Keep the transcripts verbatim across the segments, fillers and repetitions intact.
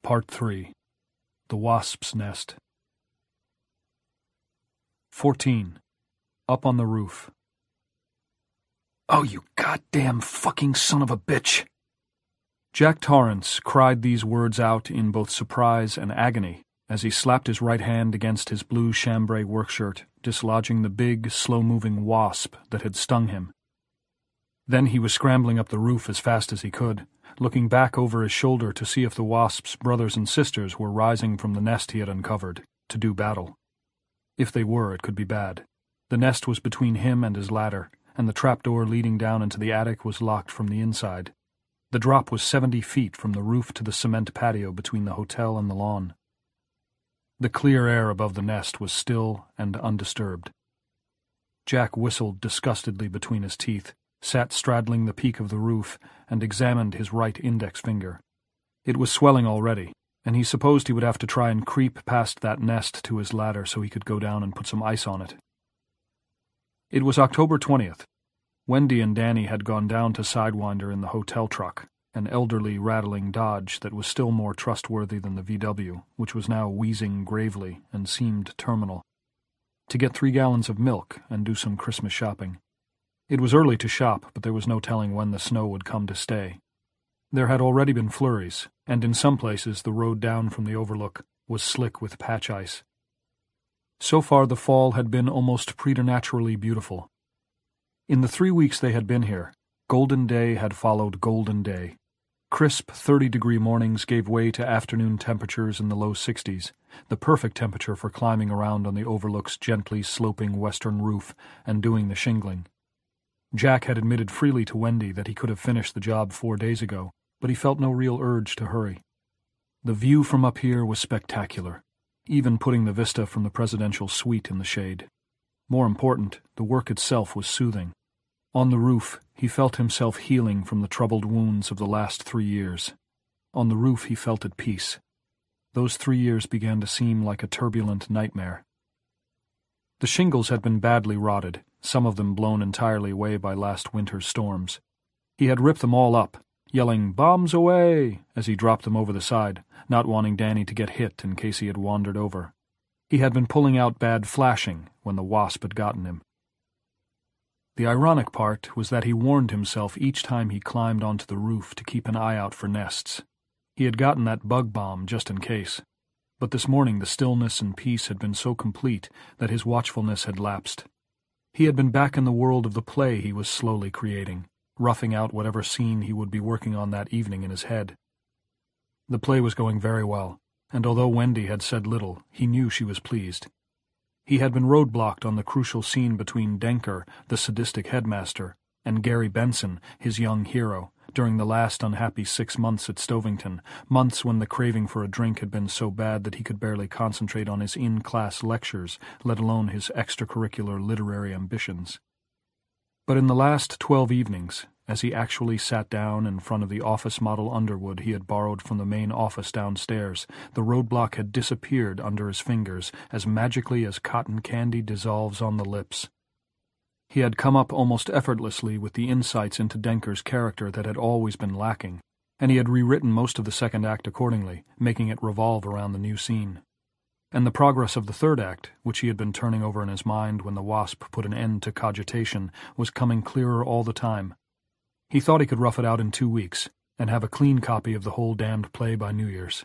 Part three. The Wasp's Nest. fourteen. Up on the Roof. "Oh, you goddamn fucking son of a bitch!" Jack Torrance cried these words out in both surprise and agony as he slapped his right hand against his blue chambray workshirt, dislodging the big, slow-moving wasp that had stung him. Then he was scrambling up the roof as fast as he could, looking back over his shoulder to see if the wasp's brothers and sisters were rising from the nest he had uncovered, to do battle. If they were, it could be bad. The nest was between him and his ladder, and the trapdoor leading down into the attic was locked from the inside. The drop was seventy feet from the roof to the cement patio between the hotel and the lawn. The clear air above the nest was still and undisturbed. Jack whistled disgustedly between his teeth, sat straddling the peak of the roof, and examined his right index finger. It was swelling already, and he supposed he would have to try and creep past that nest to his ladder so he could go down and put some ice on it. It was October twentieth. Wendy and Danny had gone down to Sidewinder in the hotel truck, an elderly, rattling Dodge that was still more trustworthy than the V W, which was now wheezing gravely and seemed terminal, to get three gallons of milk and do some Christmas shopping. It was early to shop, but there was no telling when the snow would come to stay. There had already been flurries, and in some places the road down from the overlook was slick with patch ice. So far the fall had been almost preternaturally beautiful. In the three weeks they had been here, golden day had followed golden day. Crisp thirty-degree mornings gave way to afternoon temperatures in the low sixties, the perfect temperature for climbing around on the overlook's gently sloping western roof and doing the shingling. Jack had admitted freely to Wendy that he could have finished the job four days ago, but he felt no real urge to hurry. The view from up here was spectacular, even putting the vista from the presidential suite in the shade. More important, the work itself was soothing. On the roof, he felt himself healing from the troubled wounds of the last three years. On the roof, he felt at peace. Those three years began to seem like a turbulent nightmare. The shingles had been badly rotted, some of them blown entirely away by last winter's storms. He had ripped them all up, yelling, "Bombs away!" as he dropped them over the side, not wanting Danny to get hit in case he had wandered over. He had been pulling out bad flashing when the wasp had gotten him. The ironic part was that he warned himself each time he climbed onto the roof to keep an eye out for nests. He had gotten that bug bomb just in case. But this morning the stillness and peace had been so complete that his watchfulness had lapsed. He had been back in the world of the play he was slowly creating, roughing out whatever scene he would be working on that evening in his head. The play was going very well, and although Wendy had said little, he knew she was pleased. He had been roadblocked on the crucial scene between Denker, the sadistic headmaster, and Gary Benson, his young hero, during the last unhappy six months at Stovington, months when the craving for a drink had been so bad that he could barely concentrate on his in-class lectures, let alone his extracurricular literary ambitions. But in the last twelve evenings, as he actually sat down in front of the office model Underwood he had borrowed from the main office downstairs, the roadblock had disappeared under his fingers as magically as cotton candy dissolves on the lips. He had come up almost effortlessly with the insights into Denker's character that had always been lacking, and he had rewritten most of the second act accordingly, making it revolve around the new scene. And the progress of the third act, which he had been turning over in his mind when the wasp put an end to cogitation, was coming clearer all the time. He thought he could rough it out in two weeks, and have a clean copy of the whole damned play by New Year's.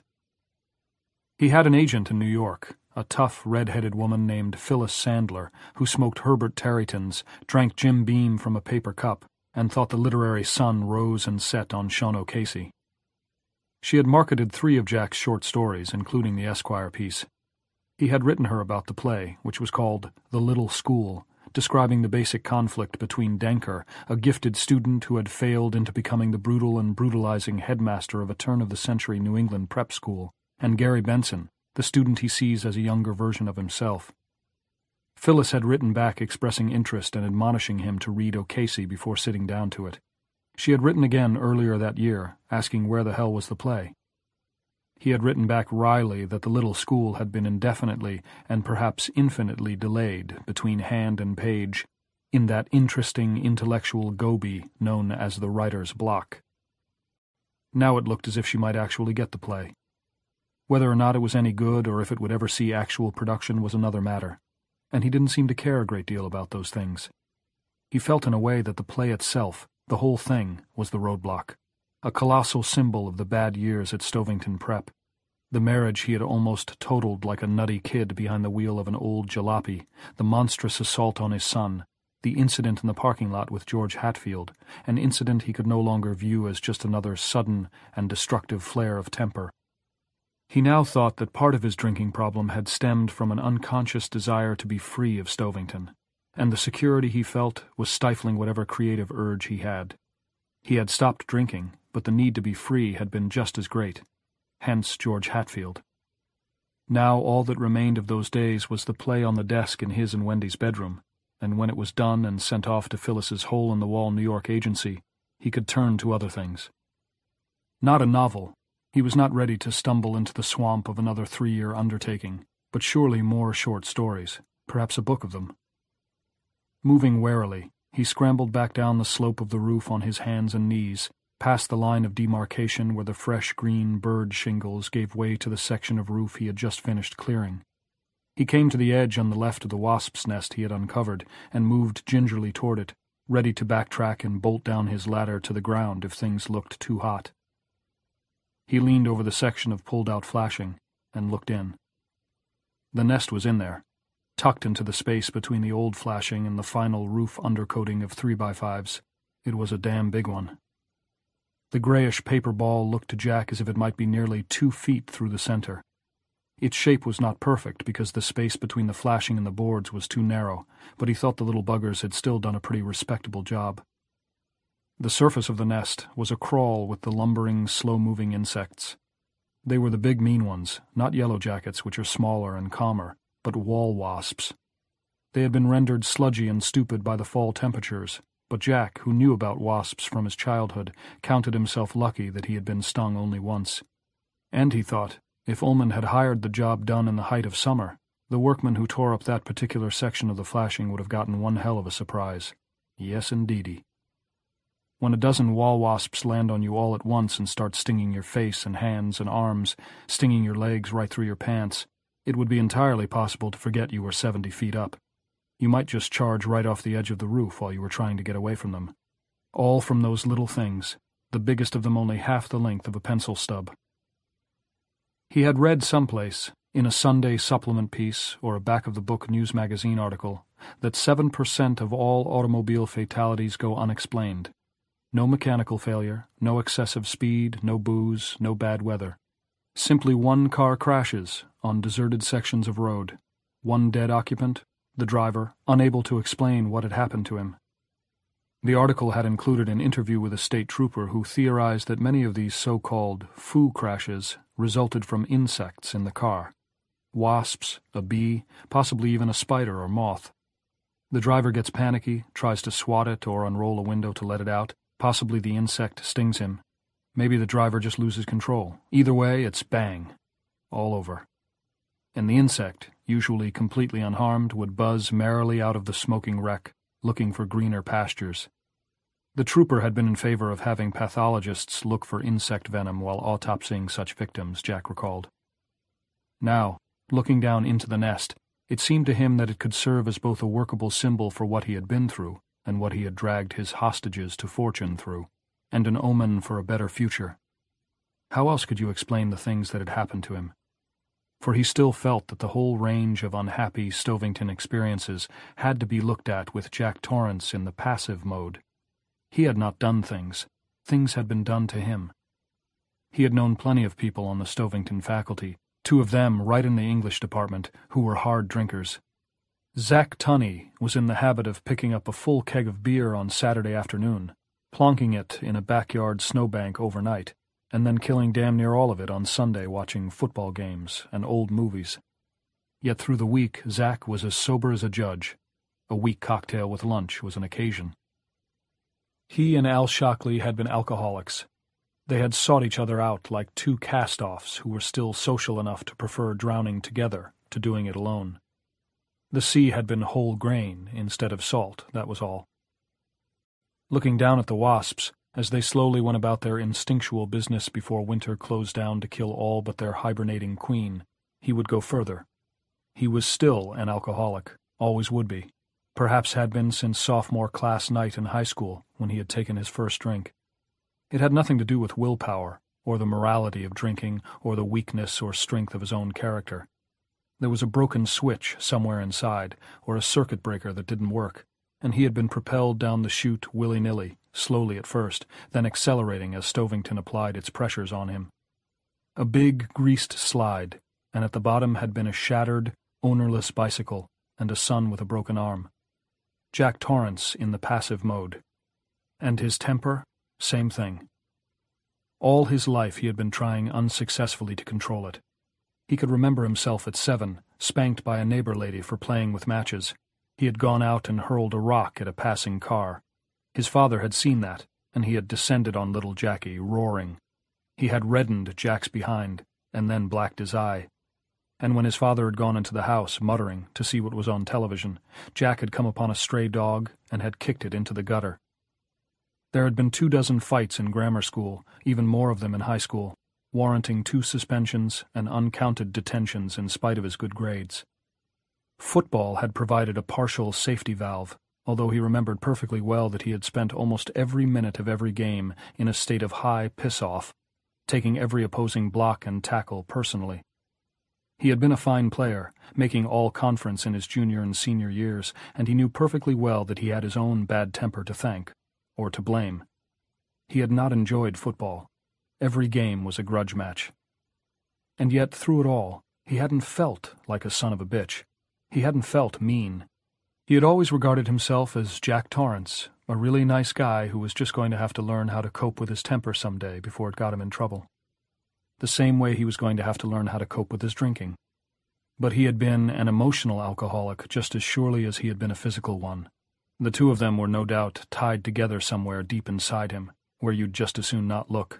He had an agent in New York, a tough, red-headed woman named Phyllis Sandler, who smoked Herbert Tarrytons, drank Jim Beam from a paper cup, and thought the literary sun rose and set on Sean O'Casey. She had marketed three of Jack's short stories, including the Esquire piece. He had written her about the play, which was called The Little School, describing the basic conflict between Denker, a gifted student who had failed into becoming the brutal and brutalizing headmaster of a turn-of-the-century New England prep school, and Gary Benson, the student he sees as a younger version of himself. Phyllis had written back expressing interest and admonishing him to read O'Casey before sitting down to it. She had written again earlier that year, asking where the hell was the play. He had written back wryly that the little school had been indefinitely and perhaps infinitely delayed between hand and page in that interesting intellectual goby known as the writer's block. Now it looked as if she might actually get the play. Whether or not it was any good or if it would ever see actual production was another matter, and he didn't seem to care a great deal about those things. He felt in a way that the play itself, the whole thing, was the roadblock, a colossal symbol of the bad years at Stovington Prep, the marriage he had almost totaled like a nutty kid behind the wheel of an old jalopy, the monstrous assault on his son, the incident in the parking lot with George Hatfield, an incident he could no longer view as just another sudden and destructive flare of temper. He now thought that part of his drinking problem had stemmed from an unconscious desire to be free of Stovington, and the security he felt was stifling whatever creative urge he had. He had stopped drinking, but the need to be free had been just as great. Hence George Hatfield. Now all that remained of those days was the play on the desk in his and Wendy's bedroom, and when it was done and sent off to Phyllis's hole-in-the-wall New York agency, he could turn to other things. Not a novel. He was not ready to stumble into the swamp of another three-year undertaking, but surely more short stories, perhaps a book of them. Moving warily, he scrambled back down the slope of the roof on his hands and knees, past the line of demarcation where the fresh green bird shingles gave way to the section of roof he had just finished clearing. He came to the edge on the left of the wasp's nest he had uncovered and moved gingerly toward it, ready to backtrack and bolt down his ladder to the ground if things looked too hot. He leaned over the section of pulled-out flashing and looked in. The nest was in there, tucked into the space between the old flashing and the final roof undercoating of three by fives. It was a damn big one. The grayish paper ball looked to Jack as if it might be nearly two feet through the center. Its shape was not perfect because the space between the flashing and the boards was too narrow, but he thought the little buggers had still done a pretty respectable job. The surface of the nest was a crawl with the lumbering, slow-moving insects. They were the big mean ones, not yellow jackets, which are smaller and calmer, but wall wasps. They had been rendered sludgy and stupid by the fall temperatures, but Jack, who knew about wasps from his childhood, counted himself lucky that he had been stung only once. And he thought, if Ullman had hired the job done in the height of summer, the workman who tore up that particular section of the flashing would have gotten one hell of a surprise. Yes, indeedy. When a dozen wall wasps land on you all at once and start stinging your face and hands and arms, stinging your legs right through your pants, it would be entirely possible to forget you were seventy feet up. You might just charge right off the edge of the roof while you were trying to get away from them. All from those little things, the biggest of them only half the length of a pencil stub. He had read someplace, in a Sunday supplement piece or a back-of-the-book news magazine article, that seven percent of all automobile fatalities go unexplained. No mechanical failure, no excessive speed, no booze, no bad weather. Simply one car crashes on deserted sections of road. One dead occupant, the driver, unable to explain what had happened to him. The article had included an interview with a state trooper who theorized that many of these so-called foo crashes resulted from insects in the car. Wasps, a bee, possibly even a spider or moth. The driver gets panicky, tries to swat it or unroll a window to let it out. Possibly the insect stings him. Maybe the driver just loses control. Either way, it's bang. All over. And the insect, usually completely unharmed, would buzz merrily out of the smoking wreck, looking for greener pastures. The trooper had been in favor of having pathologists look for insect venom while autopsying such victims, Jack recalled. Now, looking down into the nest, it seemed to him that it could serve as both a workable symbol for what he had been through, and what he had dragged his hostages to fortune through, and an omen for a better future. How else could you explain the things that had happened to him? For he still felt that the whole range of unhappy Stovington experiences had to be looked at with Jack Torrance in the passive mode. He had not done things. Things had been done to him. He had known plenty of people on the Stovington faculty, two of them right in the English department, who were hard drinkers. Zach Tunney was in the habit of picking up a full keg of beer on Saturday afternoon, plonking it in a backyard snowbank overnight, and then killing damn near all of it on Sunday watching football games and old movies. Yet through the week, Zach was as sober as a judge. A weak cocktail with lunch was an occasion. He and Al Shockley had been alcoholics. They had sought each other out like two cast-offs who were still social enough to prefer drowning together to doing it alone. The sea had been whole grain instead of salt, that was all. Looking down at the wasps, As they slowly went about their instinctual business before winter closed down to kill all but their hibernating queen, he would go further. He was still an alcoholic, always would be, perhaps had been since sophomore class night in high school when he had taken his first drink. It had nothing to do with willpower, or the morality of drinking, or the weakness or strength of his own character. There was a broken switch somewhere inside, or a circuit breaker that didn't work, and he had been propelled down the chute willy-nilly, slowly at first, then accelerating as Stovington applied its pressures on him. A big, greased slide, and at the bottom had been a shattered, ownerless bicycle and a son with a broken arm. Jack Torrance in the passive mode. And his temper, same thing. All his life he had been trying unsuccessfully to control it. He could remember himself at seven, spanked by a neighbor lady for playing with matches. He had gone out and hurled a rock at a passing car. His father had seen that, and he had descended on little Jackie, roaring. He had reddened Jack's behind, and then blacked his eye. And when his father had gone into the house, muttering, to see what was on television, Jack had come upon a stray dog and had kicked it into the gutter. There had been two dozen fights in grammar school, even more of them in high school, warranting two suspensions and uncounted detentions in spite of his good grades. Football had provided a partial safety valve, although he remembered perfectly well that he had spent almost every minute of every game in a state of high piss-off, taking every opposing block and tackle personally. He had been a fine player, making all-conference in his junior and senior years, and he knew perfectly well that he had his own bad temper to thank, or to blame. He had not enjoyed football. Every game was a grudge match. And yet, through it all, he hadn't felt like a son of a bitch. He hadn't felt mean. He had always regarded himself as Jack Torrance, a really nice guy who was just going to have to learn how to cope with his temper someday before it got him in trouble. The same way he was going to have to learn how to cope with his drinking. But he had been an emotional alcoholic just as surely as he had been a physical one. The two of them were no doubt tied together somewhere deep inside him, where you'd just as soon not look.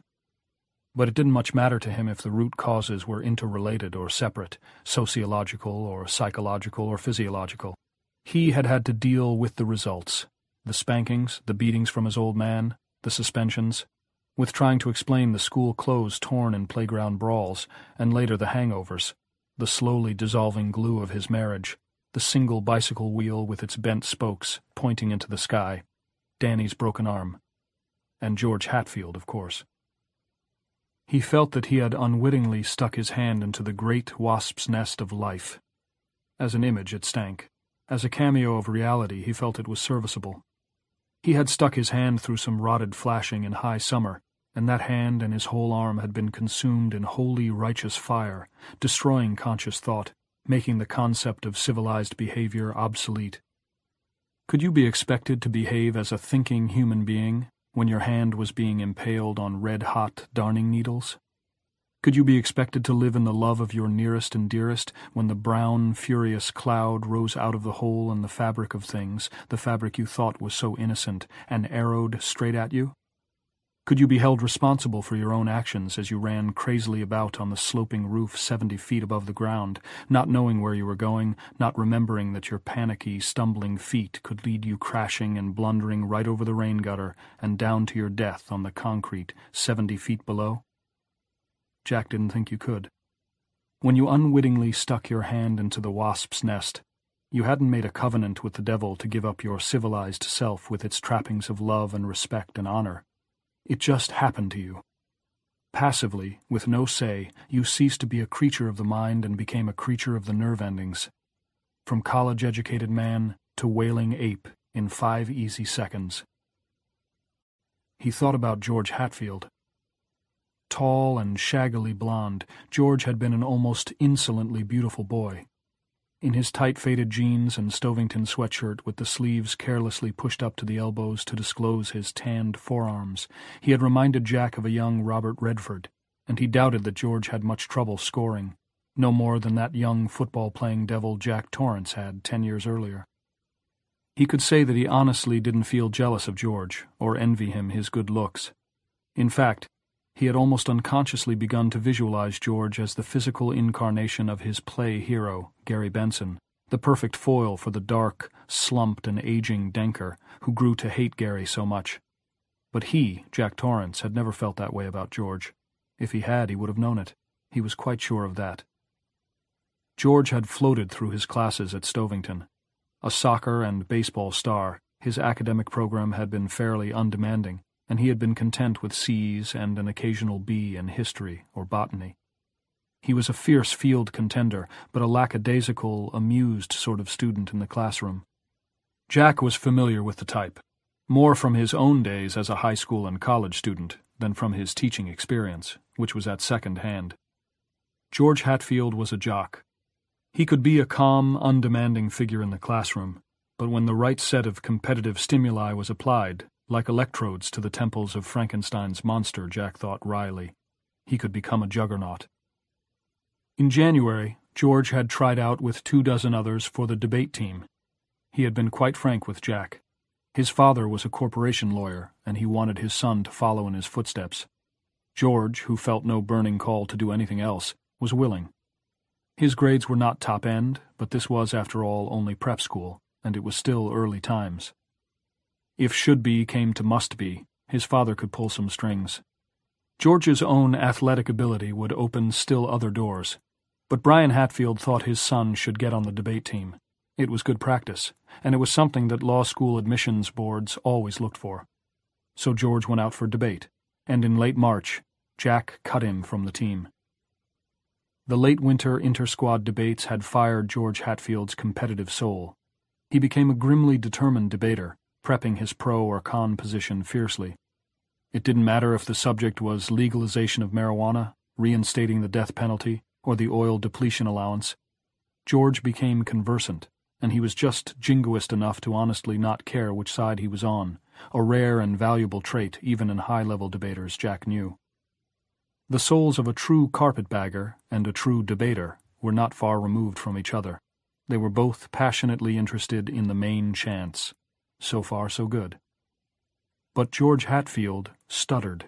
But it didn't much matter to him if the root causes were interrelated or separate, sociological or psychological or physiological. He had had to deal with the results, the spankings, the beatings from his old man, the suspensions, with trying to explain the school clothes torn in playground brawls, and later the hangovers, the slowly dissolving glue of his marriage, the single bicycle wheel with its bent spokes pointing into the sky, Danny's broken arm, and George Hatfield, of course. He felt that he had unwittingly stuck his hand into the great wasp's nest of life. As an image, it stank. As a cameo of reality, he felt it was serviceable. He had stuck his hand through some rotted flashing in high summer, and that hand and his whole arm had been consumed in holy, righteous fire, destroying conscious thought, making the concept of civilized behavior obsolete. Could you be expected to behave as a thinking human being when your hand was being impaled on red-hot darning needles? Could you be expected to live in the love of your nearest and dearest when the brown, furious cloud rose out of the hole in the fabric of things, the fabric you thought was so innocent, and arrowed straight at you? Could you be held responsible for your own actions as you ran crazily about on the sloping roof seventy feet above the ground, not knowing where you were going, not remembering that your panicky, stumbling feet could lead you crashing and blundering right over the rain gutter and down to your death on the concrete seventy feet below? Jack didn't think you could. When you unwittingly stuck your hand into the wasp's nest, you hadn't made a covenant with the devil to give up your civilized self with its trappings of love and respect and honor. It just happened to you. Passively, with no say, you ceased to be a creature of the mind and became a creature of the nerve endings. From college-educated man to wailing ape in five easy seconds. He thought about George Hatfield. Tall and shaggily blond, George had been an almost insolently beautiful boy. In his tight-faded jeans and Stovington sweatshirt with the sleeves carelessly pushed up to the elbows to disclose his tanned forearms, he had reminded Jack of a young Robert Redford, and he doubted that George had much trouble scoring, no more than that young football-playing devil Jack Torrance had ten years earlier. He could say that he honestly didn't feel jealous of George or envy him his good looks. In fact, he had almost unconsciously begun to visualize George as the physical incarnation of his play hero, Gary Benson, the perfect foil for the dark, slumped and aging Denker who grew to hate Gary so much. But he, Jack Torrance, had never felt that way about George. If he had, he would have known it. He was quite sure of that. George had floated through his classes at Stovington. A soccer and baseball star, his academic program had been fairly undemanding, and he had been content with C's and an occasional B in history or botany. He was a fierce field contender, but a lackadaisical, amused sort of student in the classroom. Jack was familiar with the type, more from his own days as a high school and college student than from his teaching experience, which was at second hand. George Hatfield was a jock. He could be a calm, undemanding figure in the classroom, but when the right set of competitive stimuli was applied, like electrodes to the temples of Frankenstein's monster, Jack thought wryly, he could become a juggernaut. In January, George had tried out with two dozen others for the debate team. He had been quite frank with Jack. His father was a corporation lawyer, and he wanted his son to follow in his footsteps. George, who felt no burning call to do anything else, was willing. His grades were not top-end, but this was, after all, only prep school, and it was still early times. If should-be came to must-be, his father could pull some strings. George's own athletic ability would open still other doors, but Brian Hatfield thought his son should get on the debate team. It was good practice, and it was something that law school admissions boards always looked for. So George went out for debate, and in late March, Jack cut him from the team. The late winter inter-squad debates had fired George Hatfield's competitive soul. He became a grimly determined debater, prepping his pro or con position fiercely. It didn't matter if the subject was legalization of marijuana, reinstating the death penalty, or the oil depletion allowance. George became conversant, and he was just jingoist enough to honestly not care which side he was on, a rare and valuable trait even in high-level debaters, Jack knew. The souls of a true carpetbagger and a true debater were not far removed from each other. They were both passionately interested in the main chance. So far, so good. But George Hatfield stuttered.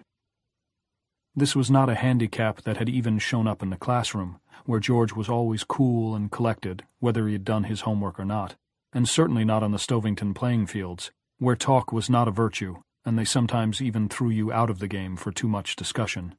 This was not a handicap that had even shown up in the classroom, where George was always cool and collected, whether he had done his homework or not, and certainly not on the Stovington playing fields, where talk was not a virtue, and they sometimes even threw you out of the game for too much discussion.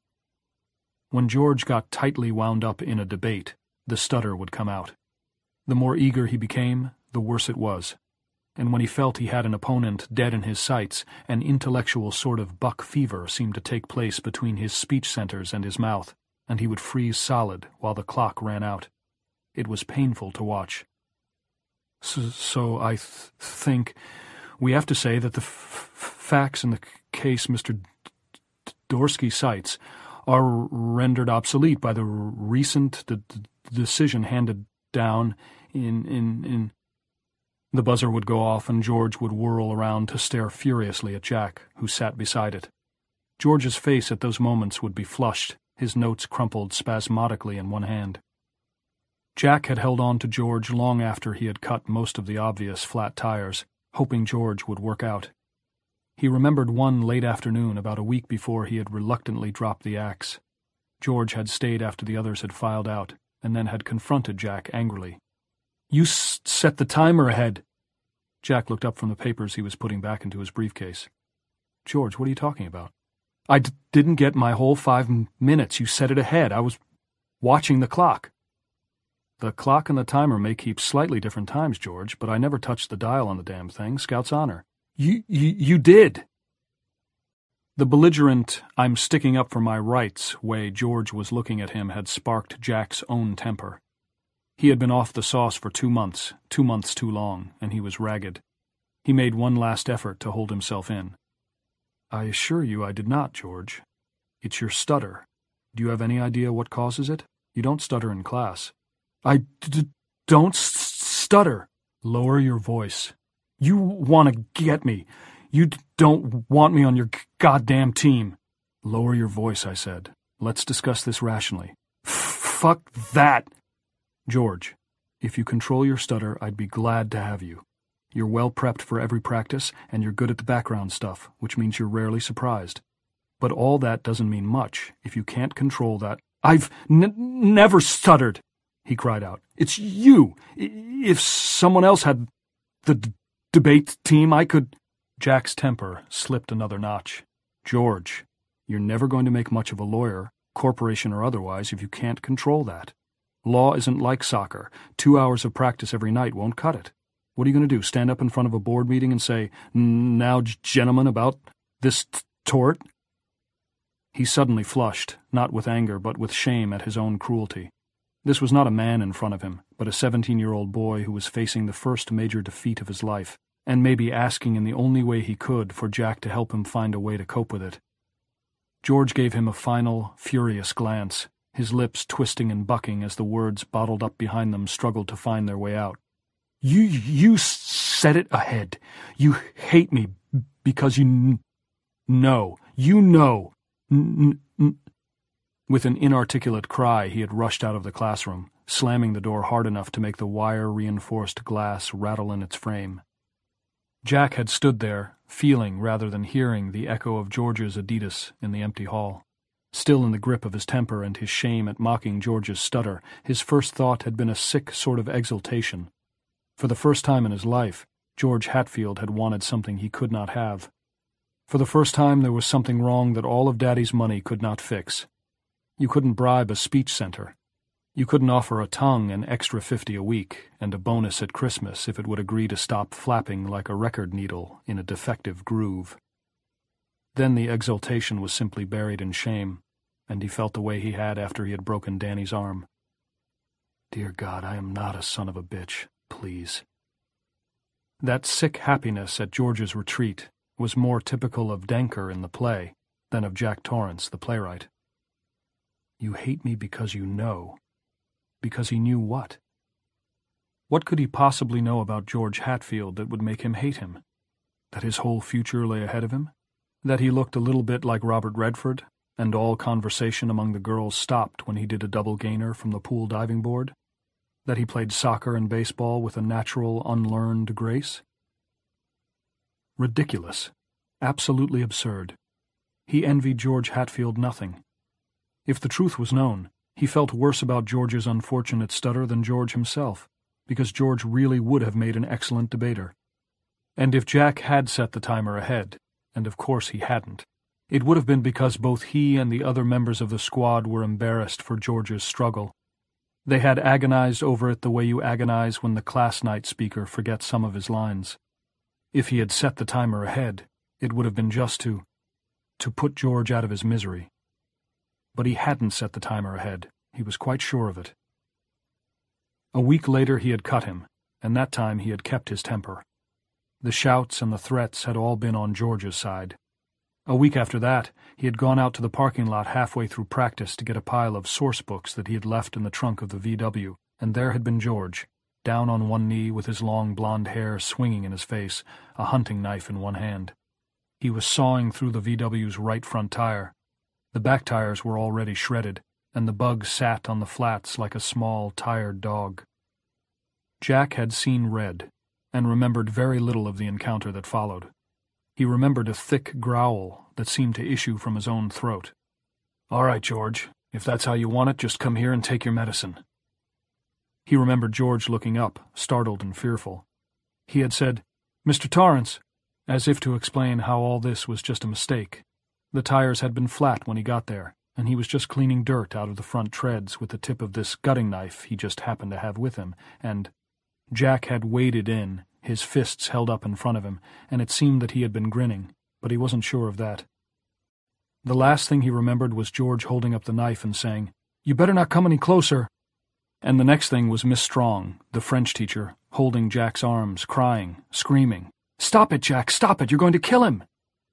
When George got tightly wound up in a debate, the stutter would come out. The more eager he became, the worse it was. And when he felt he had an opponent dead in his sights, an intellectual sort of buck fever seemed to take place between his speech centers and his mouth, and he would freeze solid while the clock ran out. It was painful to watch. So, so I th think we have to say that the f facts in the case Mister D Dorsky cites are rendered obsolete by the recent d d decision handed down in in in. The buzzer would go off, and George would whirl around to stare furiously at Jack, who sat beside it. George's face at those moments would be flushed, his notes crumpled spasmodically in one hand. Jack had held on to George long after he had cut most of the obvious flat tires, hoping George would work out. He remembered one late afternoon about a week before he had reluctantly dropped the axe. George had stayed after the others had filed out, and then had confronted Jack angrily. "You s set the timer ahead." Jack looked up from the papers he was putting back into his briefcase. "George, what are you talking about?" I d didn't get my whole five m minutes. You set it ahead. I was watching the clock." "The clock and the timer may keep slightly different times, George, but I never touched the dial on the damn thing. Scout's honor." You, you, you did." The belligerent, "I'm sticking up for my rights" way George was looking at him had sparked Jack's own temper. He had been off the sauce for two months, two months too long, and he was ragged. He made one last effort to hold himself in. "I assure you I did not, George. It's your stutter. Do you have any idea what causes it? You don't stutter in class." I d don't s stutter." "Lower your voice. You want to get me. You d don't want me on your goddamn team." "Lower your voice," I said. "Let's discuss this rationally." F fuck that! "George, if you control your stutter, I'd be glad to have you. You're well prepped for every practice, and you're good at the background stuff, which means you're rarely surprised. But all that doesn't mean much if you can't control that." "I've n never stuttered," he cried out. "It's you. If someone else had the d debate team, I could..." Jack's temper slipped another notch. "George, you're never going to make much of a lawyer, corporation or otherwise, if you can't control that. Law isn't like soccer. Two hours of practice every night won't cut it. What are you going to do, stand up in front of a board meeting and say, 'Now, gentlemen, about this t- tort'?" He suddenly flushed, not with anger but with shame at his own cruelty. This was not a man in front of him, but a seventeen-year-old boy who was facing the first major defeat of his life, and maybe asking in the only way he could for Jack to help him find a way to cope with it. George gave him a final, furious glance, his lips twisting and bucking as the words bottled up behind them struggled to find their way out. You, you said it ahead. You hate me because you n- know. You know. N- n- With an inarticulate cry, he had rushed out of the classroom, slamming the door hard enough to make the wire-reinforced glass rattle in its frame. Jack had stood there, feeling rather than hearing the echo of George's Adidas in the empty hall. Still in the grip of his temper and his shame at mocking George's stutter, his first thought had been a sick sort of exultation. For the first time in his life, George Hatfield had wanted something he could not have. For the first time there was something wrong that all of Daddy's money could not fix. You couldn't bribe a speech center. You couldn't offer a tongue an extra fifty a week and a bonus at Christmas if it would agree to stop flapping like a record needle in a defective groove. Then the exultation was simply buried in shame, and he felt the way he had after he had broken Danny's arm. Dear God, I am not a son of a bitch, please. That sick happiness at George's retreat was more typical of Denker in the play than of Jack Torrance, the playwright. You hate me because you know. Because he knew what? What could he possibly know about George Hatfield that would make him hate him? That his whole future lay ahead of him? That he looked a little bit like Robert Redford, and all conversation among the girls stopped when he did a double gainer from the pool diving board? That he played soccer and baseball with a natural, unlearned grace? Ridiculous. Absolutely absurd. He envied George Hatfield nothing. If the truth was known, he felt worse about George's unfortunate stutter than George himself, because George really would have made an excellent debater. And if Jack had set the timer ahead, and of course he hadn't, it would have been because both he and the other members of the squad were embarrassed for George's struggle. They had agonized over it the way you agonize when the class night speaker forgets some of his lines. If he had set the timer ahead, it would have been just to, to put George out of his misery. But he hadn't set the timer ahead. He was quite sure of it. A week later he had cut him, and that time he had kept his temper. The shouts and the threats had all been on George's side. A week after that, he had gone out to the parking lot halfway through practice to get a pile of source books that he had left in the trunk of the V W, and there had been George, down on one knee with his long blonde hair swinging in his face, a hunting knife in one hand. He was sawing through the V W's right front tire. The back tires were already shredded, and the bug sat on the flats like a small, tired dog. Jack had seen red, and remembered very little of the encounter that followed. He remembered a thick growl that seemed to issue from his own throat. "All right, George, if that's how you want it, just come here and take your medicine." He remembered George looking up, startled and fearful. He had said, "Mister Torrance," as if to explain how all this was just a mistake. The tires had been flat when he got there, and he was just cleaning dirt out of the front treads with the tip of this gutting knife he just happened to have with him, and Jack had waded in, his fists held up in front of him, and it seemed that he had been grinning, but he wasn't sure of that. The last thing he remembered was George holding up the knife and saying, "You better not come any closer." And the next thing was Miss Strong, the French teacher, holding Jack's arms, crying, screaming, "Stop it, Jack, stop it, you're going to kill him!"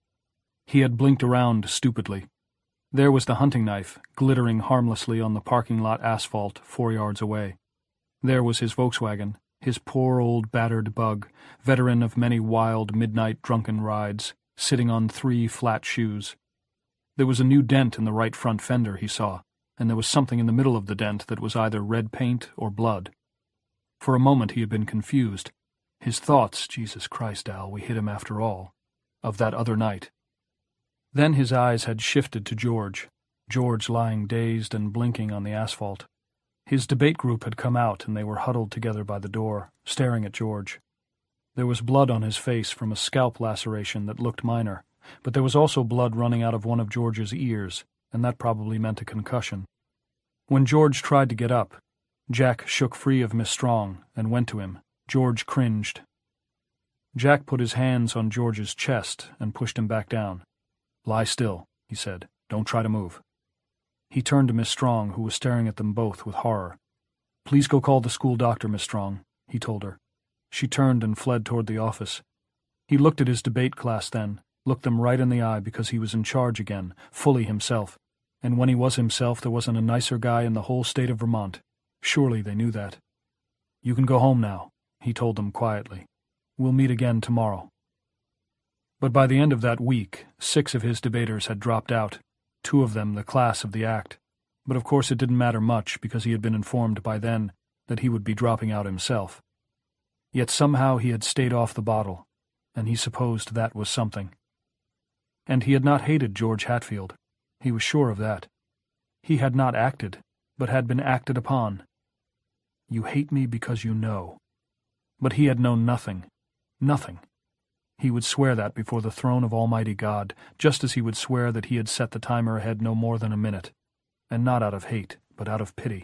He had blinked around stupidly. There was the hunting knife, glittering harmlessly on the parking lot asphalt four yards away. There was his Volkswagen, his poor old battered bug, veteran of many wild midnight drunken rides, sitting on three flat shoes. There was a new dent in the right front fender, he saw, and there was something in the middle of the dent that was either red paint or blood. For a moment he had been confused. His thoughts, Jesus Christ, Al, we hit him after all, of that other night. Then his eyes had shifted to George, George lying dazed and blinking on the asphalt. His debate group had come out and they were huddled together by the door, staring at George. There was blood on his face from a scalp laceration that looked minor, but there was also blood running out of one of George's ears, and that probably meant a concussion. When George tried to get up, Jack shook free of Miss Strong and went to him. George cringed. Jack put his hands on George's chest and pushed him back down. "Lie still," he said. "Don't try to move." He turned to Miss Strong, who was staring at them both with horror. "Please go call the school doctor, Miss Strong," he told her. She turned and fled toward the office. He looked at his debate class then, looked them right in the eye because he was in charge again, fully himself. And when he was himself, there wasn't a nicer guy in the whole state of Vermont. Surely they knew that. "You can go home now," he told them quietly. "We'll meet again tomorrow." But by the end of that week, six of his debaters had dropped out, two of them the class of the act. But of course it didn't matter much because he had been informed by then that he would be dropping out himself. Yet somehow he had stayed off the bottle, and he supposed that was something. And he had not hated George Hatfield. He was sure of that. He had not acted, but had been acted upon. "You hate me because you know." But he had known nothing. Nothing. He would swear that before the throne of Almighty God, just as he would swear that he had set the timer ahead no more than a minute, and not out of hate, but out of pity.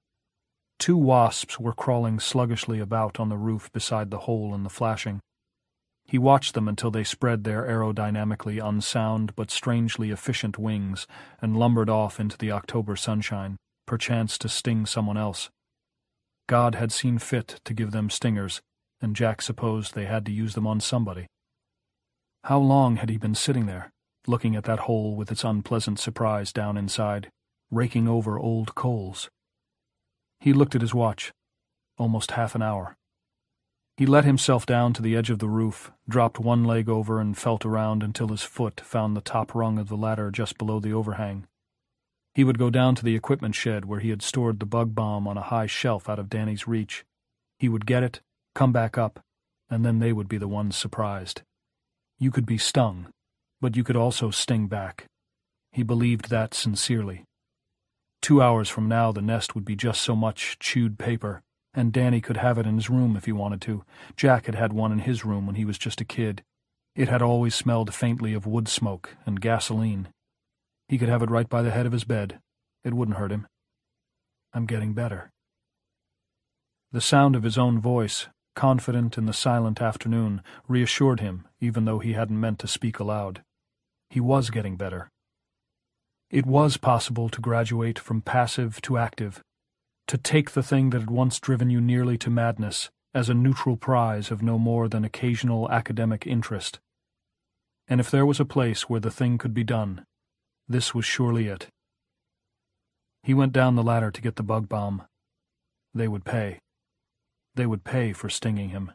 Two wasps were crawling sluggishly about on the roof beside the hole in the flashing. He watched them until they spread their aerodynamically unsound but strangely efficient wings and lumbered off into the October sunshine, perchance to sting someone else. God had seen fit to give them stingers, and Jack supposed they had to use them on somebody. How long had he been sitting there, looking at that hole with its unpleasant surprise down inside, raking over old coals? He looked at his watch. Almost half an hour. He let himself down to the edge of the roof, dropped one leg over and felt around until his foot found the top rung of the ladder just below the overhang. He would go down to the equipment shed where he had stored the bug bomb on a high shelf out of Danny's reach. He would get it, come back up, and then they would be the ones surprised. You could be stung, but you could also sting back. He believed that sincerely. Two hours from now the nest would be just so much chewed paper, and Danny could have it in his room if he wanted to. Jack had had one in his room when he was just a kid. It had always smelled faintly of wood smoke and gasoline. He could have it right by the head of his bed. It wouldn't hurt him. "I'm getting better." The sound of his own voice, confident in the silent afternoon, reassured him, even though he hadn't meant to speak aloud. He was getting better. It was possible to graduate from passive to active, to take the thing that had once driven you nearly to madness as a neutral prize of no more than occasional academic interest. And if there was a place where the thing could be done, this was surely it. He went down the ladder to get the bug bomb. They would pay. They would pay for stinging him.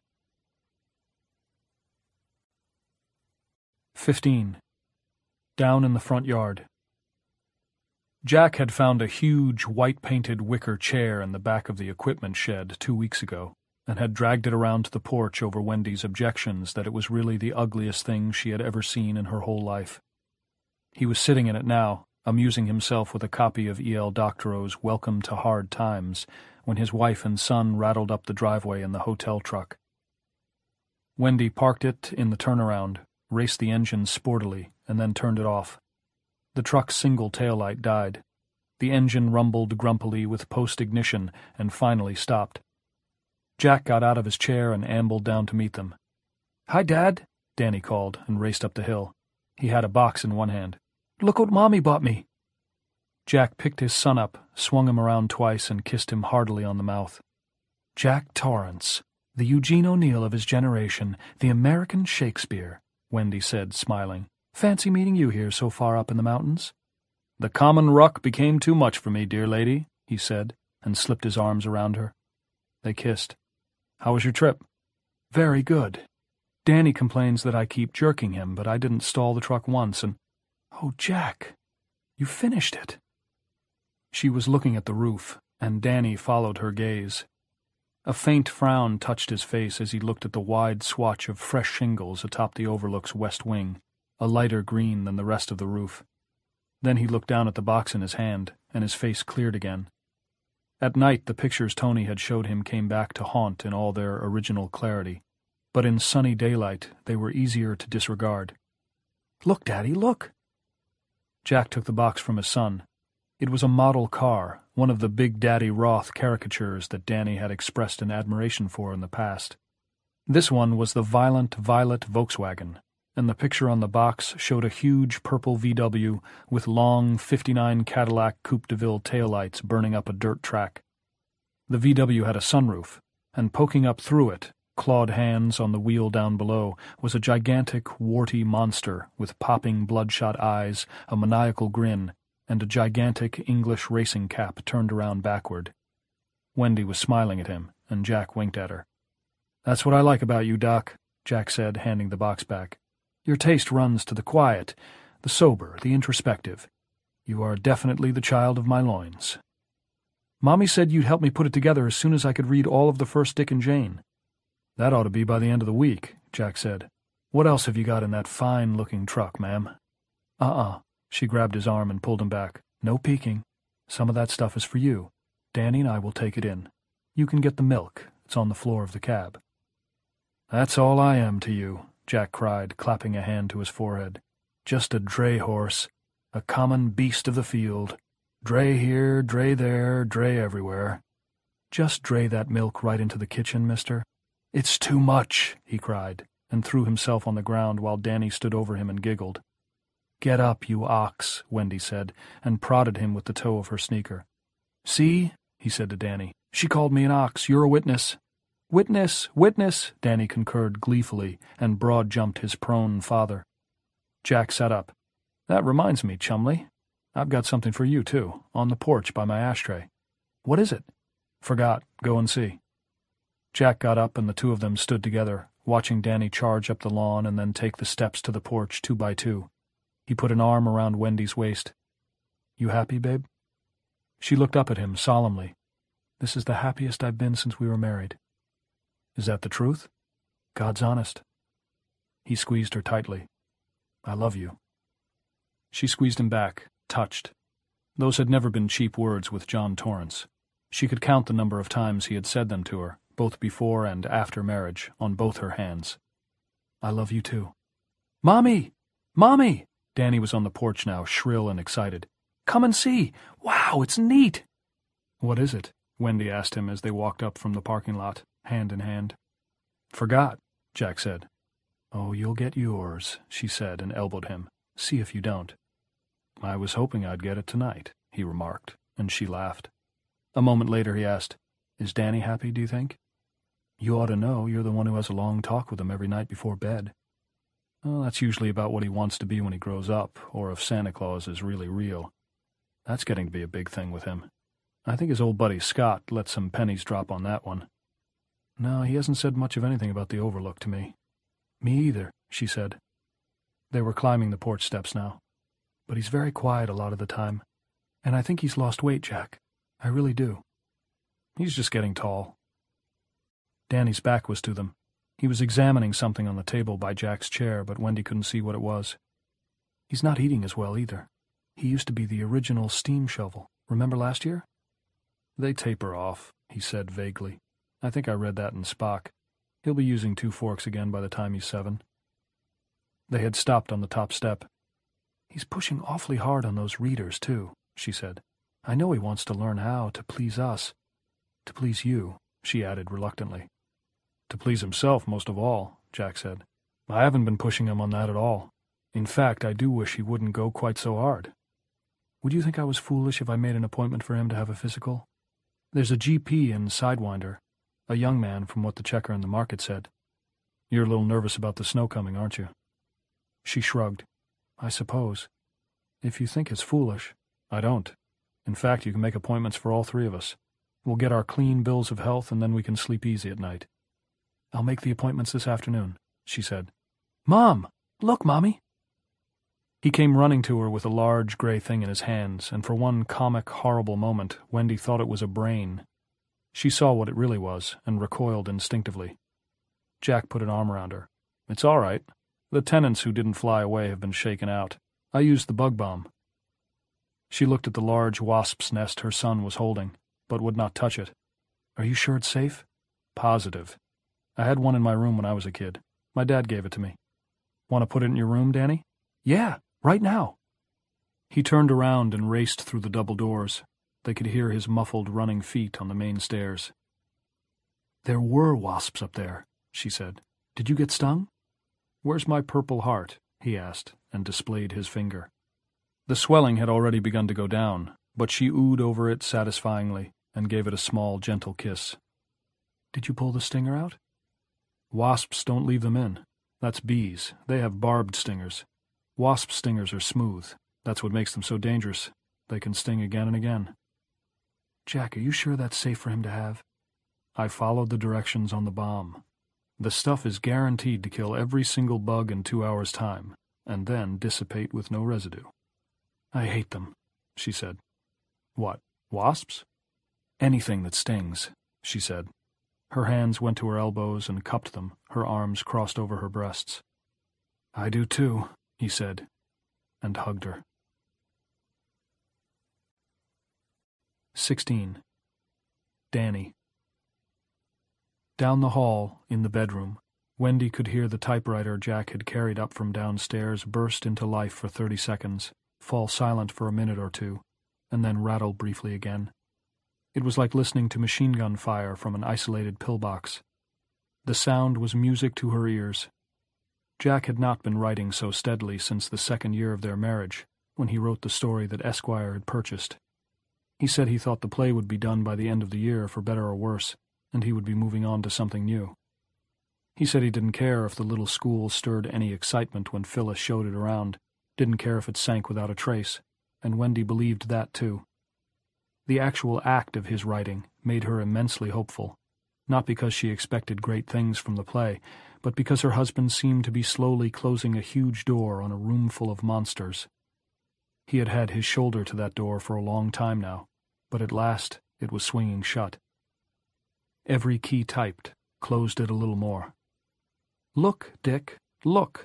Fifteen. Down in the front yard. Jack had found a huge, white-painted wicker chair in the back of the equipment shed two weeks ago, and had dragged it around to the porch over Wendy's objections that it was really the ugliest thing she had ever seen in her whole life. He was sitting in it now, amusing himself with a copy of E L Doctorow's Welcome to Hard Times, when his wife and son rattled up the driveway in the hotel truck. Wendy parked it in the turnaround, raced the engine sportily, and then turned it off. The truck's single taillight died. The engine rumbled grumpily with post-ignition and finally stopped. Jack got out of his chair and ambled down to meet them. "Hi, Dad," Danny called and raced up the hill. He had a box in one hand. "Look what Mommy bought me." Jack picked his son up, swung him around twice, and kissed him heartily on the mouth. "Jack Torrance, the Eugene O'Neill of his generation, the American Shakespeare," Wendy said, smiling. "Fancy meeting you here so far up in the mountains." "The common ruck became too much for me, dear lady," he said, and slipped his arms around her. They kissed. "How was your trip?" "Very good. Danny complains that I keep jerking him, but I didn't stall the truck once, and... Oh, Jack, you finished it." She was looking at the roof, and Danny followed her gaze. A faint frown touched his face as he looked at the wide swatch of fresh shingles atop the Overlook's west wing, a lighter green than the rest of the roof. Then he looked down at the box in his hand, and his face cleared again. At night the pictures Tony had showed him came back to haunt in all their original clarity. but in sunny daylight they were easier to disregard. "Look, Daddy, look!" Jack took the box from his son. It was a model car, one of the Big Daddy Roth caricatures that Danny had expressed an admiration for in the past. This one was the violent violet Volkswagen, and the picture on the box showed a huge purple V W with long fifty-nine Cadillac Coupe de Ville taillights burning up a dirt track. The V W had a sunroof, and poking up through it, clawed hands on the wheel down below, was a gigantic, warty monster with popping bloodshot eyes, a maniacal grin, and a gigantic English racing cap turned around backward. Wendy was smiling at him, and Jack winked at her. "That's what I like about you, Doc," Jack said, handing the box back. "Your taste runs to the quiet, the sober, the introspective. You are definitely the child of my loins. Mommy said you'd help me put it together as soon as I could read all of the first Dick and Jane." "That ought to be by the end of the week," Jack said. "What else have you got in that fine-looking truck, ma'am?" Uh-uh. She grabbed his arm and pulled him back. "No peeking. Some of that stuff is for you. Danny and I will take it in. You can get the milk. It's on the floor of the cab." "That's all I am to you," Jack cried, clapping a hand to his forehead. "Just a dray horse, a common beast of the field. Dray here, dray there, dray everywhere." "Just dray that milk right into the kitchen, mister." "It's too much," he cried, and threw himself on the ground while Danny stood over him and giggled. "Get up, you ox," Wendy said, and prodded him with the toe of her sneaker. "See?" he said to Danny. "She called me an ox. You're a witness." "Witness, witness," Danny concurred gleefully, and broad-jumped his prone father. Jack sat up. "That reminds me, Chumley. I've got something for you, too, on the porch by my ashtray." "What is it?" "Forgot. Go and see." Jack got up, and the two of them stood together, watching Danny charge up the lawn and then take the steps to the porch two by two. He put an arm around Wendy's waist. "You happy, babe?" She looked up at him solemnly. "This is the happiest I've been since we were married." "Is that the truth?" "God's honest." He squeezed her tightly. "I love you." She squeezed him back, touched. Those had never been cheap words with John Torrance. She could count the number of times he had said them to her, both before and after marriage, on both her hands. "I love you too." "Mommy! Mommy!" Danny was on the porch now, shrill and excited. "Come and see! Wow, it's neat!" "What is it?" Wendy asked him as they walked up from the parking lot, hand in hand. "Forgot," Jack said. "Oh, you'll get yours," she said, and elbowed him. "See if you don't." "I was hoping I'd get it tonight," he remarked, and she laughed. A moment later he asked, "Is Danny happy, do you think?" "You ought to know. You're the one who has a long talk with him every night before bed." "Well, that's usually about what he wants to be when he grows up, or if Santa Claus is really real. That's getting to be a big thing with him. I think his old buddy Scott let some pennies drop on that one. No, he hasn't said much of anything about the Overlook to me." "Me either," she said. They were climbing the porch steps now. "But he's very quiet a lot of the time. And I think he's lost weight, Jack. I really do." "He's just getting tall." Danny's back was to them. He was examining something on the table by Jack's chair, but Wendy couldn't see what it was. "He's not eating as well, either. He used to be the original steam shovel. Remember last year?" "They taper off," he said vaguely. "I think I read that in Spock. He'll be using two forks again by the time he's seven." They had stopped on the top step. "He's pushing awfully hard on those readers, too," she said. "I know he wants to learn how to please us. To please you," she added reluctantly. "To please himself most of all," Jack said. "I haven't been pushing him on that at all. In fact, I do wish he wouldn't go quite so hard. Would you think I was foolish if I made an appointment for him to have a physical? There's a G P in Sidewinder, a young man from what the checker in the market said. You're a little nervous about the snow coming, aren't you?" She shrugged. "I suppose. If you think it's foolish." "I don't. In fact, you can make appointments for all three of us. We'll get our clean bills of health, and then we can sleep easy at night." "I'll make the appointments this afternoon," she said. "Mom! Look, Mommy!" He came running to her with a large gray thing in his hands, and for one comic, horrible moment, Wendy thought it was a brain. She saw what it really was, and recoiled instinctively. Jack put an arm around her. "It's all right. The tenants who didn't fly away have been shaken out. I used the bug bomb." She looked at the large wasp's nest her son was holding, but would not touch it. "Are you sure it's safe?" "Positive. I had one in my room when I was a kid. My dad gave it to me. Want to put it in your room, Danny? Yeah, right now. He turned around and raced through the double doors. They could hear his muffled running feet on the main stairs. There were wasps up there, she said. Did you get stung? Where's my purple heart? He asked, and displayed his finger. The swelling had already begun to go down, but she oohed over it satisfyingly and gave it a small, gentle kiss. Did you pull the stinger out? Wasps don't leave them in. That's bees. They have barbed stingers. Wasp stingers are smooth. That's what makes them so dangerous. They can sting again and again. Jack, are you sure that's safe for him to have? I followed the directions on the bomb. The stuff is guaranteed to kill every single bug in two hours' time, and then dissipate with no residue. I hate them, she said. What, wasps? Anything that stings, she said. Her hands went to her elbows and cupped them, her arms crossed over her breasts. I do too, he said, and hugged her. Sixteen. Danny. Down the hall, in the bedroom, Wendy could hear the typewriter Jack had carried up from downstairs burst into life for thirty seconds, fall silent for a minute or two, and then rattle briefly again. It was like listening to machine gun fire from an isolated pillbox. The sound was music to her ears. Jack had not been writing so steadily since the second year of their marriage, when he wrote the story that Esquire had purchased. He said he thought the play would be done by the end of the year, for better or worse, and he would be moving on to something new. He said he didn't care if the little school stirred any excitement when Phyllis showed it around, didn't care if it sank without a trace, and Wendy believed that too. The actual act of his writing made her immensely hopeful, not because she expected great things from the play, but because her husband seemed to be slowly closing a huge door on a room full of monsters. He had had his shoulder to that door for a long time now, but at last it was swinging shut. Every key typed closed it a little more. Look, Dick, look!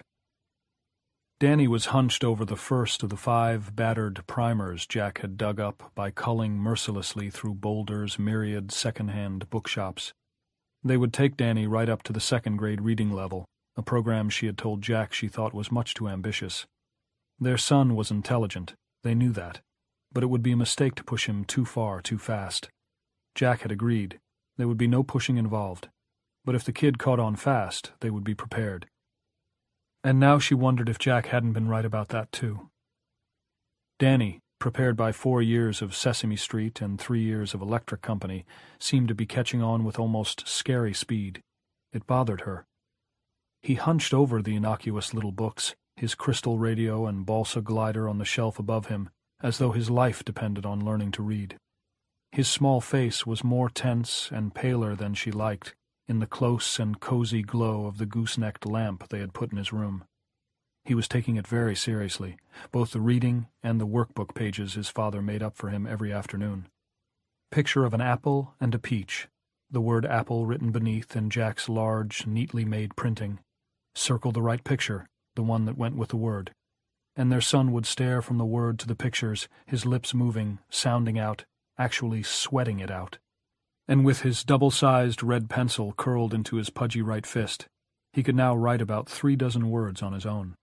Danny was hunched over the first of the five battered primers Jack had dug up by culling mercilessly through Boulder's myriad second-hand bookshops. They would take Danny right up to the second-grade reading level, a program she had told Jack she thought was much too ambitious. Their son was intelligent, they knew that, but it would be a mistake to push him too far too fast. Jack had agreed. There would be no pushing involved, but if the kid caught on fast, they would be prepared. And now she wondered if Jack hadn't been right about that too. Danny, prepared by four years of Sesame Street and three years of Electric Company, seemed to be catching on with almost scary speed. It bothered her. He hunched over the innocuous little books, his crystal radio and balsa glider on the shelf above him, as though his life depended on learning to read. His small face was more tense and paler than she liked, in the close and cozy glow of the goosenecked lamp they had put in his room. He was taking it very seriously, both the reading and the workbook pages his father made up for him every afternoon. Picture of an apple and a peach, the word apple written beneath in Jack's large, neatly made printing. Circle the right picture, the one that went with the word. And their son would stare from the word to the pictures, his lips moving, sounding out, actually sweating it out. And with his double-sized red pencil curled into his pudgy right fist, he could now write about three dozen words on his own.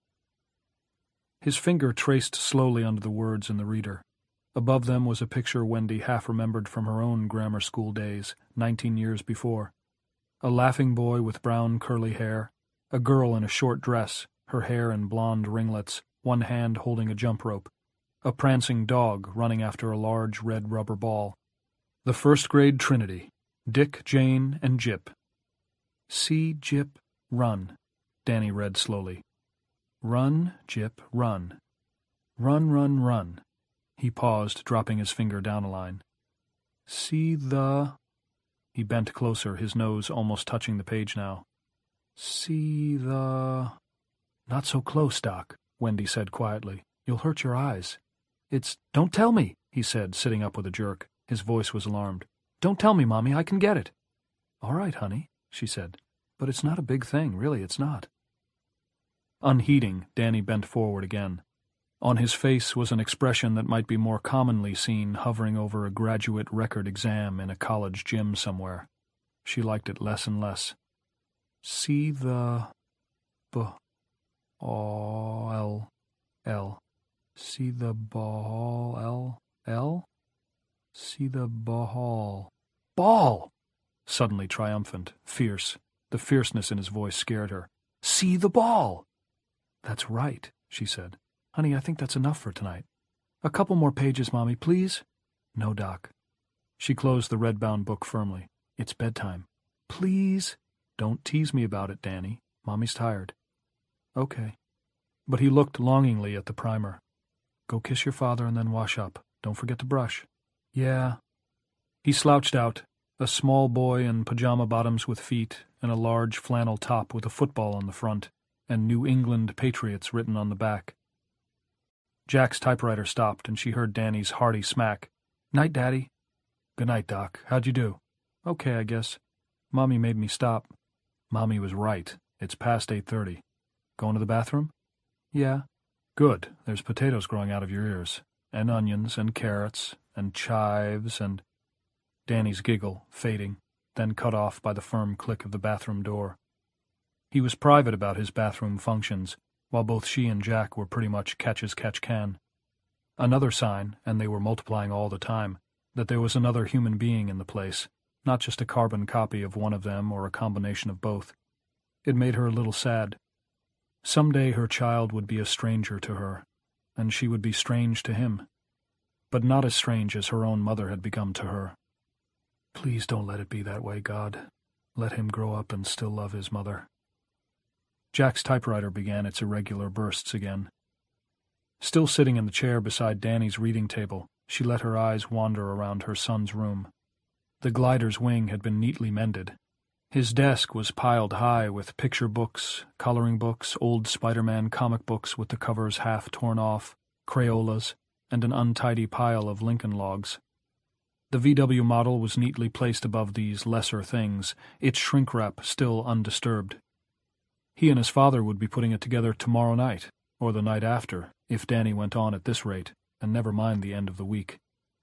His finger traced slowly under the words in the reader. Above them was a picture Wendy half remembered from her own grammar school days, nineteen years before. A laughing boy with brown curly hair, a girl in a short dress, her hair in blonde ringlets, one hand holding a jump rope, a prancing dog running after a large red rubber ball. The first-grade trinity, Dick, Jane, and Jip. See Jip run, Danny read slowly. Run, Jip, run. Run, run, run. He paused, dropping his finger down a line. See the... He bent closer, his nose almost touching the page now. See the... Not so close, Doc, Wendy said quietly. You'll hurt your eyes. It's... Don't tell me, he said, sitting up with a jerk. His voice was alarmed. Don't tell me, Mommy, I can get it. All right, honey, she said. But it's not a big thing, really, it's not. Unheeding, Danny bent forward again. On his face was an expression that might be more commonly seen hovering over a graduate record exam in a college gym somewhere. She liked it less and less. See the... b... all... l. See the ball... l... l? See the ball... Ball! Suddenly triumphant, fierce. The fierceness in his voice scared her. See the ball! That's right, she said. Honey, I think that's enough for tonight. A couple more pages, Mommy, please? No, Doc. She closed the red-bound book firmly. It's bedtime. Please? Don't tease me about it, Danny. Mommy's tired. Okay. But he looked longingly at the primer. Go kiss your father and then wash up. Don't forget to brush. Yeah. He slouched out, a small boy in pajama bottoms with feet and a large flannel top with a football on the front and New England Patriots written on the back. Jack's typewriter stopped and she heard Danny's hearty smack. Night, Daddy. Good night, Doc. How'd you do? Okay, I guess. Mommy made me stop. Mommy was right. It's past eight thirty. Going to the bathroom? Yeah. Good. There's potatoes growing out of your ears, and onions, and carrots, and chives, and... Danny's giggle, fading, then cut off by the firm click of the bathroom door. He was private about his bathroom functions, while both she and Jack were pretty much catch-as-catch-can. Another sign, and they were multiplying all the time, that there was another human being in the place, not just a carbon copy of one of them or a combination of both. It made her a little sad. Someday her child would be a stranger to her, and she would be strange to him, but not as strange as her own mother had become to her. Please don't let it be that way, God. Let him grow up and still love his mother. Jack's typewriter began its irregular bursts again. Still sitting in the chair beside Danny's reading table, she let her eyes wander around her son's room. The glider's wing had been neatly mended. His desk was piled high with picture books, coloring books, old Spider-Man comic books with the covers half torn off, Crayolas, and an untidy pile of Lincoln logs. The V W model was neatly placed above these lesser things, its shrink wrap still undisturbed. He and his father would be putting it together tomorrow night, or the night after, if Danny went on at this rate, and never mind the end of the week.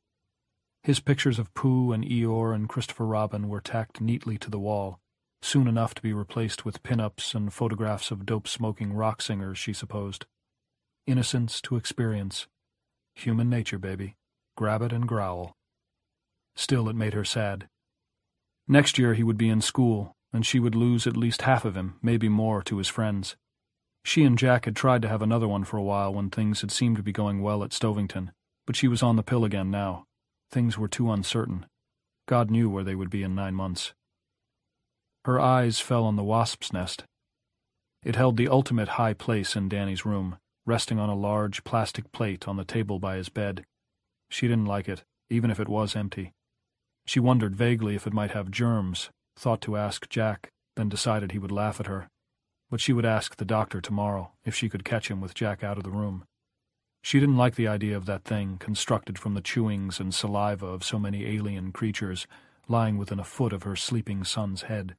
His pictures of Pooh and Eeyore and Christopher Robin were tacked neatly to the wall, soon enough to be replaced with pin-ups and photographs of dope-smoking rock singers, she supposed. Innocence to experience. Human nature, baby. Grab it and growl. Still, it made her sad. Next year he would be in school, and she would lose at least half of him, maybe more, to his friends. She and Jack had tried to have another one for a while when things had seemed to be going well at Stovington, but she was on the pill again now. Things were too uncertain. God knew where they would be in nine months. Her eyes fell on the wasp's nest. It held the ultimate high place in Danny's room, resting on a large plastic plate on the table by his bed. She didn't like it, even if it was empty. She wondered vaguely if it might have germs, thought to ask Jack, then decided he would laugh at her. But she would ask the doctor tomorrow if she could catch him with Jack out of the room. She didn't like the idea of that thing, constructed from the chewings and saliva of so many alien creatures, lying within a foot of her sleeping son's head.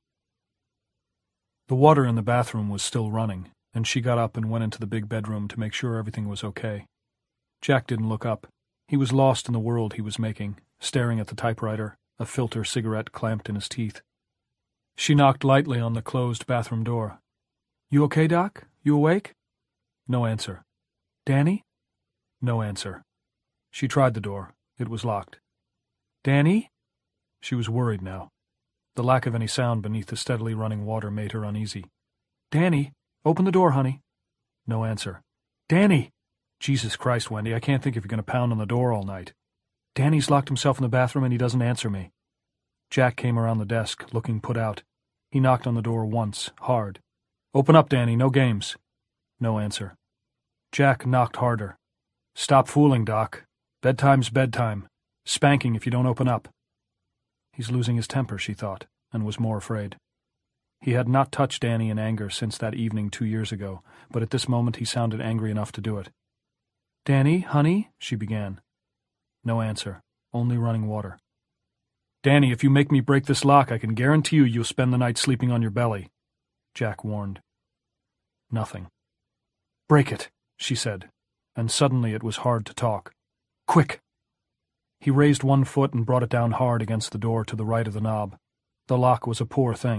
The water in the bathroom was still running, and she got up and went into the big bedroom to make sure everything was okay. Jack didn't look up. He was lost in the world he was making, staring at the typewriter, a filter cigarette clamped in his teeth. She knocked lightly on the closed bathroom door. You okay, Doc? You awake? No answer. Danny? No answer. She tried the door. It was locked. Danny? She was worried now. The lack of any sound beneath the steadily running water made her uneasy. Danny, open the door, honey. No answer. Danny! Jesus Christ, Wendy, I can't think if you're going to pound on the door all night. Danny's locked himself in the bathroom and he doesn't answer me. Jack came around the desk, looking put out. He knocked on the door once, hard. Open up, Danny, no games. No answer. Jack knocked harder. Stop fooling, Doc. Bedtime's bedtime. Spanking if you don't open up. He's losing his temper, she thought, and was more afraid. He had not touched Danny in anger since that evening two years ago, but at this moment he sounded angry enough to do it. Danny, honey, she began. No answer, only running water. Danny, if you make me break this lock, I can guarantee you you'll spend the night sleeping on your belly, Jack warned. Nothing. Break it, she said, and suddenly it was hard to talk. Quick! He raised one foot and brought it down hard against the door to the right of the knob. The lock was a poor thing.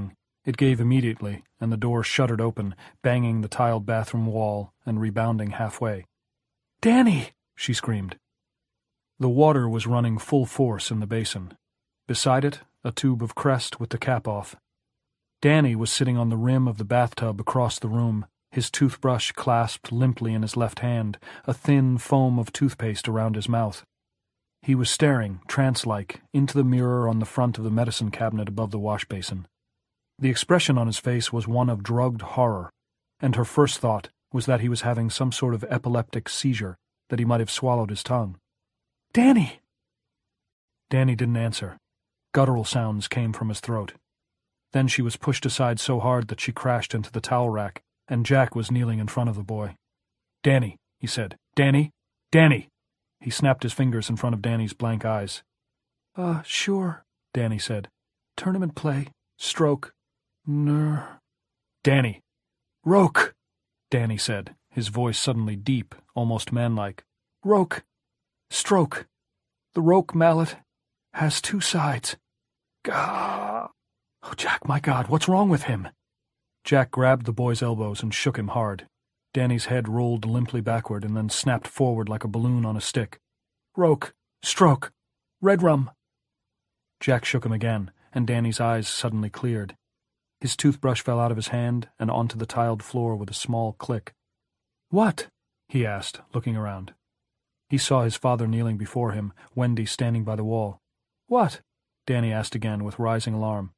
It gave immediately, and the door shuddered open, banging the tiled bathroom wall and rebounding halfway. "Danny!" she screamed. The water was running full force in the basin. Beside it, a tube of Crest with the cap off. Danny was sitting on the rim of the bathtub across the room, his toothbrush clasped limply in his left hand, a thin foam of toothpaste around his mouth. He was staring, trance-like, into the mirror on the front of the medicine cabinet above the wash basin. The expression on his face was one of drugged horror, and her first thought was that he was having some sort of epileptic seizure, that he might have swallowed his tongue. "Danny!" Danny didn't answer. Guttural sounds came from his throat. Then she was pushed aside so hard that she crashed into the towel rack, and Jack was kneeling in front of the boy. "Danny," he said. "Danny! Danny!" He snapped his fingers in front of Danny's blank eyes. Uh, sure, Danny said. Tournament play. Stroke. Ner. Danny. Roke, Danny said, his voice suddenly deep, almost manlike. Roke. Stroke. The Roke mallet has two sides. Gah! Oh, Jack, my God, what's wrong with him? Jack grabbed the boy's elbows and shook him hard. Danny's head rolled limply backward and then snapped forward like a balloon on a stick. Roke. Stroke. Red rum. Jack shook him again, and Danny's eyes suddenly cleared. His toothbrush fell out of his hand and onto the tiled floor with a small click. What? He asked, looking around. He saw his father kneeling before him, Wendy standing by the wall. What? Danny asked again with rising alarm.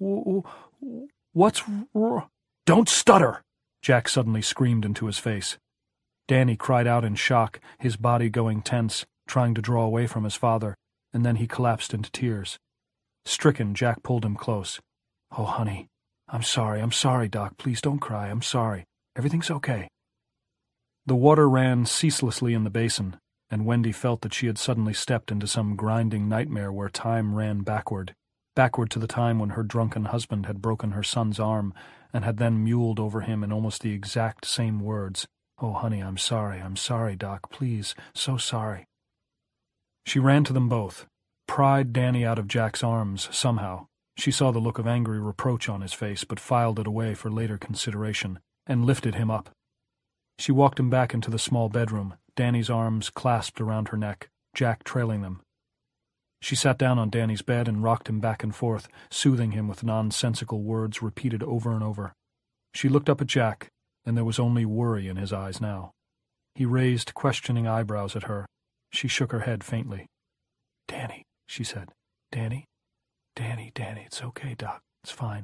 What's r- Don't stutter! Jack suddenly screamed into his face. Danny cried out in shock, his body going tense, trying to draw away from his father, and then he collapsed into tears. Stricken, Jack pulled him close. Oh, honey, I'm sorry, I'm sorry, Doc. Please don't cry, I'm sorry. Everything's okay. The water ran ceaselessly in the basin, and Wendy felt that she had suddenly stepped into some grinding nightmare where time ran backward, backward to the time when her drunken husband had broken her son's arm and had then mewled over him in almost the exact same words. Oh, honey, I'm sorry, I'm sorry, Doc, please, so sorry. She ran to them both, pried Danny out of Jack's arms somehow. She saw the look of angry reproach on his face, but filed it away for later consideration, and lifted him up. She walked him back into the small bedroom, Danny's arms clasped around her neck, Jack trailing them. She sat down on Danny's bed and rocked him back and forth, soothing him with nonsensical words repeated over and over. She looked up at Jack, and there was only worry in his eyes now. He raised questioning eyebrows at her. She shook her head faintly. Danny, she said. Danny? Danny, Danny, it's okay, Doc. It's fine.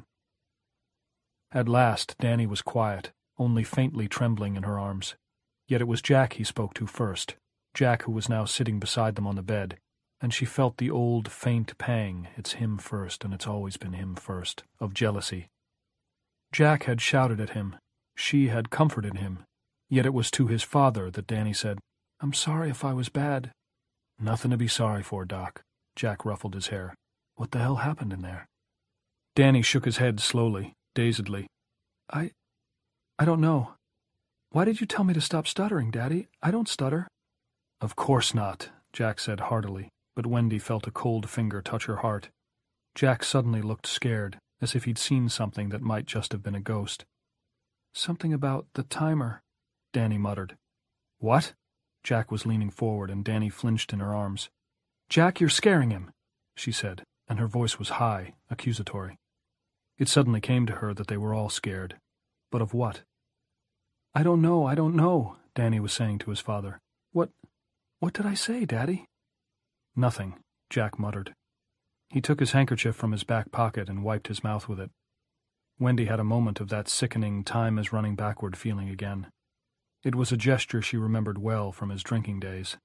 At last, Danny was quiet, only faintly trembling in her arms. Yet it was Jack he spoke to first, Jack who was now sitting beside them on the bed, and she felt the old faint pang, it's him first and it's always been him first, of jealousy. Jack had shouted at him. She had comforted him. Yet it was to his father that Danny said, I'm sorry if I was bad. Nothing to be sorry for, Doc. Jack ruffled his hair. What the hell happened in there? Danny shook his head slowly, dazedly. I... I don't know. Why did you tell me to stop stuttering, Daddy? I don't stutter. Of course not, Jack said heartily, but Wendy felt a cold finger touch her heart. Jack suddenly looked scared, as if he'd seen something that might just have been a ghost. Something about the timer, Danny muttered. What? Jack was leaning forward, and Danny flinched in her arms. Jack, you're scaring him, she said, and her voice was high, accusatory. It suddenly came to her that they were all scared. But of what? I don't know, I don't know, Danny was saying to his father. What, what did I say, Daddy? Nothing, Jack muttered. He took his handkerchief from his back pocket and wiped his mouth with it. Wendy had a moment of that sickening time is running backward feeling again. It was a gesture she remembered well from his drinking days.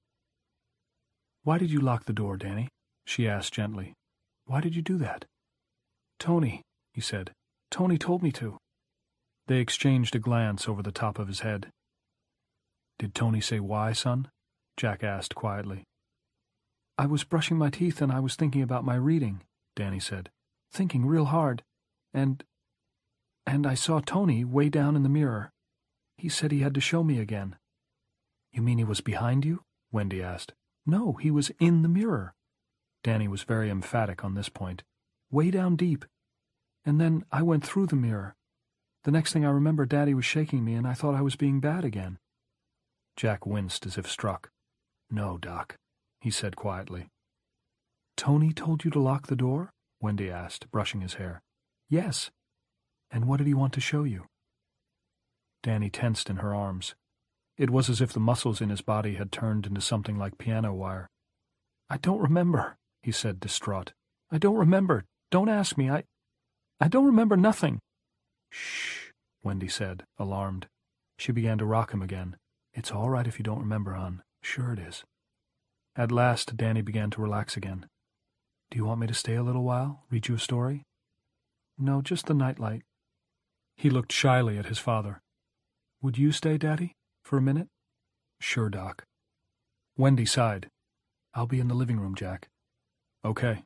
Why did you lock the door, Danny? She asked gently. Why did you do that? Tony, he said. Tony told me to. They exchanged a glance over the top of his head. Did Tony say why, son? Jack asked quietly. I was brushing my teeth and I was thinking about my reading, Danny said. Thinking real hard. And... and I saw Tony way down in the mirror. He said he had to show me again. You mean he was behind you? Wendy asked. No, he was in the mirror. Danny was very emphatic on this point. Way down deep. And then I went through the mirror. The next thing I remember, Daddy was shaking me, and I thought I was being bad again." Jack winced as if struck. "No, Doc," he said quietly. "Tony told you to lock the door?" Wendy asked, brushing his hair. "Yes. And what did he want to show you?" Danny tensed in her arms. It was as if the muscles in his body had turned into something like piano wire. "I don't remember," he said, distraught. "I don't remember. Don't ask me. I... I don't remember nothing." "Shh," Wendy said, alarmed. She began to rock him again. "It's all right if you don't remember, hon. Sure it is." At last, Danny began to relax again. "Do you want me to stay a little while? Read you a story?" "No, just the nightlight." He looked shyly at his father. "Would you stay, Daddy, for a minute?" "Sure, Doc." Wendy sighed. "I'll be in the living room, Jack." "Okay."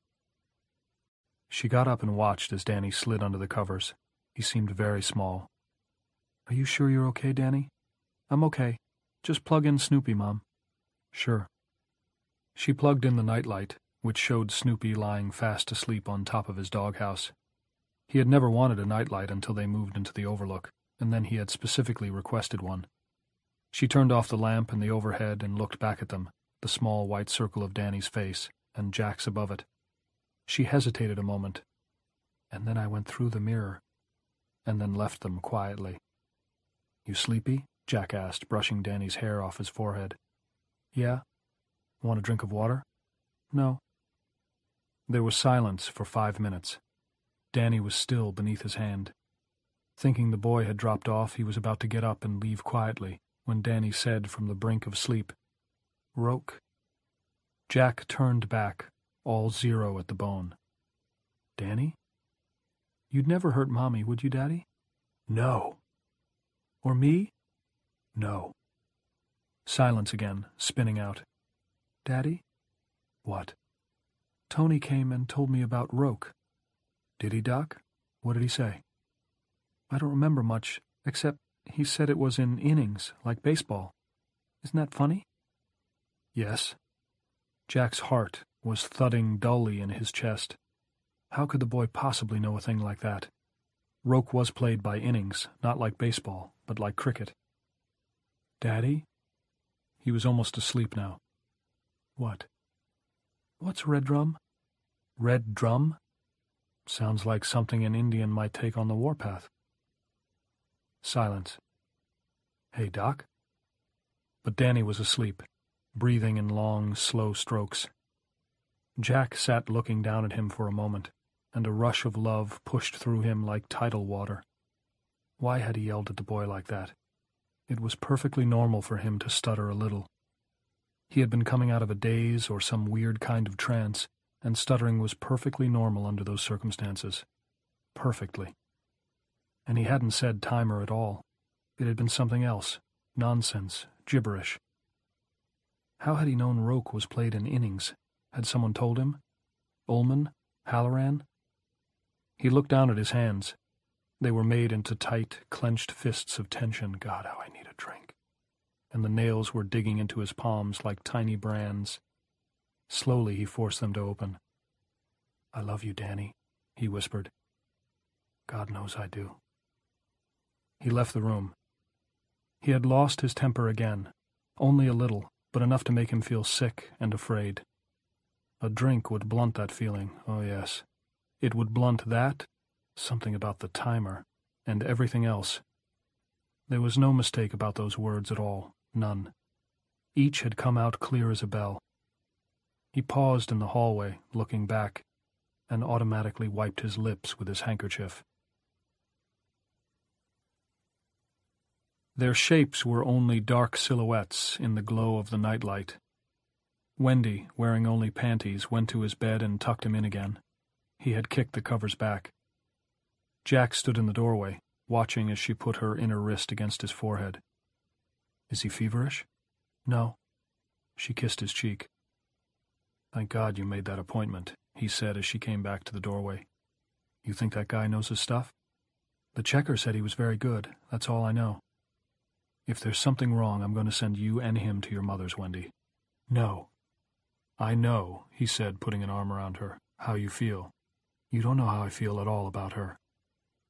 She got up and watched as Danny slid under the covers. He seemed very small. "Are you sure you're okay, Danny?" "I'm okay. Just plug in Snoopy, Mom." "Sure." She plugged in the nightlight, which showed Snoopy lying fast asleep on top of his doghouse. He had never wanted a nightlight until they moved into the overlook, and then he had specifically requested one. She turned off the lamp in the overhead and looked back at them, the small white circle of Danny's face, and Jack's above it. She hesitated a moment, and then I went through the mirror, and then left them quietly. "You sleepy?" Jack asked, brushing Danny's hair off his forehead. "Yeah." "Want a drink of water?" "No." There was silence for five minutes. Danny was still beneath his hand. Thinking the boy had dropped off, he was about to get up and leave quietly, when Danny said from the brink of sleep, "Roke." Jack turned back, all zero at the bone. "Danny? You'd never hurt Mommy, would you, Daddy?" "No." "Or me?" "No." Silence again, spinning out. "Daddy?" "What?" "Tony came and told me about Roke." "Did he, Doc? What did he say?" "I don't remember much, except he said it was in innings, like baseball. Isn't that funny?" "Yes." Jack's heart was thudding dully in his chest. How could the boy possibly know a thing like that? Roke was played by innings, not like baseball, but like cricket. "Daddy?" He was almost asleep now. "What?" "What's Red Drum?" "Red Drum?" Sounds like something an Indian might take on the warpath. Silence. "Hey, Doc?" But Danny was asleep, breathing in long, slow strokes. Jack sat looking down at him for a moment, and a rush of love pushed through him like tidal water. Why had he yelled at the boy like that? It was perfectly normal for him to stutter a little. He had been coming out of a daze or some weird kind of trance, and stuttering was perfectly normal under those circumstances. Perfectly. And he hadn't said timer at all. It had been something else. Nonsense. Gibberish. How had he known Roke was played in innings? Had someone told him? Ullman? Halloran? He looked down at his hands. They were made into tight, clenched fists of tension. God, how I need a drink. And the nails were digging into his palms like tiny brands. Slowly he forced them to open. "I love you, Danny," he whispered. "God knows I do." He left the room. He had lost his temper again, only a little, but enough to make him feel sick and afraid. A drink would blunt that feeling, oh yes. It would blunt that, something about the timer, and everything else. There was no mistake about those words at all, none. Each had come out clear as a bell. He paused in the hallway, looking back, and automatically wiped his lips with his handkerchief. Their shapes were only dark silhouettes in the glow of the nightlight. Wendy, wearing only panties, went to his bed and tucked him in again. He had kicked the covers back. Jack stood in the doorway, watching as she put her inner wrist against his forehead. "Is he feverish?" "No." She kissed his cheek. "Thank God you made that appointment," he said as she came back to the doorway. "You think that guy knows his stuff?" "The checker said he was very good. That's all I know." "If there's something wrong, I'm going to send you and him to your mother's, Wendy." "No." "I know," he said, putting an arm around her, "how you feel. You don't know how I feel at all about her.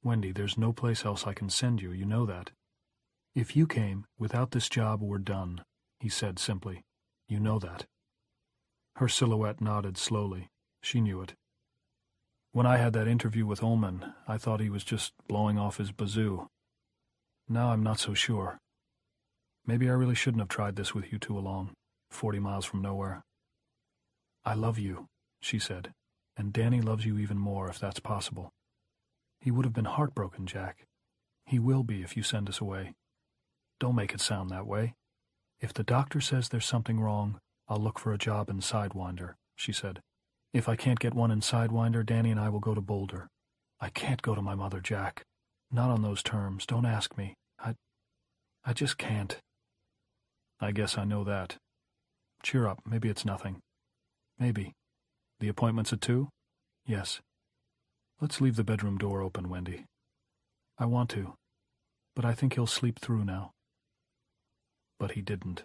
Wendy, there's no place else I can send you, you know that. If you came, without this job, we're done, he said simply. You know that. Her silhouette nodded slowly. She knew it. When I had that interview with Ullman, I thought he was just blowing off his bazoo. Now I'm not so sure. Maybe I really shouldn't have tried this with you two along, forty miles from nowhere. I love you, she said, and Danny loves you even more if that's possible. He would have been heartbroken, Jack. He will be if you send us away. Don't make it sound that way. If the doctor says there's something wrong, I'll look for a job in Sidewinder, she said. If I can't get one in Sidewinder, Danny and I will go to Boulder. I can't go to my mother, Jack. Not on those terms. Don't ask me. I... I just can't. I guess I know that. Cheer up. Maybe it's nothing. Maybe. The appointment's at two? Yes. Let's leave the bedroom door open, Wendy. I want to, but I think he'll sleep through now. But he didn't.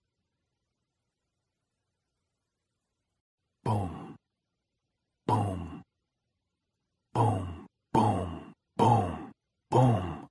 Boom. Boom. Boom. Boom. Boom. Boom.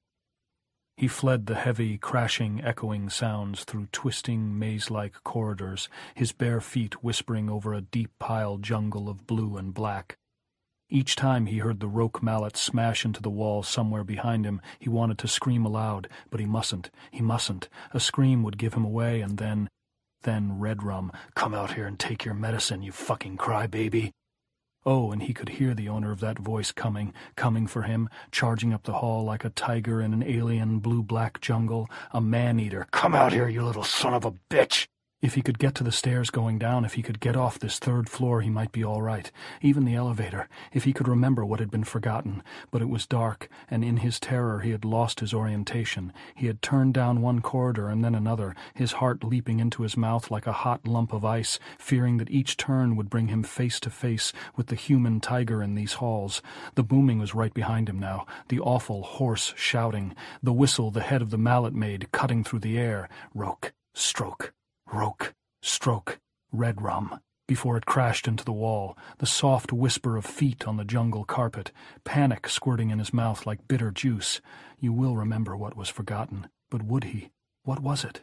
He fled the heavy, crashing, echoing sounds through twisting, maze-like corridors, his bare feet whispering over a deep-piled jungle of blue and black. Each time he heard the roque mallet smash into the wall somewhere behind him, he wanted to scream aloud, but he mustn't. He mustn't. A scream would give him away, and then... Then Redrum, come out here and take your medicine, you fucking crybaby. Oh, and he could hear the owner of that voice coming, coming for him, charging up the hall like a tiger in an alien blue-black jungle, a man-eater. Come out here, you little son of a bitch! If he could get to the stairs going down, if he could get off this third floor, he might be all right. Even the elevator, if he could remember what had been forgotten. But it was dark, and in his terror he had lost his orientation. He had turned down one corridor and then another, his heart leaping into his mouth like a hot lump of ice, fearing that each turn would bring him face to face with the human tiger in these halls. The booming was right behind him now, the awful, hoarse shouting, the whistle the head of the mallet made cutting through the air. Roque, stroke. Roque, stroke, Redrum, before it crashed into the wall, the soft whisper of feet on the jungle carpet, panic squirting in his mouth like bitter juice. You will remember what was forgotten, but would he? What was it?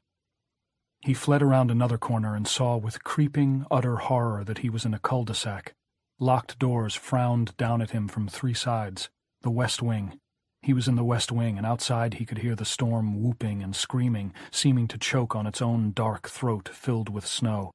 He fled around another corner and saw with creeping, utter horror that he was in a cul-de-sac. Locked doors frowned down at him from three sides. The West Wing. He was in the West Wing, and outside he could hear the storm whooping and screaming, seeming to choke on its own dark throat filled with snow.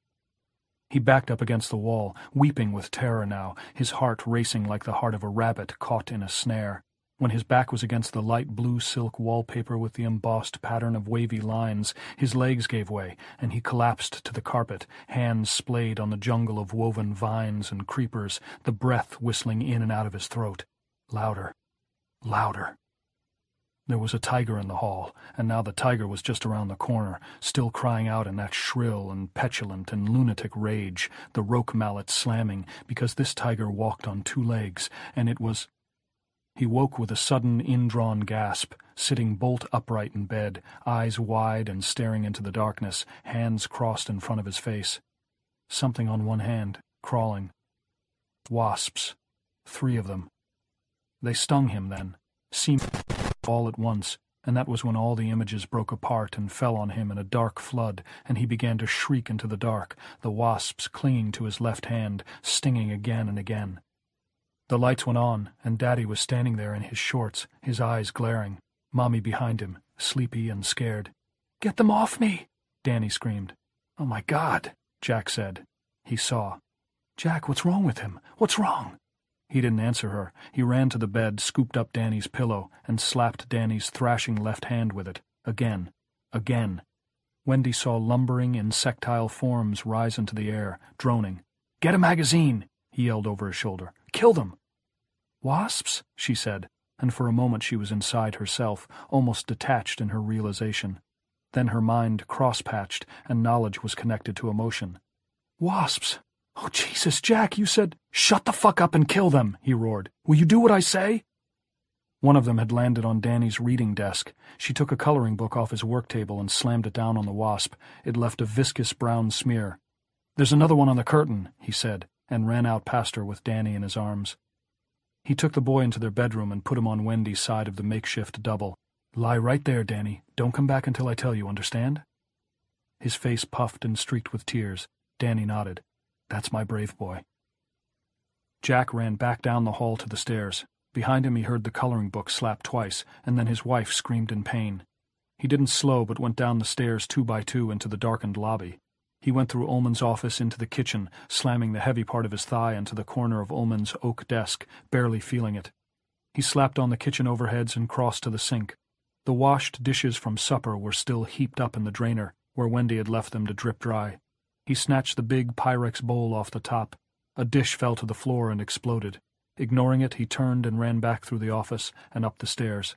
He backed up against the wall, weeping with terror now, his heart racing like the heart of a rabbit caught in a snare. When his back was against the light blue silk wallpaper with the embossed pattern of wavy lines, his legs gave way, and he collapsed to the carpet, hands splayed on the jungle of woven vines and creepers, the breath whistling in and out of his throat. Louder. Louder. There was a tiger in the hall, and now the tiger was just around the corner, still crying out in that shrill and petulant and lunatic rage, the roque mallet slamming, because this tiger walked on two legs, and it was... He woke with a sudden indrawn gasp, sitting bolt upright in bed, eyes wide and staring into the darkness, hands crossed in front of his face. Something on one hand, crawling. Wasps. Three of them. They stung him then, seemed all at once, and that was when all the images broke apart and fell on him in a dark flood, and he began to shriek into the dark, the wasps clinging to his left hand, stinging again and again. The lights went on, and Daddy was standing there in his shorts, his eyes glaring, Mommy behind him, sleepy and scared. "Get them off me!" Danny screamed. "Oh my God," Jack said. He saw. "Jack, what's wrong with him? What's wrong?" He didn't answer her. He ran to the bed, scooped up Danny's pillow, and slapped Danny's thrashing left hand with it. Again. Again. Wendy saw lumbering, insectile forms rise into the air, droning. "Get a magazine!" he yelled over his shoulder. "Kill them!" "Wasps?" she said, and for a moment she was inside herself, almost detached in her realization. Then her mind cross-patched, and knowledge was connected to emotion. "Wasps! Oh, Jesus, Jack, you said—" "Shut the fuck up and kill them," he roared. "Will you do what I say?" One of them had landed on Danny's reading desk. She took a coloring book off his work table and slammed it down on the wasp. It left a viscous brown smear. "There's another one on the curtain," he said, and ran out past her with Danny in his arms. He took the boy into their bedroom and put him on Wendy's side of the makeshift double. "Lie right there, Danny. Don't come back until I tell you, understand?" His face puffed and streaked with tears. Danny nodded. "That's my brave boy." Jack ran back down the hall to the stairs. Behind him he heard the coloring book slap twice, and then his wife screamed in pain. He didn't slow but went down the stairs two by two into the darkened lobby. He went through Ullman's office into the kitchen, slamming the heavy part of his thigh into the corner of Ullman's oak desk, barely feeling it. He slapped on the kitchen overheads and crossed to the sink. The washed dishes from supper were still heaped up in the drainer, where Wendy had left them to drip dry. He snatched the big Pyrex bowl off the top. A dish fell to the floor and exploded. Ignoring it, he turned and ran back through the office and up the stairs.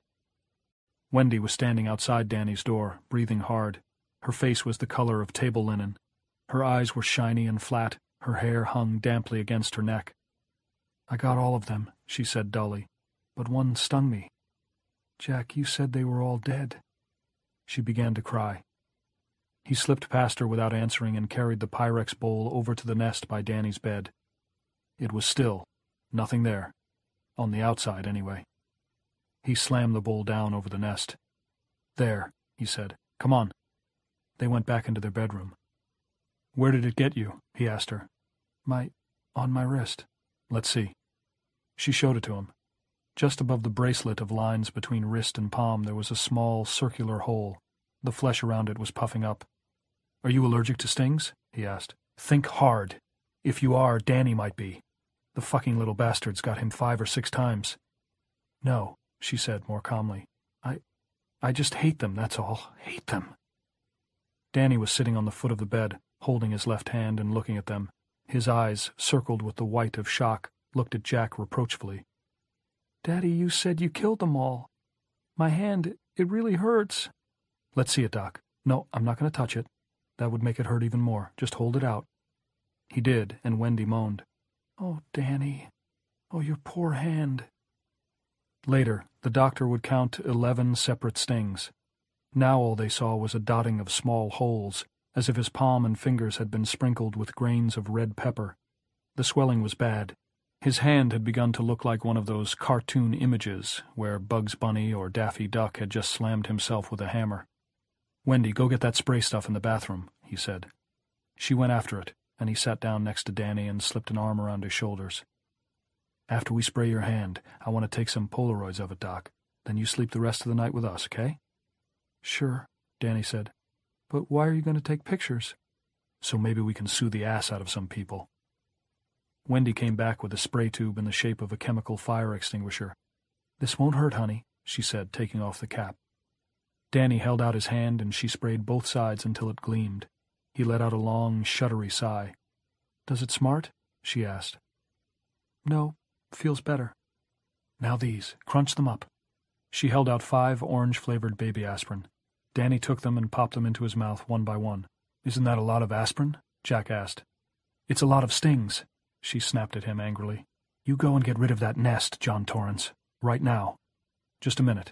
Wendy was standing outside Danny's door, breathing hard. Her face was the color of table linen. Her eyes were shiny and flat. Her hair hung damply against her neck. "I got all of them," she said dully, "but one stung me. Jack, you said they were all dead." She began to cry. He slipped past her without answering and carried the Pyrex bowl over to the nest by Danny's bed. It was still. Nothing there. On the outside, anyway. He slammed the bowl down over the nest. "There," he said. "Come on." They went back into their bedroom. "Where did it get you?" he asked her. My... on my wrist." "Let's see." She showed it to him. Just above the bracelet of lines between wrist and palm there was a small, circular hole. The flesh around it was puffing up. "Are you allergic to stings?" he asked. "Think hard. If you are, Danny might be. The fucking little bastard's got him five or six times." "No," she said more calmly. I... I just hate them, that's all. Hate them." Danny was sitting on the foot of the bed, holding his left hand and looking at them. His eyes, circled with the white of shock, looked at Jack reproachfully. "Daddy, you said you killed them all. My hand, it really hurts." "Let's see it, Doc." "No, I'm not going to touch it. That would make it hurt even more. Just hold it out." He did, and Wendy moaned. "Oh, Danny. Oh, your poor hand." Later, the doctor would count eleven separate stings. Now all they saw was a dotting of small holes, as if his palm and fingers had been sprinkled with grains of red pepper. The swelling was bad. His hand had begun to look like one of those cartoon images where Bugs Bunny or Daffy Duck had just slammed himself with a hammer. "Wendy, go get that spray stuff in the bathroom," he said. She went after it, and he sat down next to Danny and slipped an arm around his shoulders. "After we spray your hand, I want to take some Polaroids of it, Doc. Then you sleep the rest of the night with us, okay?" "Sure," Danny said. "But why are you going to take pictures?" "So maybe we can sue the ass out of some people." Wendy came back with a spray tube in the shape of a chemical fire extinguisher. "This won't hurt, honey," she said, taking off the cap. Danny held out his hand and she sprayed both sides until it gleamed. He let out a long, shuddery sigh. "Does it smart?" she asked. "No, feels better." "Now these, crunch them up." She held out five orange-flavored baby aspirin. Danny took them and popped them into his mouth one by one. "Isn't that a lot of aspirin?" Jack asked. "It's a lot of stings," she snapped at him angrily. "You go and get rid of that nest, John Torrance. Right now. Just a minute."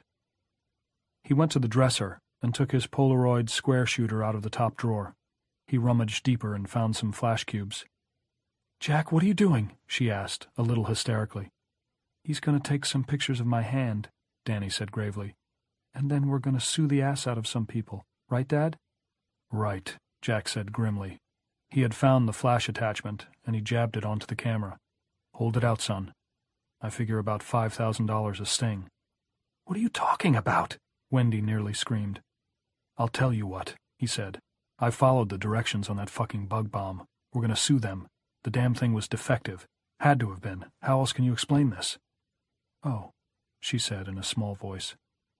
He went to the dresser and took his Polaroid square shooter out of the top drawer. He rummaged deeper and found some flash cubes. "Jack, what are you doing?" she asked, a little hysterically. "He's going to take some pictures of my hand," Danny said gravely. "And then we're going to sue the ass out of some people. Right, Dad?" "Right," Jack said grimly. He had found the flash attachment, and he jabbed it onto the camera. "Hold it out, son. I figure about five thousand dollars a sting." "What are you talking about?" Wendy nearly screamed. "I'll tell you what," he said. "I followed the directions on that fucking bug bomb. We're going to sue them. The damn thing was defective. Had to have been. How else can you explain this?" "Oh," she said in a small voice.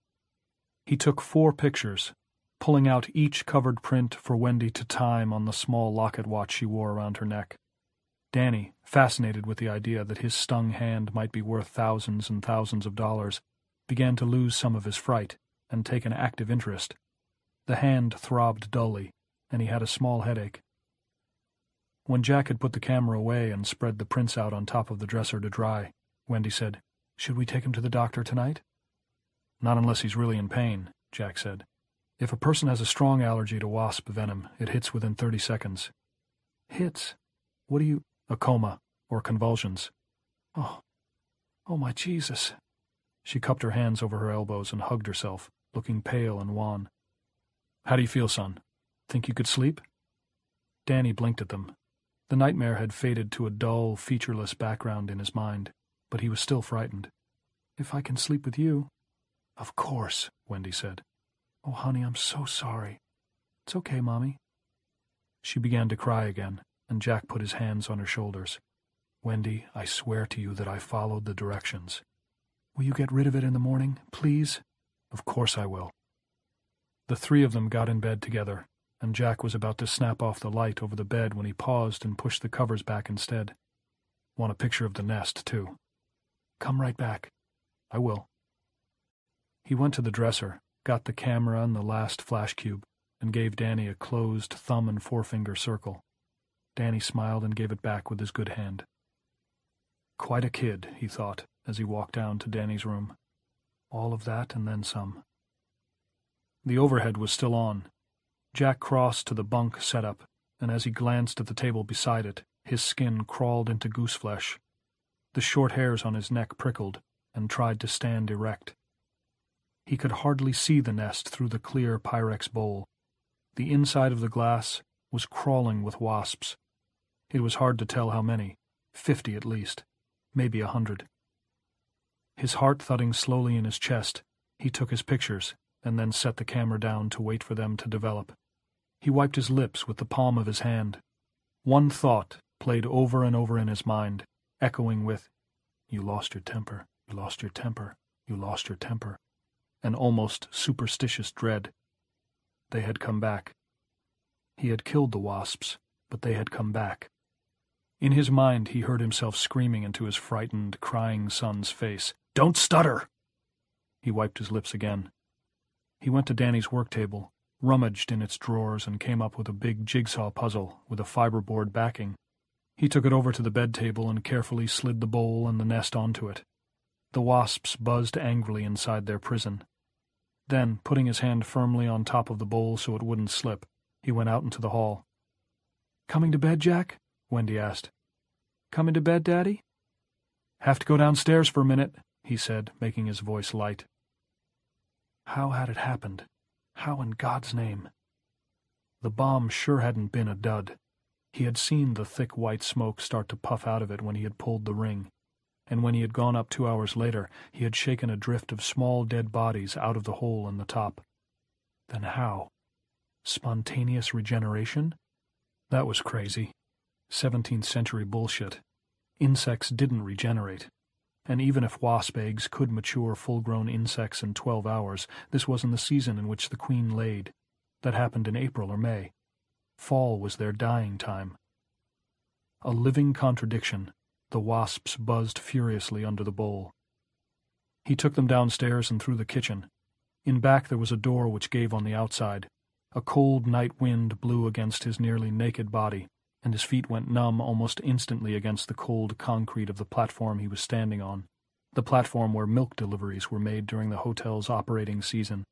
He took four pictures, pulling out each covered print for Wendy to time on the small locket watch she wore around her neck. Danny, fascinated with the idea that his stung hand might be worth thousands and thousands of dollars, began to lose some of his fright and take an active interest. The hand throbbed dully, and he had a small headache. When Jack had put the camera away and spread the prints out on top of the dresser to dry, Wendy said, "Should we take him to the doctor tonight?" "Not unless he's really in pain," Jack said. "If a person has a strong allergy to wasp venom, it hits within thirty seconds. "Hits? What do you—" "A coma, or convulsions." "Oh." Oh, my Jesus. She cupped her hands over her elbows and hugged herself, looking pale and wan. How do you feel, son? Think you could sleep? Danny blinked at them. The nightmare had faded to a dull, featureless background in his mind, but he was still frightened. If I can sleep with you. Of course, Wendy said. Oh, honey, I'm so sorry. It's okay, Mommy. She began to cry again, and Jack put his hands on her shoulders. Wendy, I swear to you that I followed the directions. Will you get rid of it in the morning, please? Of course I will. The three of them got in bed together, and Jack was about to snap off the light over the bed when he paused and pushed the covers back instead. Want a picture of the nest, too. Come right back. I will. He went to the dresser, got the camera and the last flash cube, and gave Danny a closed thumb and forefinger circle. Danny smiled and gave it back with his good hand. Quite a kid, he thought, as he walked down to Danny's room. All of that and then some. The overhead was still on. Jack crossed to the bunk setup, and as he glanced at the table beside it, his skin crawled into gooseflesh. The short hairs on his neck prickled and tried to stand erect. He could hardly see the nest through the clear Pyrex bowl. The inside of the glass was crawling with wasps. It was hard to tell how many, fifty at least, maybe a hundred. His heart thudding slowly in his chest, he took his pictures and then set the camera down to wait for them to develop. He wiped his lips with the palm of his hand. One thought played over and over in his mind, echoing with, "You lost your temper, you lost your temper, you lost your temper," an almost superstitious dread. They had come back. He had killed the wasps, but they had come back. In his mind he heard himself screaming into his frightened, crying son's face, "Don't stutter!" He wiped his lips again. He went to Danny's work table, rummaged in its drawers, and came up with a big jigsaw puzzle with a fiberboard backing. He took it over to the bed table and carefully slid the bowl and the nest onto it. The wasps buzzed angrily inside their prison. Then, putting his hand firmly on top of the bowl so it wouldn't slip, he went out into the hall. "Coming to bed, Jack?" Wendy asked. "Coming to bed, Daddy?" "Have to go downstairs for a minute," he said, making his voice light. How had it happened? How in God's name? The bomb sure hadn't been a dud. He had seen the thick white smoke start to puff out of it when he had pulled the ring, and when he had gone up two hours later, he had shaken a drift of small dead bodies out of the hole in the top. Then how? Spontaneous regeneration? That was crazy. seventeenth century bullshit. Insects didn't regenerate. And even if wasp eggs could mature full-grown insects in twelve hours, this wasn't the season in which the queen laid. That happened in April or May. Fall was their dying time. A living contradiction. The wasps buzzed furiously under the bowl. He took them downstairs and through the kitchen. In back there was a door which gave on the outside. A cold night wind blew against his nearly naked body, and his feet went numb almost instantly against the cold concrete of the platform he was standing on, the platform where milk deliveries were made during the hotel's operating season.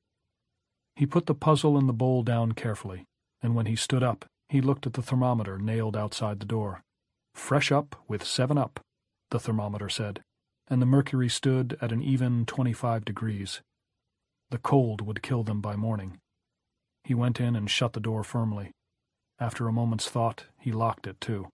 He put the puzzle and the bowl down carefully, and when he stood up, he looked at the thermometer nailed outside the door. "Fresh up with seven up," the thermometer said, and the mercury stood at an even twenty-five degrees. The cold would kill them by morning. He went in and shut the door firmly. After a moment's thought, he locked it, too.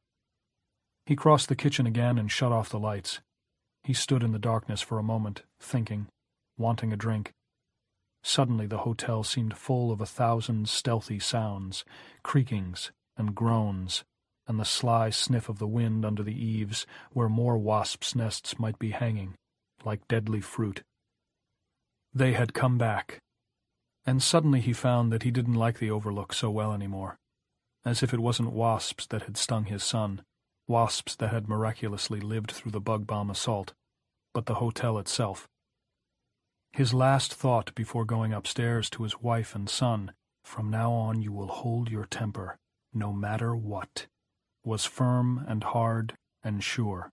He crossed the kitchen again and shut off the lights. He stood in the darkness for a moment, thinking, wanting a drink. Suddenly the hotel seemed full of a thousand stealthy sounds, creakings and groans, and the sly sniff of the wind under the eaves where more wasps' nests might be hanging, like deadly fruit. They had come back. And suddenly he found that he didn't like the overlook so well anymore. As if it wasn't wasps that had stung his son, wasps that had miraculously lived through the bug bomb assault, but the hotel itself. His last thought before going upstairs to his wife and son, "From now on you will hold your temper, no matter what," was firm and hard and sure.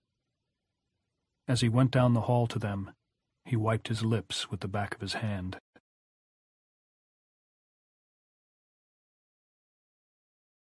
As he went down the hall to them, he wiped his lips with the back of his hand.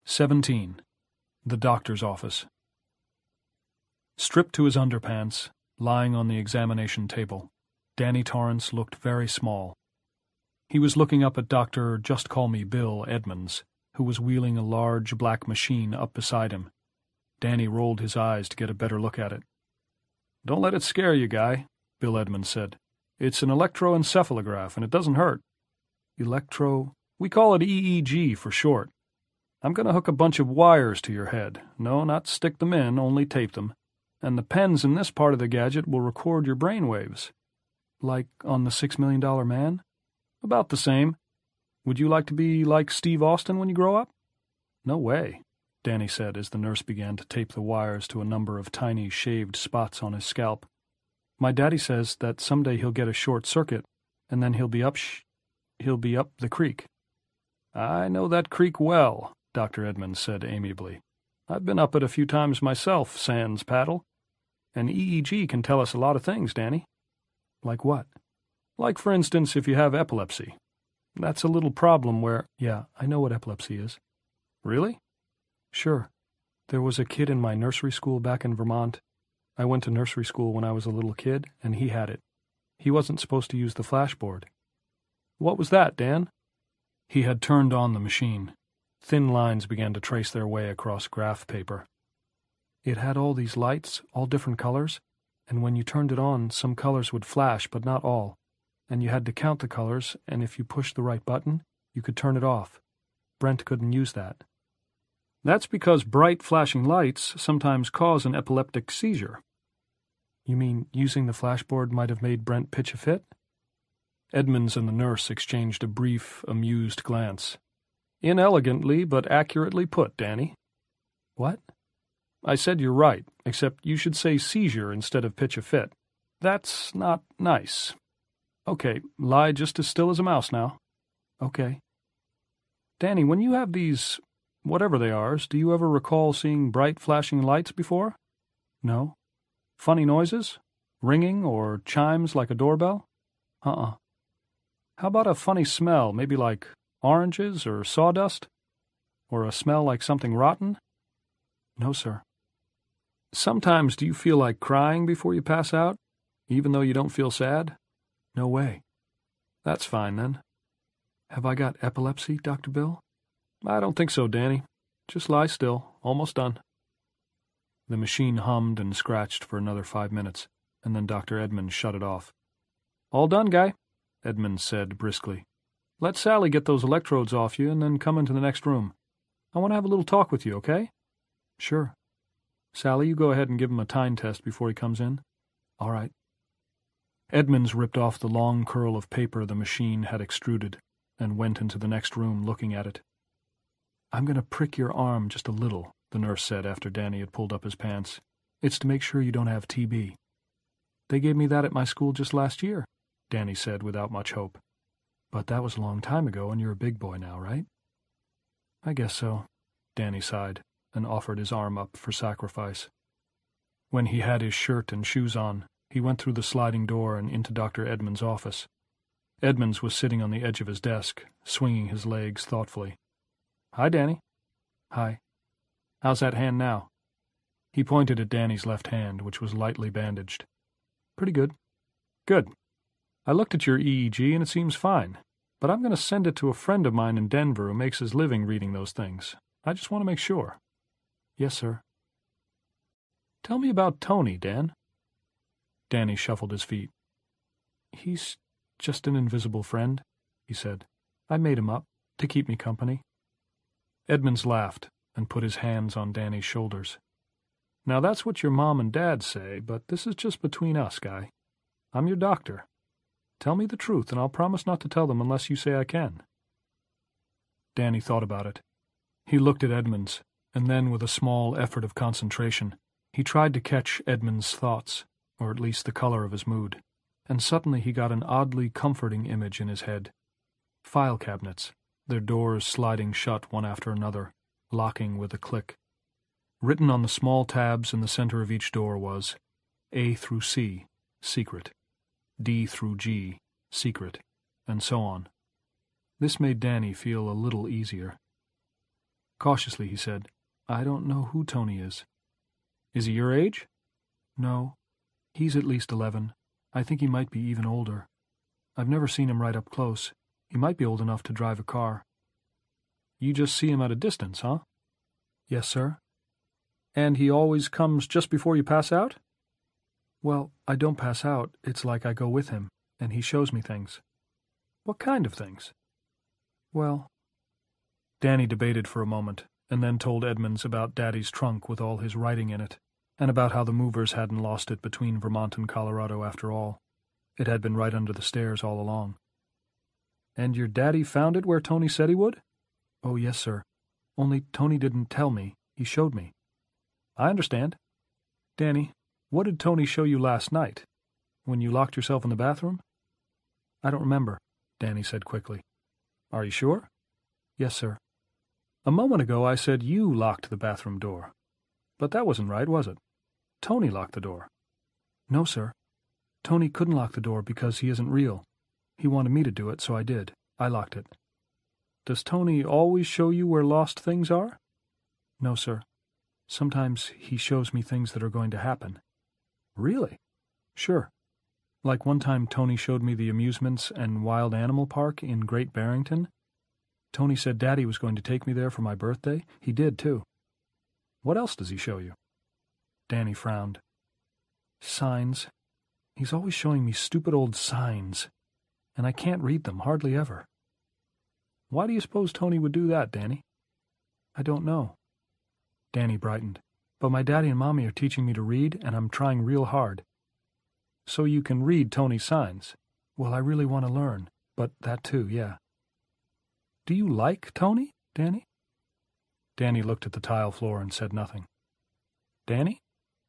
Seventeen. The doctor's office. Stripped to his underpants, lying on the examination table. Danny Torrance looked very small. He was looking up at Doctor Just Call Me Bill Edmonds, who was wheeling a large black machine up beside him. Danny rolled his eyes to get a better look at it. "Don't let it scare you, Guy," Bill Edmonds said. "It's an electroencephalograph, and it doesn't hurt." Electro... We call it E E G for short. I'm going to hook a bunch of wires to your head. No, not stick them in, only tape them. And the pens in this part of the gadget will record your brain waves. Like on the Six Million Dollar Man? About the same. Would you like to be like Steve Austin when you grow up? No way, Danny said as the nurse began to tape the wires to a number of tiny shaved spots on his scalp. My daddy says that someday he'll get a short circuit, and then he'll be up sh- he'll be up the creek. I know that creek well, Doctor Edmonds said amiably. I've been up it a few times myself, sans paddle. And E E G can tell us a lot of things, Danny. Like what? Like, for instance, if you have epilepsy. That's a little problem where... Yeah, I know what epilepsy is. Really? Sure. There was a kid in my nursery school back in Vermont. I went to nursery school when I was a little kid, and he had it. He wasn't supposed to use the flashboard. What was that, Dan? He had turned on the machine. Thin lines began to trace their way across graph paper. It had all these lights, all different colors, and when you turned it on, some colors would flash, but not all. And you had to count the colors, and if you pushed the right button, you could turn it off. Brent couldn't use that. That's because bright flashing lights sometimes cause an epileptic seizure. You mean using the flashboard might have made Brent pitch a fit? Edmonds and the nurse exchanged a brief, amused glance. Inelegantly but accurately put, Danny. What? I said you're right, except you should say seizure instead of pitch a fit. That's not nice. Okay, lie just as still as a mouse now. Okay. Danny, when you have these, whatever they are, do you ever recall seeing bright flashing lights before? No. Funny noises? Ringing or chimes like a doorbell? Uh-uh. How about a funny smell, maybe like oranges or sawdust? Or a smell like something rotten? No, sir. Sometimes do you feel like crying before you pass out, even though you don't feel sad? No way. That's fine, then. Have I got epilepsy, Doctor Bill? I don't think so, Danny. Just lie still. Almost done. The machine hummed and scratched for another five minutes, and then Doctor Edmonds shut it off. All done, Guy, Edmonds said briskly. Let Sally get those electrodes off you and then come into the next room. I want to have a little talk with you, okay? Sure. Sally, you go ahead and give him a time test before he comes in. All right. Edmonds ripped off the long curl of paper the machine had extruded and went into the next room looking at it. I'm going to prick your arm just a little, the nurse said after Danny had pulled up his pants. It's to make sure you don't have T B. They gave me that at my school just last year, Danny said without much hope. But that was a long time ago, and you're a big boy now, right? I guess so, Danny sighed, and offered his arm up for sacrifice. When he had his shirt and shoes on, he went through the sliding door and into Doctor Edmonds' office. Edmonds was sitting on the edge of his desk, swinging his legs thoughtfully. Hi, Danny. Hi. How's that hand now? He pointed at Danny's left hand, which was lightly bandaged. Pretty good. Good. I looked at your E E G and it seems fine, but I'm going to send it to a friend of mine in Denver who makes his living reading those things. I just want to make sure. Yes, sir. Tell me about Tony, Dan. Danny shuffled his feet. He's just an invisible friend, he said. I made him up to keep me company. Edmonds laughed and put his hands on Danny's shoulders. Now that's what your mom and dad say, but this is just between us, Guy. I'm your doctor. Tell me the truth, and I'll promise not to tell them unless you say I can. Danny thought about it. He looked at Edmonds, and then, with a small effort of concentration, he tried to catch Edmonds' thoughts, or at least the color of his mood, and suddenly he got an oddly comforting image in his head. File cabinets, their doors sliding shut one after another, locking with a click. Written on the small tabs in the center of each door was A through C, secret. D through G, secret, and so on. This made Danny feel a little easier. Cautiously, he said, I don't know who Tony is. Is he your age? No. He's at least eleven. I think he might be even older. I've never seen him right up close. He might be old enough to drive a car. You just see him at a distance, huh? Yes, sir. And he always comes just before you pass out? Well, I don't pass out. It's like I go with him, and he shows me things. What kind of things? Well... Danny debated for a moment, and then told Edmonds about Daddy's trunk with all his writing in it, and about how the movers hadn't lost it between Vermont and Colorado after all. It had been right under the stairs all along. And your daddy found it where Tony said he would? Oh, yes, sir. Only Tony didn't tell me. He showed me. I understand. Danny, what did Tony show you last night? When you locked yourself in the bathroom? I don't remember, Danny said quickly. Are you sure? Yes, sir. A moment ago I said you locked the bathroom door. But that wasn't right, was it? Tony locked the door. No, sir. Tony couldn't lock the door because he isn't real. He wanted me to do it, so I did. I locked it. Does Tony always show you where lost things are? No, sir. Sometimes he shows me things that are going to happen. Really? Sure. Like one time Tony showed me the amusements and wild animal park in Great Barrington. Tony said Daddy was going to take me there for my birthday. He did, too. What else does he show you? Danny frowned. Signs. He's always showing me stupid old signs, and I can't read them, hardly ever. Why do you suppose Tony would do that, Danny? I don't know. Danny brightened. But my daddy and mommy are teaching me to read, and I'm trying real hard. So you can read Tony's signs? Well, I really want to learn, but that too, yeah. Do you like Tony, Danny? Danny looked at the tile floor and said nothing. Danny?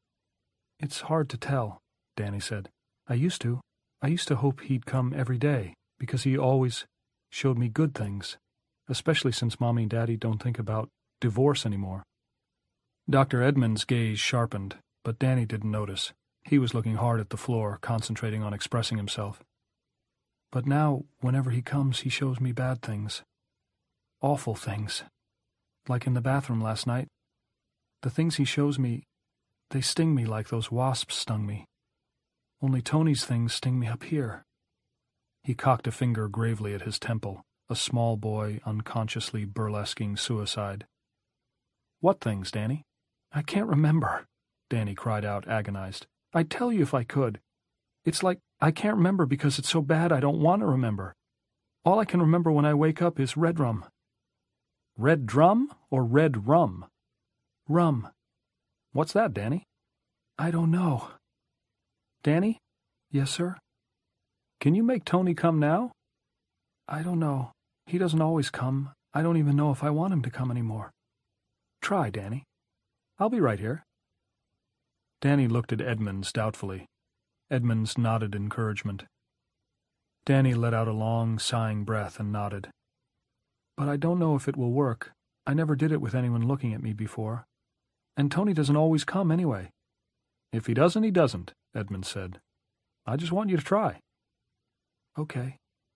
It's hard to tell, Danny said. I used to. I used to hope he'd come every day, because he always showed me good things, especially since Mommy and Daddy don't think about divorce anymore. Doctor Edmonds' gaze sharpened, but Danny didn't notice. He was looking hard at the floor, concentrating on expressing himself. But now, whenever he comes, he shows me bad things. Awful things. Like in the bathroom last night. The things he shows me, they sting me like those wasps stung me. Only Tony's things sting me up here. He cocked a finger gravely at his temple, a small boy unconsciously burlesquing suicide. What things, Danny? I can't remember, Danny cried out, agonized. I'd tell you if I could. It's like I can't remember because it's so bad I don't want to remember. All I can remember when I wake up is red rum. Red drum or red rum? Rum. What's that, Danny? I don't know. Danny? Yes, sir? Can you make Tony come now? I don't know. He doesn't always come. I don't even know if I want him to come anymore. Try, Danny. I'll be right here. Danny looked at Edmonds doubtfully. Edmonds nodded encouragement. Danny let out a long, sighing breath and nodded. But I don't know if it will work. I never did it with anyone looking at me before. And Tony doesn't always come anyway. If he doesn't, he doesn't, Edmonds said. I just want you to try. Okay.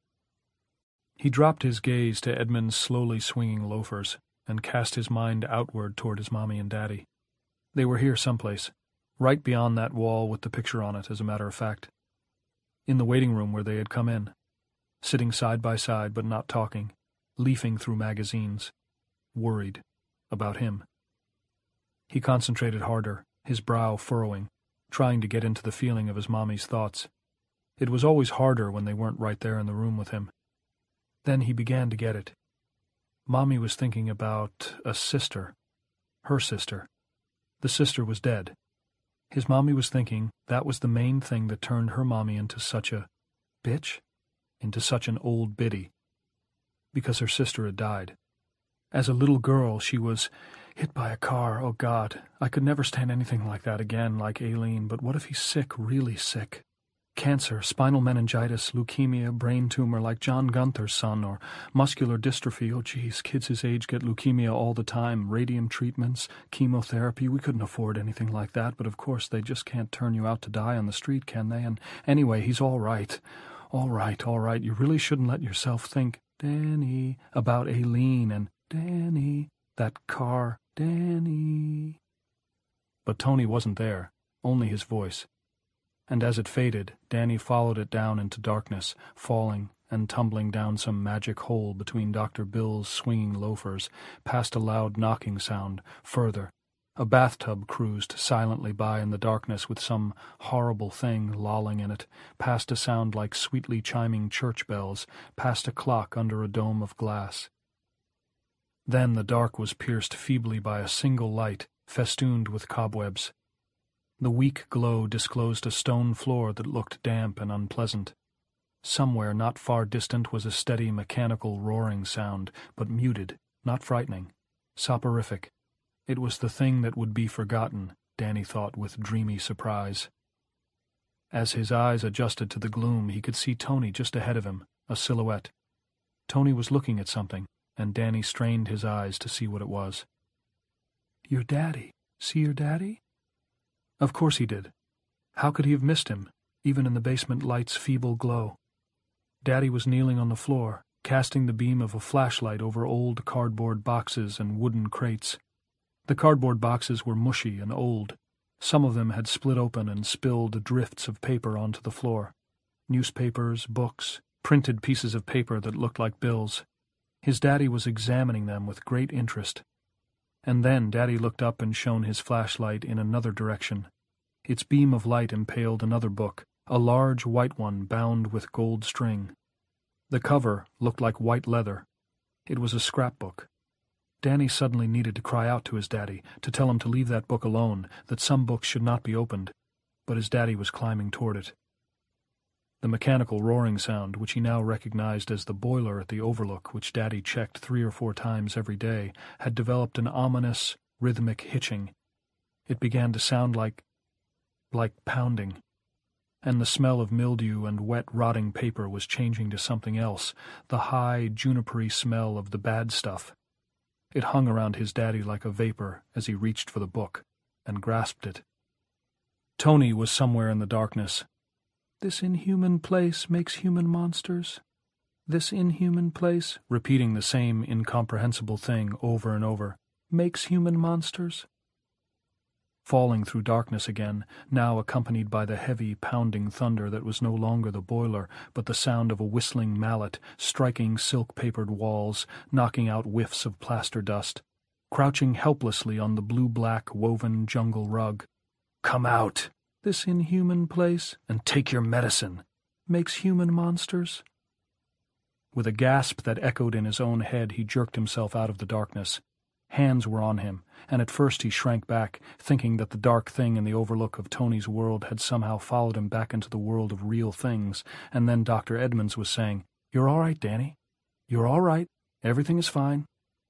He dropped his gaze to Edmund's slowly swinging loafers and cast his mind outward toward his mommy and daddy. They were here someplace, right beyond that wall with the picture on it, as a matter of fact. In the waiting room where they had come in, sitting side by side but not talking, leafing through magazines, worried about him. He concentrated harder, his brow furrowing, trying to get into the feeling of his mommy's thoughts. It was always harder when they weren't right there in the room with him. Then he began to get it. Mommy was thinking about a sister, her sister. The sister was dead. His mommy was thinking that was the main thing that turned her mommy into such a bitch, into such an old biddy, because her sister had died. As a little girl, she was hit by a car. Oh, God, I could never stand anything like that again, like Aileen, but what if he's sick, really sick? Cancer, spinal meningitis, leukemia, brain tumor like John Gunther's son, or muscular dystrophy. Oh, geez, kids his age get leukemia all the time. Radium treatments, chemotherapy. We couldn't afford anything like that, but of course they just can't turn you out to die on the street, can they? And anyway, he's all right. All right, all right. You really shouldn't let yourself think, Danny, about Aileen and Danny, that car, Danny. But Tony wasn't there, only his voice. and as it faded, Danny followed it down into darkness, falling and tumbling down some magic hole between Doctor Bill's swinging loafers, past a loud knocking sound, further. A bathtub cruised silently by in the darkness with some horrible thing lolling in it, past a sound like sweetly chiming church bells, past a clock under a dome of glass. Then the dark was pierced feebly by a single light, festooned with cobwebs. The weak glow disclosed a stone floor that looked damp and unpleasant. Somewhere not far distant was a steady mechanical roaring sound, but muted, not frightening, soporific. It was the thing that would be forgotten, Danny thought with dreamy surprise. As his eyes adjusted to the gloom, he could see Tony just ahead of him, a silhouette. Tony was looking at something, and Danny strained his eyes to see what it was. "Your daddy. See your daddy?" Of course he did. How could he have missed him, even in the basement light's feeble glow? Daddy was kneeling on the floor, casting the beam of a flashlight over old cardboard boxes and wooden crates. The cardboard boxes were mushy and old. Some of them had split open and spilled drifts of paper onto the floor. Newspapers, books, printed pieces of paper that looked like bills. His daddy was examining them with great interest. And then Daddy looked up and shone his flashlight in another direction. Its beam of light impaled another book, a large white one bound with gold string. The cover looked like white leather. It was a scrapbook. Danny suddenly needed to cry out to his daddy, to tell him to leave that book alone, that some books should not be opened, but his daddy was climbing toward it. The mechanical roaring sound, which he now recognized as the boiler at the Overlook, which Daddy checked three or four times every day, had developed an ominous, rhythmic hitching. It began to sound like... like pounding. And the smell of mildew and wet, rotting paper was changing to something else, the high, junipery smell of the bad stuff. It hung around his daddy like a vapor as he reached for the book, and grasped it. Tony was somewhere in the darkness. "This inhuman place makes human monsters. This inhuman place," repeating the same incomprehensible thing over and over, "makes human monsters." Falling through darkness again, now accompanied by the heavy, pounding thunder that was no longer the boiler, but the sound of a whistling mallet, striking silk-papered walls, knocking out whiffs of plaster dust, crouching helplessly on the blue-black woven jungle rug. "Come out, this inhuman place, and take your medicine. Makes human monsters." With a gasp that echoed in his own head, he jerked himself out of the darkness. Hands were on him, and at first he shrank back, thinking that the dark thing in the overlook of Tony's world had somehow followed him back into the world of real things, and then Doctor Edmonds was saying, "You're all right, Danny. You're all right. Everything is fine."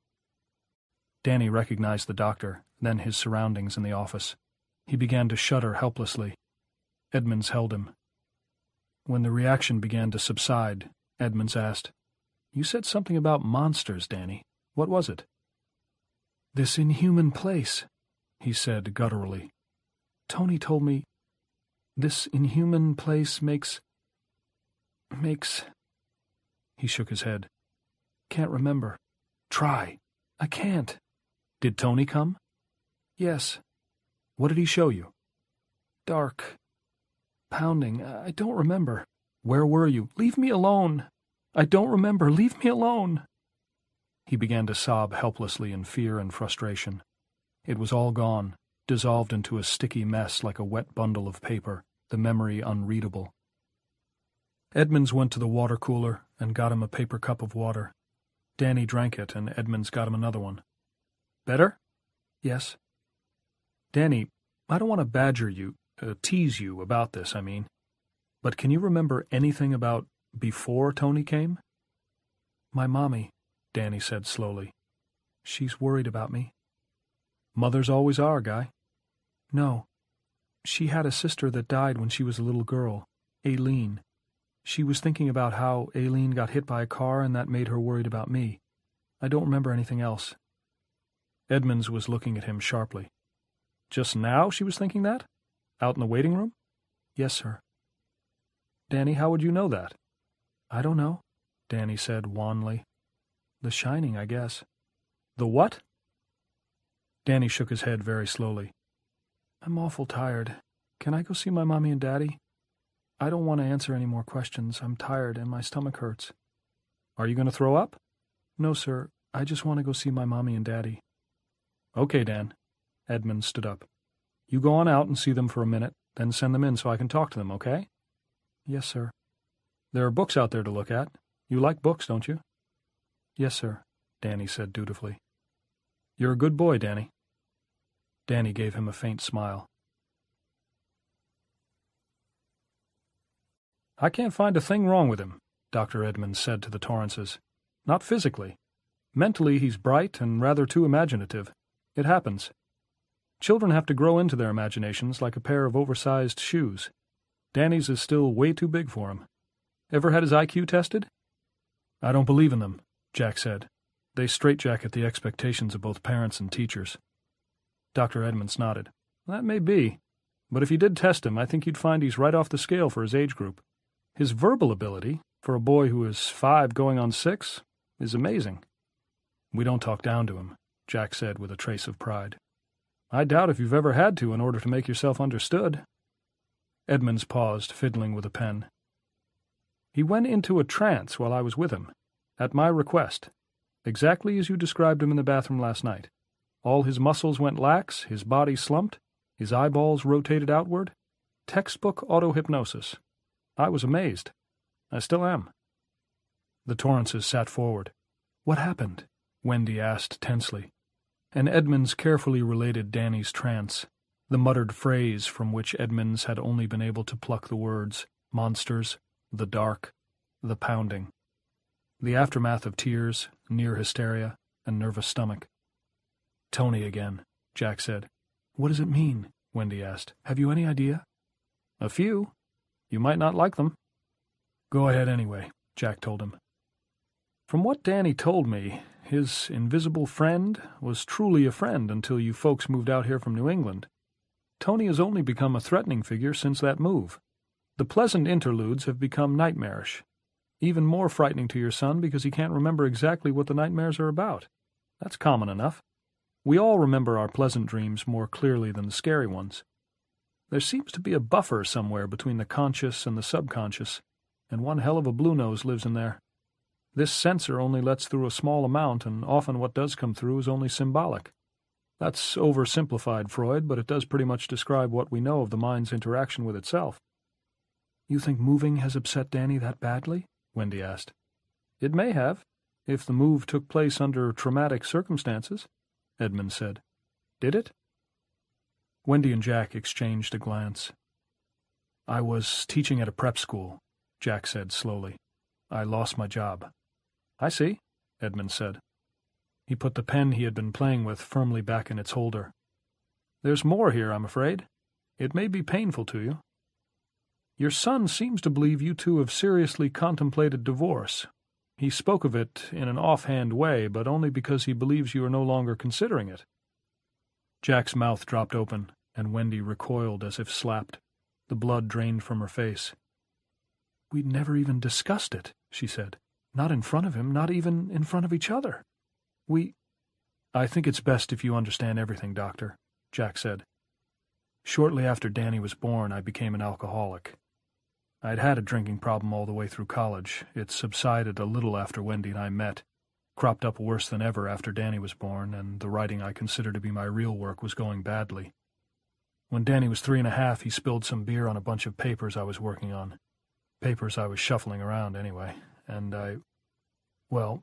Danny recognized the doctor, then his surroundings in the office. He began to shudder helplessly. Edmonds held him. When the reaction began to subside, Edmonds asked, "You said something about monsters, Danny. What was it?" "This inhuman place," he said gutturally. "Tony told me this inhuman place makes... makes..." He shook his head. "Can't remember. Try. I can't." "Did Tony come?" "Yes." "What did he show you?" "Dark. Pounding. I don't remember." "Where were you?" "Leave me alone. I don't remember. Leave me alone." He began to sob helplessly in fear and frustration. It was all gone, dissolved into a sticky mess like a wet bundle of paper, the memory unreadable. Edmonds went to the water cooler and got him a paper cup of water. Danny drank it, and Edmonds got him another one. "Better?" "Yes." "Danny, I don't want to badger you, uh, tease you about this, I mean, but can you remember anything about before Tony came?" "My mommy," Danny said slowly. "She's worried about me." "Mothers always are, Guy." "No. She had a sister that died when she was a little girl, Aileen. She was thinking about how Aileen got hit by a car and that made her worried about me. I don't remember anything else." Edmonds was looking at him sharply. "Just now she was thinking that? Out in the waiting room?" "Yes, sir." "Danny, how would you know that?" "I don't know," Danny said wanly. "The Shining, I guess." "The what?" Danny shook his head very slowly. "I'm awful tired. Can I go see my mommy and daddy? I don't want to answer any more questions. I'm tired and my stomach hurts. Are you going to throw up? No, sir. I just want to go see my mommy and daddy. Okay, Dan. Edmund stood up. You go on out and see them for a minute, then send them in so I can talk to them, okay? Yes, sir. There are books out there to look at. You like books, don't you? Yes, sir, Danny said dutifully. You're a good boy, Danny. Danny gave him a faint smile. I can't find a thing wrong with him, Doctor Edmonds said to the Torrances. Not physically. Mentally, he's bright and rather too imaginative. It happens. Children have to grow into their imaginations like a pair of oversized shoes. Danny's is still way too big for him. Ever had his I Q tested? I don't believe in them, Jack said. They straitjacket the expectations of both parents and teachers. Doctor Edmonds nodded. That may be. But if you did test him, I think you'd find he's right off the scale for his age group. His verbal ability, for a boy who is five going on six, is amazing. We don't talk down to him, Jack said with a trace of pride. I doubt if you've ever had to in order to make yourself understood. Edmonds paused, fiddling with a pen. He went into a trance while I was with him, at my request, exactly as you described him in the bathroom last night. All his muscles went lax, his body slumped, his eyeballs rotated outward. Textbook auto-hypnosis. I was amazed. I still am. The Torrances sat forward. What happened? Wendy asked tensely. And Edmonds carefully related Danny's trance, the muttered phrase from which Edmonds had only been able to pluck the words monsters, the dark, the pounding. The aftermath of tears, near hysteria, and nervous stomach. Tony again, Jack said. What does it mean? Wendy asked. Have you any idea? A few. You might not like them. Go ahead anyway, Jack told him. From what Danny told me, his invisible friend was truly a friend until you folks moved out here from New England. Tony has only become a threatening figure since that move. The pleasant interludes have become nightmarish. Even more frightening to your son because he can't remember exactly what the nightmares are about. That's common enough. We all remember our pleasant dreams more clearly than the scary ones. There seems to be a buffer somewhere between the conscious and the subconscious, and one hell of a blue nose lives in there. This sensor only lets through a small amount, and often what does come through is only symbolic. That's oversimplified, Freud, but it does pretty much describe what we know of the mind's interaction with itself. You think moving has upset Danny that badly? Wendy asked. It may have, if the move took place under traumatic circumstances, Edmund said. Did it? Wendy and Jack exchanged a glance. I was teaching at a prep school, Jack said slowly. I lost my job. I see, Edmund said. He put the pen he had been playing with firmly back in its holder. There's more here, I'm afraid. It may be painful to you. Your son seems to believe you two have seriously contemplated divorce. He spoke of it in an offhand way, but only because he believes you are no longer considering it. Jack's mouth dropped open, and Wendy recoiled as if slapped. The blood drained from her face. We'd never even discussed it, she said. Not in front of him, not even in front of each other. We... I think it's best if you understand everything, Doctor, Jack said. Shortly after Danny was born, I became an alcoholic. I'd had a drinking problem all the way through college. It subsided a little after Wendy and I met, cropped up worse than ever after Danny was born, and the writing I consider to be my real work was going badly. When Danny was three and a half, he spilled some beer on a bunch of papers I was working on. Papers I was shuffling around anyway, and I... well...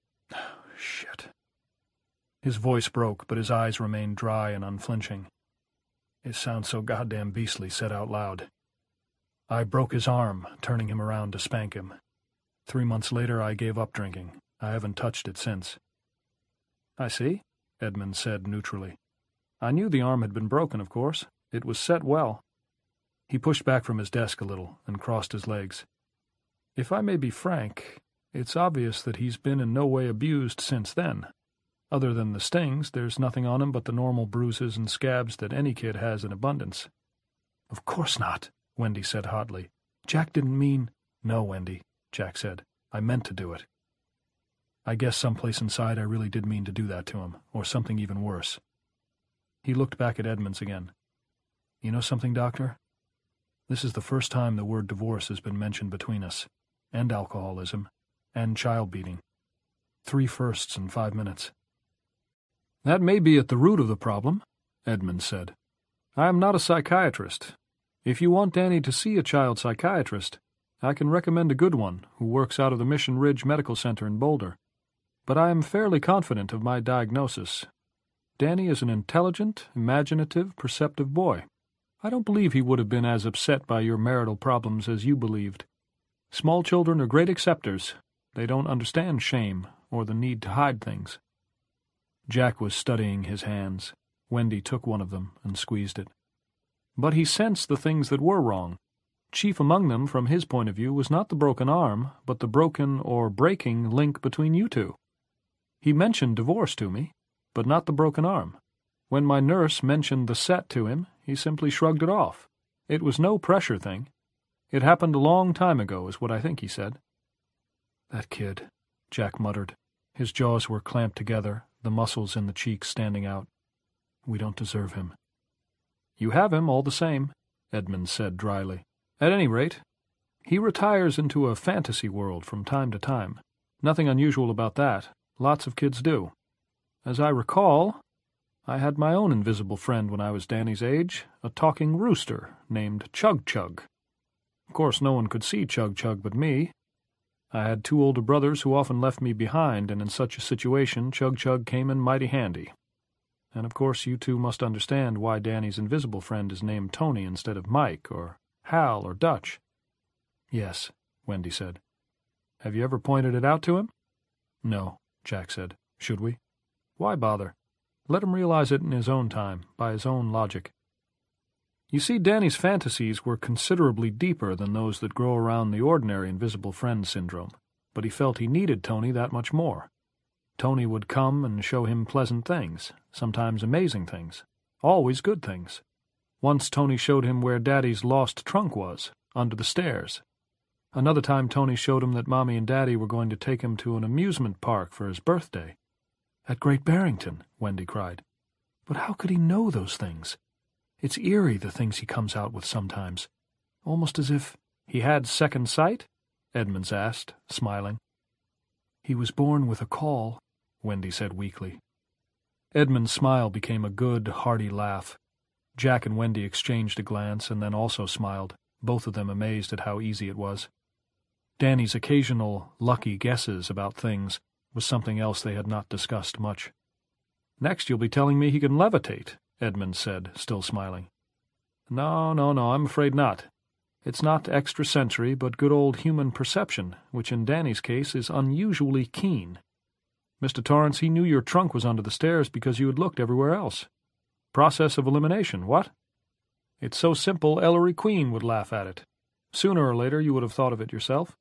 shit. His voice broke, but his eyes remained dry and unflinching. It sounds so goddamn beastly said out loud. I broke his arm, turning him around to spank him. Three months later, I gave up drinking. I haven't touched it since. I see, Edmund said neutrally. I knew the arm had been broken, of course. It was set well. He pushed back from his desk a little and crossed his legs. If I may be frank, it's obvious that he's been in no way abused since then. Other than the stings, there's nothing on him but the normal bruises and scabs that any kid has in abundance. Of course not, Wendy said hotly. Jack didn't mean... No, Wendy, Jack said. I meant to do it. I guess someplace inside I really did mean to do that to him, or something even worse. He looked back at Edmonds again. You know something, Doctor? This is the first time the word divorce has been mentioned between us, and alcoholism, and child-beating. Three firsts in five minutes. That may be at the root of the problem, Edmund said. I am not a psychiatrist. If you want Danny to see a child psychiatrist, I can recommend a good one who works out of the Mission Ridge Medical Center in Boulder. But I am fairly confident of my diagnosis. Danny is an intelligent, imaginative, perceptive boy. I don't believe he would have been as upset by your marital problems as you believed. Small children are great acceptors. They don't understand shame or the need to hide things. Jack was studying his hands. Wendy took one of them and squeezed it. But he sensed the things that were wrong. Chief among them, from his point of view, was not the broken arm, but the broken or breaking link between you two. He mentioned divorce to me, but not the broken arm. When my nurse mentioned the set to him, he simply shrugged it off. It was no pressure thing. It happened a long time ago, is what I think he said. That kid, Jack muttered. His jaws were clamped together, the muscles in the cheeks standing out. We don't deserve him. You have him all the same, Edmund said dryly. At any rate, he retires into a fantasy world from time to time. Nothing unusual about that. Lots of kids do. As I recall, I had my own invisible friend when I was Danny's age, a talking rooster named Chug Chug. Of course, no one could see Chug Chug but me. I had two older brothers who often left me behind, and in such a situation Chug Chug came in mighty handy. And of course you two must understand why Danny's invisible friend is named Tony instead of Mike, or Hal, or Dutch. Yes, Wendy said. Have you ever pointed it out to him? No, Jack said. Should we? Why bother? Let him realize it in his own time, by his own logic. You see, Danny's fantasies were considerably deeper than those that grow around the ordinary invisible friend syndrome, but he felt he needed Tony that much more. Tony would come and show him pleasant things, sometimes amazing things, always good things. Once Tony showed him where Daddy's lost trunk was, under the stairs. Another time Tony showed him that Mommy and Daddy were going to take him to an amusement park for his birthday. At Great Barrington, Wendy cried. But how could he know those things? It's eerie, the things he comes out with sometimes. Almost as if he had second sight? Edmonds asked, smiling. He was born with a call, Wendy said weakly. Edmund's smile became a good, hearty laugh. Jack and Wendy exchanged a glance and then also smiled, both of them amazed at how easy it was. Danny's occasional lucky guesses about things was something else they had not discussed much. Next you'll be telling me he can levitate, Edmund said, still smiling. No, no, no, I'm afraid not. It's not extrasensory, but good old human perception, which in Danny's case is unusually keen. Mister Torrance, he knew your trunk was under the stairs because you had looked everywhere else. Process of elimination, what? It's so simple Ellery Queen would laugh at it. Sooner or later you would have thought of it yourself.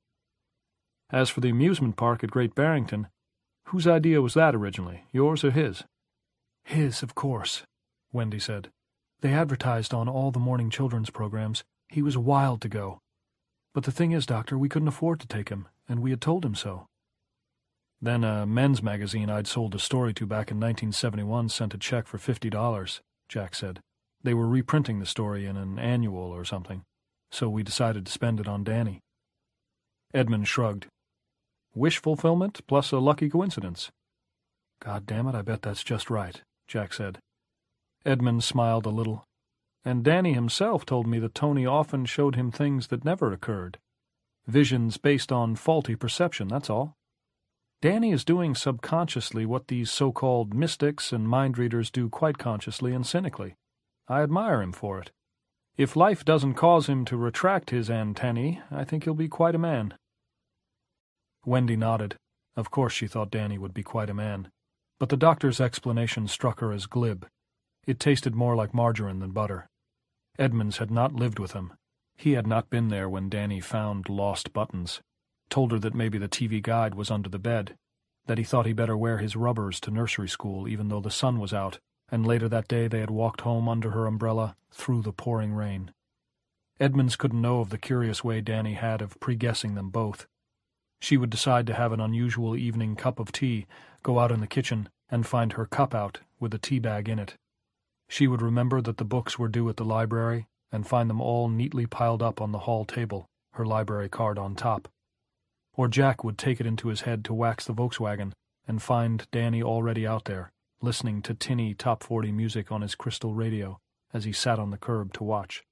As for the amusement park at Great Barrington, whose idea was that originally, yours or his? His, of course, Wendy said. They advertised on all the morning children's programs. He was wild to go. But the thing is, Doctor, we couldn't afford to take him, and we had told him so. Then a men's magazine I'd sold a story to back in nineteen seventy-one sent a check for fifty dollars, Jack said. They were reprinting the story in an annual or something, so we decided to spend it on Danny. Edmund shrugged. Wish fulfillment plus a lucky coincidence. God damn it, I bet that's just right, Jack said. Edmund smiled a little. And Danny himself told me that Tony often showed him things that never occurred. Visions based on faulty perception, that's all. Danny is doing subconsciously what these so-called mystics and mind-readers do quite consciously and cynically. I admire him for it. If life doesn't cause him to retract his antennae, I think he'll be quite a man. Wendy nodded. Of course she thought Danny would be quite a man. But the doctor's explanation struck her as glib. It tasted more like margarine than butter. Edmonds had not lived with him. He had not been there when Danny found lost buttons, told her that maybe the T V guide was under the bed, that he thought he better wear his rubbers to nursery school even though the sun was out, and later that day they had walked home under her umbrella through the pouring rain. Edmonds couldn't know of the curious way Danny had of pre-guessing them both. She would decide to have an unusual evening cup of tea, go out in the kitchen, and find her cup out with a tea bag in it. She would remember that the books were due at the library, and find them all neatly piled up on the hall table, her library card on top. Or Jack would take it into his head to wax the Volkswagen and find Danny already out there, listening to tinny top forty music on his crystal radio as he sat on the curb to watch.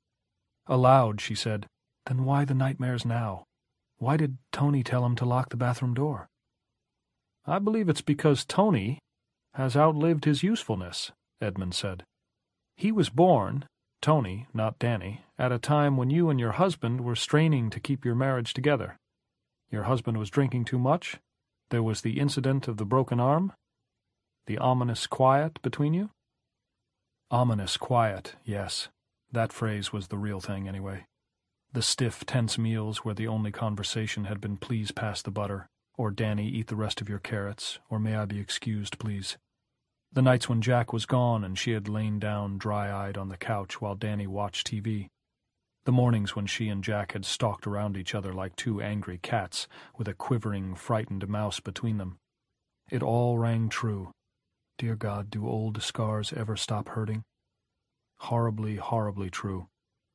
Aloud, she said, "Then why the nightmares now? Why did Tony tell him to lock the bathroom door?" "I believe it's because Tony has outlived his usefulness," Edmund said. "He was born, Tony, not Danny, at a time when you and your husband were straining to keep your marriage together. Your husband was drinking too much. There was the incident of the broken arm. The ominous quiet between you." Ominous quiet, yes. That phrase was the real thing, anyway. The stiff, tense meals where the only conversation had been "please pass the butter," or "Danny, eat the rest of your carrots," or "may I be excused, please." The nights when Jack was gone and she had lain down dry-eyed on the couch while Danny watched T V. The mornings when she and Jack had stalked around each other like two angry cats with a quivering, frightened mouse between them. It all rang true. Dear God, do old scars ever stop hurting? Horribly, horribly true.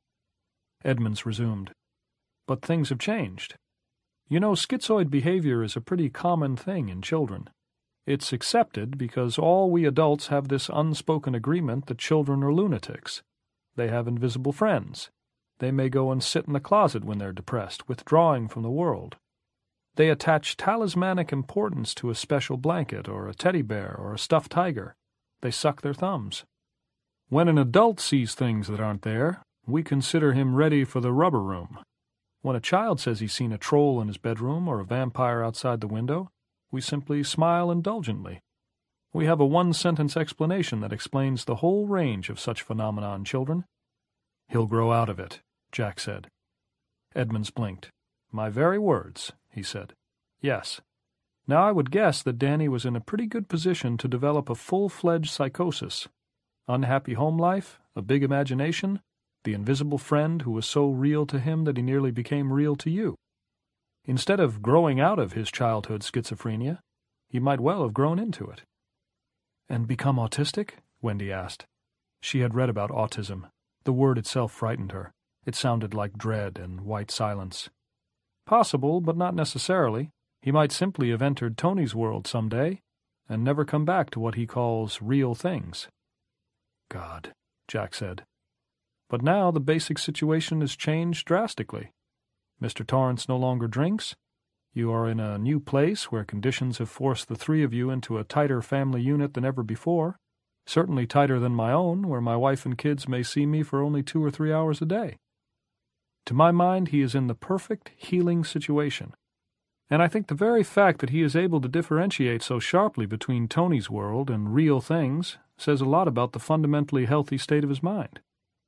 Edmonds resumed. "But things have changed. You know, schizoid behavior is a pretty common thing in children. It's accepted because all we adults have this unspoken agreement that children are lunatics. They have invisible friends. They may go and sit in the closet when they're depressed, withdrawing from the world. They attach talismanic importance to a special blanket or a teddy bear or a stuffed tiger. They suck their thumbs. When an adult sees things that aren't there, we consider him ready for the rubber room. When a child says he's seen a troll in his bedroom or a vampire outside the window, we simply smile indulgently. We have a one-sentence explanation that explains the whole range of such phenomena in children. "He'll grow out of it," Jack said. Edmonds blinked. "My very words," he said. "Yes. Now I would guess that Danny was in a pretty good position to develop a full-fledged psychosis. Unhappy home life, a big imagination, the invisible friend who was so real to him that he nearly became real to you. Instead of growing out of his childhood schizophrenia, he might well have grown into it." "And become autistic?" Wendy asked. She had read about autism. The word itself frightened her. It sounded like dread and white silence. "Possible, but not necessarily. He might simply have entered Tony's world some day, and never come back to what he calls real things." "God," Jack said. "But now the basic situation has changed drastically. Mister Torrance no longer drinks. You are in a new place where conditions have forced the three of you into a tighter family unit than ever before, certainly tighter than my own, where my wife and kids may see me for only two or three hours a day. To my mind, he is in the perfect healing situation. And I think the very fact that he is able to differentiate so sharply between Tony's world and real things says a lot about the fundamentally healthy state of his mind.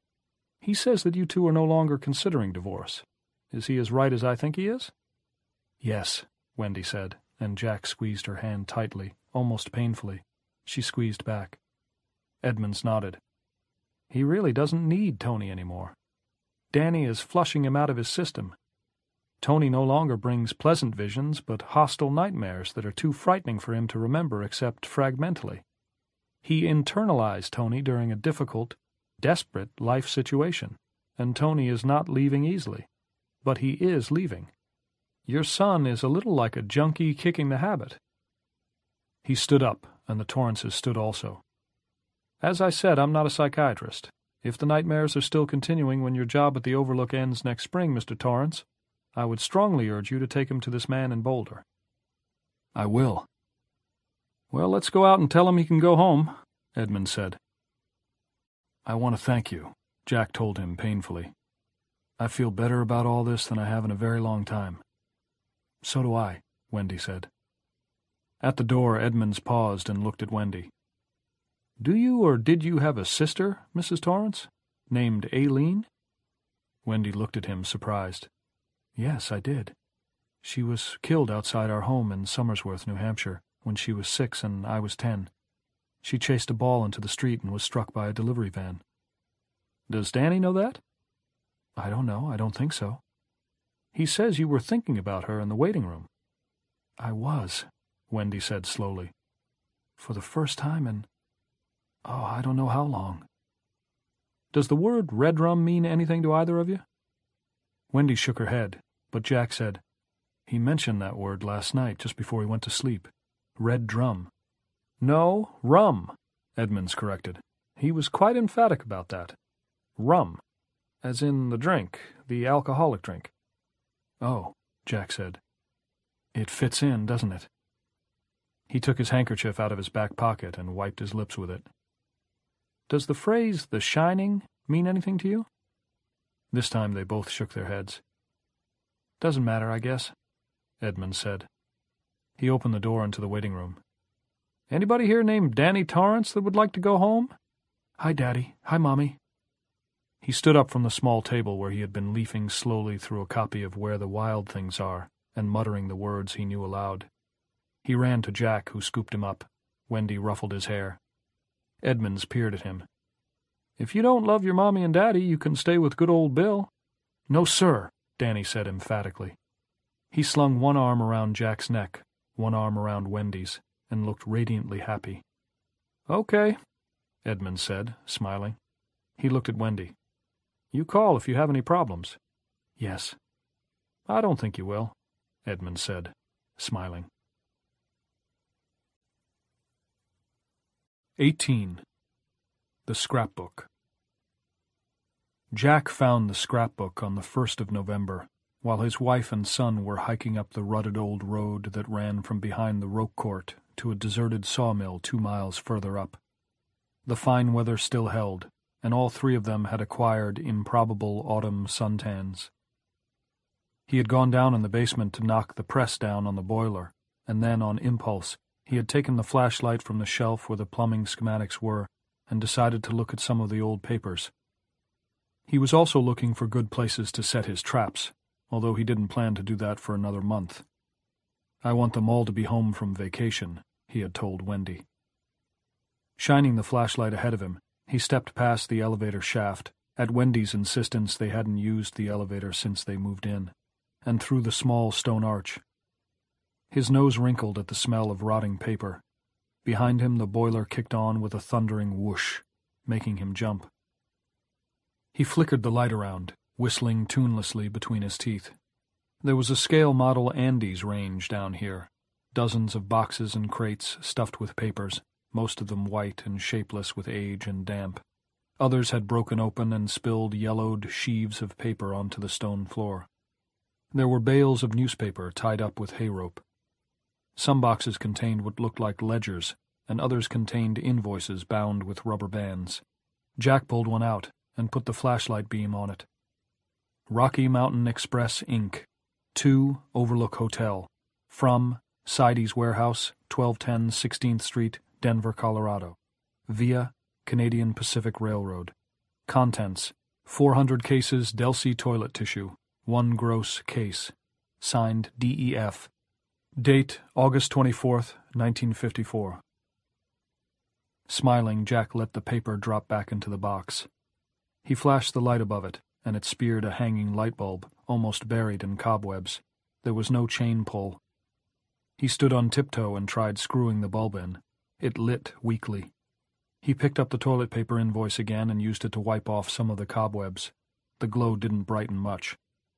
He says that you two are no longer considering divorce. Is he as right as I think he is?" "Yes," Wendy said, and Jack squeezed her hand tightly, almost painfully. She squeezed back. Edmonds nodded. "He really doesn't need Tony anymore. Danny is flushing him out of his system. Tony no longer brings pleasant visions, but hostile nightmares that are too frightening for him to remember except fragmentally. He internalized Tony during a difficult, desperate life situation, and Tony is not leaving easily. But he is leaving. Your son is a little like a junkie kicking the habit." He stood up, and the Torrances stood also. "As I said, I'm not a psychiatrist. If the nightmares are still continuing when your job at the Overlook ends next spring, Mister Torrance, I would strongly urge you to take him to this man in Boulder." "I will." "Well, let's go out and tell him he can go home," Edmund said. "I want to thank you," Jack told him painfully. "I feel better about all this than I have in a very long time." "So do I," Wendy said. At the door, Edmonds paused and looked at Wendy. "Do you or did you have a sister, Missus Torrance, named Aileen?" Wendy looked at him, surprised. "Yes, I did. She was killed outside our home in Somersworth, New Hampshire, when she was six and I was ten. She chased a ball into the street and was struck by a delivery van." "Does Danny know that?" "I don't know. I don't think so." "He says you were thinking about her in the waiting room." "I was," Wendy said slowly. "For the first time in, oh, I don't know how long." Does the word red rum mean anything to either of you? Wendy shook her head, but Jack said, He mentioned that word last night, just before he went to sleep. Red drum. No, rum, Edmonds corrected. He was quite emphatic about that. Rum, as in the drink, the alcoholic drink. Oh, Jack said. It fits in, doesn't it? He took his handkerchief out of his back pocket and wiped his lips with it. Does the phrase, the shining, mean anything to you? This time they both shook their heads. Doesn't matter, I guess, Edmonds said. He opened the door into the waiting room. Anybody here named Danny Torrance that would like to go home? Hi, Daddy. Hi, Mommy. He stood up from the small table where he had been leafing slowly through a copy of Where the Wild Things Are and muttering the words he knew aloud. He ran to Jack, who scooped him up. Wendy ruffled his hair. Edmonds peered at him. If you don't love your Mommy and Daddy, you can stay with good old Bill. No, sir, Danny said emphatically. He slung one arm around Jack's neck, one arm around Wendy's, and looked radiantly happy. Okay, Edmonds said, smiling. He looked at Wendy. You call if you have any problems. Yes. I don't think you will, Edmonds said, smiling. Eighteen. The Scrapbook. Jack found the scrapbook on the first of November, while his wife and son were hiking up the rutted old road that ran from behind the rope court to a deserted sawmill two miles further up. The fine weather still held, and all three of them had acquired improbable autumn suntans. He had gone down in the basement to knock the press down on the boiler, and then, on impulse, he had taken the flashlight from the shelf where the plumbing schematics were and decided to look at some of the old papers. He was also looking for good places to set his traps, although he didn't plan to do that for another month. I want them all to be home from vacation, he had told Wendy. Shining the flashlight ahead of him, he stepped past the elevator shaft, at Wendy's insistence they hadn't used the elevator since they moved in, and through the small stone arch. His nose wrinkled at the smell of rotting paper. Behind him the boiler kicked on with a thundering whoosh, making him jump. He flickered the light around, whistling tunelessly between his teeth. There was a scale model Andes range down here, dozens of boxes and crates stuffed with papers, most of them white and shapeless with age and damp. Others had broken open and spilled yellowed sheaves of paper onto the stone floor. There were bales of newspaper tied up with hay rope. Some boxes contained what looked like ledgers, and others contained invoices bound with rubber bands. Jack pulled one out and put the flashlight beam on it. Rocky Mountain Express, Incorporated. To Overlook Hotel. From Sidey's Warehouse, twelve ten sixteenth Street, Denver, Colorado. Via Canadian Pacific Railroad. Contents: four hundred cases Delsey toilet tissue, one gross case. Signed D E F. Date August twenty-fourth, nineteen fifty-four. Smiling, Jack let the paper drop back into the box. He flashed the light above it, and it speared a hanging light bulb, almost buried in cobwebs. There was no chain pull. He stood on tiptoe and tried screwing the bulb in. It lit weakly. He picked up the toilet paper invoice again and used it to wipe off some of the cobwebs. The glow didn't brighten much.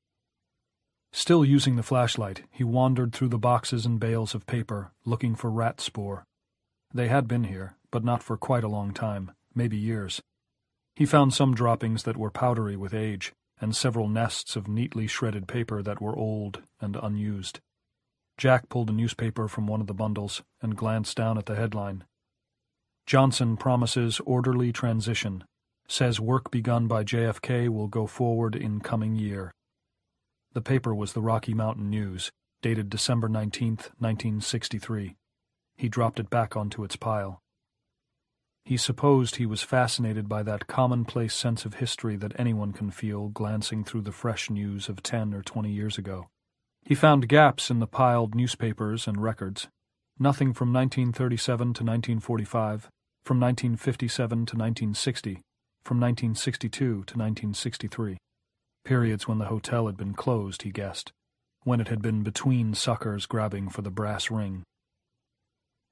Still using the flashlight, he wandered through the boxes and bales of paper, looking for rat spoor. They had been here, but not for quite a long time, maybe years. He found some droppings that were powdery with age, and several nests of neatly shredded paper that were old and unused. Jack pulled a newspaper from one of the bundles and glanced down at the headline. Johnson promises orderly transition. Says work begun by J F K will go forward in coming year. The paper was the Rocky Mountain News, dated December nineteenth, nineteen sixty-three. He dropped it back onto its pile. He supposed he was fascinated by that commonplace sense of history that anyone can feel glancing through the fresh news of ten or twenty years ago. He found gaps in the piled newspapers and records. Nothing from nineteen thirty-seven to nineteen forty-five, from nineteen fifty-seven to nineteen sixty, from nineteen sixty-two to nineteen sixty-three. Periods when the hotel had been closed, he guessed, when it had been between suckers grabbing for the brass ring.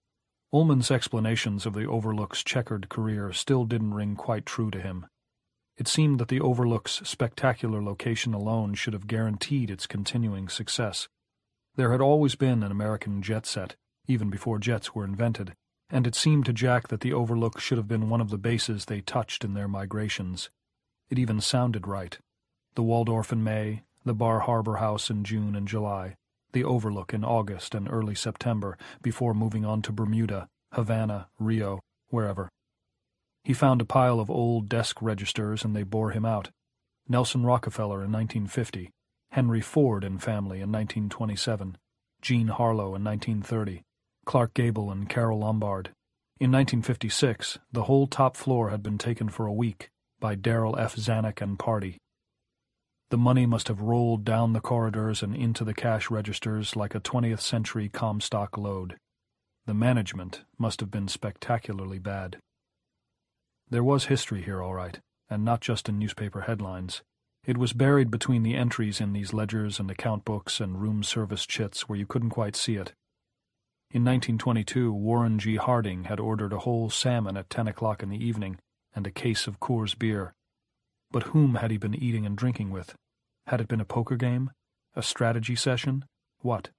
Ullman's explanations of the Overlook's checkered career still didn't ring quite true to him. It seemed that the Overlook's spectacular location alone should have guaranteed its continuing success. There had always been an American jet set, even before jets were invented, and it seemed to Jack that the Overlook should have been one of the bases they touched in their migrations. It even sounded right. The Waldorf in May, the Bar Harbor House in June and July, the Overlook in August and early September, before moving on to Bermuda, Havana, Rio, wherever. He found a pile of old desk registers and they bore him out. Nelson Rockefeller in nineteen fifty, Henry Ford and Family in nineteen twenty-seven, Jean Harlow in nineteen thirty, Clark Gable and Carole Lombard. In nineteen fifty-six, the whole top floor had been taken for a week by Darrell F. Zanuck and party. The money must have rolled down the corridors and into the cash registers like a twentieth century Comstock load. The management must have been spectacularly bad. There was history here, all right, and not just in newspaper headlines. It was buried between the entries in these ledgers and account books and room service chits where you couldn't quite see it. In nineteen twenty-two, Warren G. Harding had ordered a whole salmon at ten o'clock in the evening and a case of Coors beer. But whom had he been eating and drinking with? Had it been a poker game? A strategy session? What?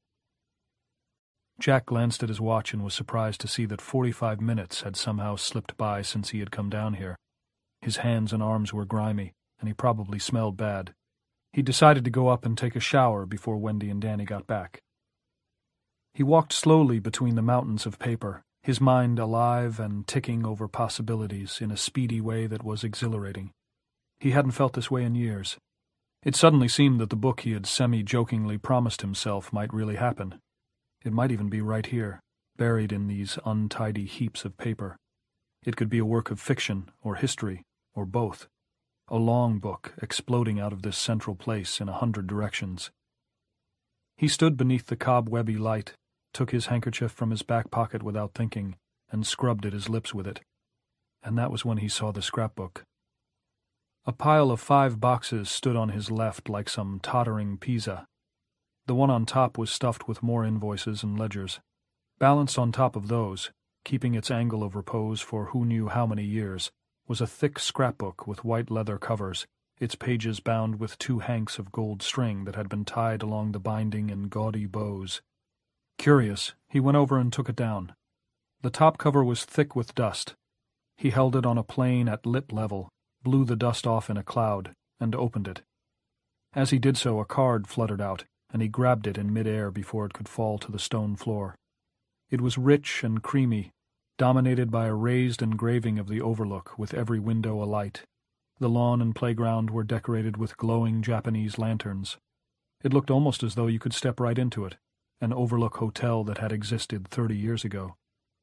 Jack glanced at his watch and was surprised to see that forty-five minutes had somehow slipped by since he had come down here. His hands and arms were grimy, and he probably smelled bad. He decided to go up and take a shower before Wendy and Danny got back. He walked slowly between the mountains of paper, his mind alive and ticking over possibilities in a speedy way that was exhilarating. He hadn't felt this way in years. It suddenly seemed that the book he had semi-jokingly promised himself might really happen. It might even be right here, buried in these untidy heaps of paper. It could be a work of fiction, or history, or both. A long book exploding out of this central place in a hundred directions. He stood beneath the cobwebby light, took his handkerchief from his back pocket without thinking, and scrubbed at his lips with it. And that was when he saw the scrapbook. A pile of five boxes stood on his left like some tottering Pisa. The one on top was stuffed with more invoices and ledgers. Balanced on top of those, keeping its angle of repose for who knew how many years, was a thick scrapbook with white leather covers, its pages bound with two hanks of gold string that had been tied along the binding in gaudy bows. Curious, he went over and took it down. The top cover was thick with dust. He held it on a plane at lip level, blew the dust off in a cloud, and opened it. As he did so, a card fluttered out, and he grabbed it in mid-air before it could fall to the stone floor. It was rich and creamy, dominated by a raised engraving of the Overlook with every window alight. The lawn and playground were decorated with glowing Japanese lanterns. It looked almost as though you could step right into it, an Overlook hotel that had existed thirty years ago.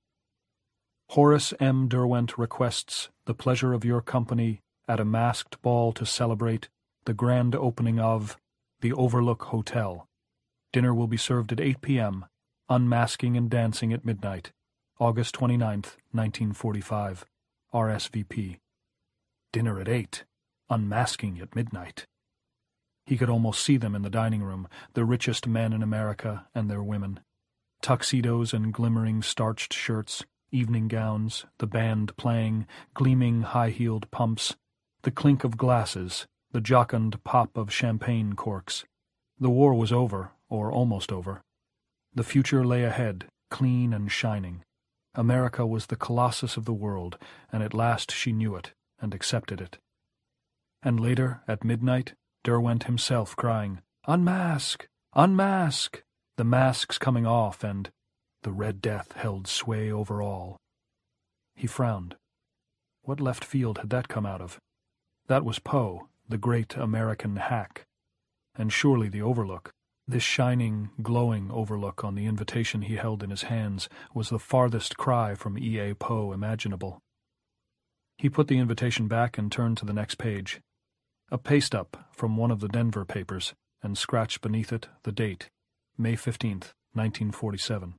Horace M. Derwent requests the pleasure of your company at a masked ball to celebrate the grand opening of the Overlook Hotel. Dinner will be served at eight p.m., unmasking and dancing at midnight. August twenty-ninth, nineteen forty-five. R S V P. Dinner at eight, unmasking at midnight. He could almost see them in the dining room, the richest men in America and their women. Tuxedos and glimmering starched shirts, evening gowns, the band playing, gleaming high-heeled pumps, the clink of glasses, the jocund pop of champagne corks. The war was over, or almost over. The future lay ahead, clean and shining. America was the colossus of the world, and at last she knew it, and accepted it. And later, at midnight, Derwent himself crying, "Unmask! Unmask!" The masks coming off, and the Red Death held sway over all. He frowned. What left field had that come out of? That was Poe, the great American hack. And surely the Overlook, this shining, glowing Overlook on the invitation he held in his hands, was the farthest cry from E A. Poe imaginable. He put the invitation back and turned to the next page. A paste-up from one of the Denver papers, and scratched beneath it the date, May fifteenth, nineteen forty-seven.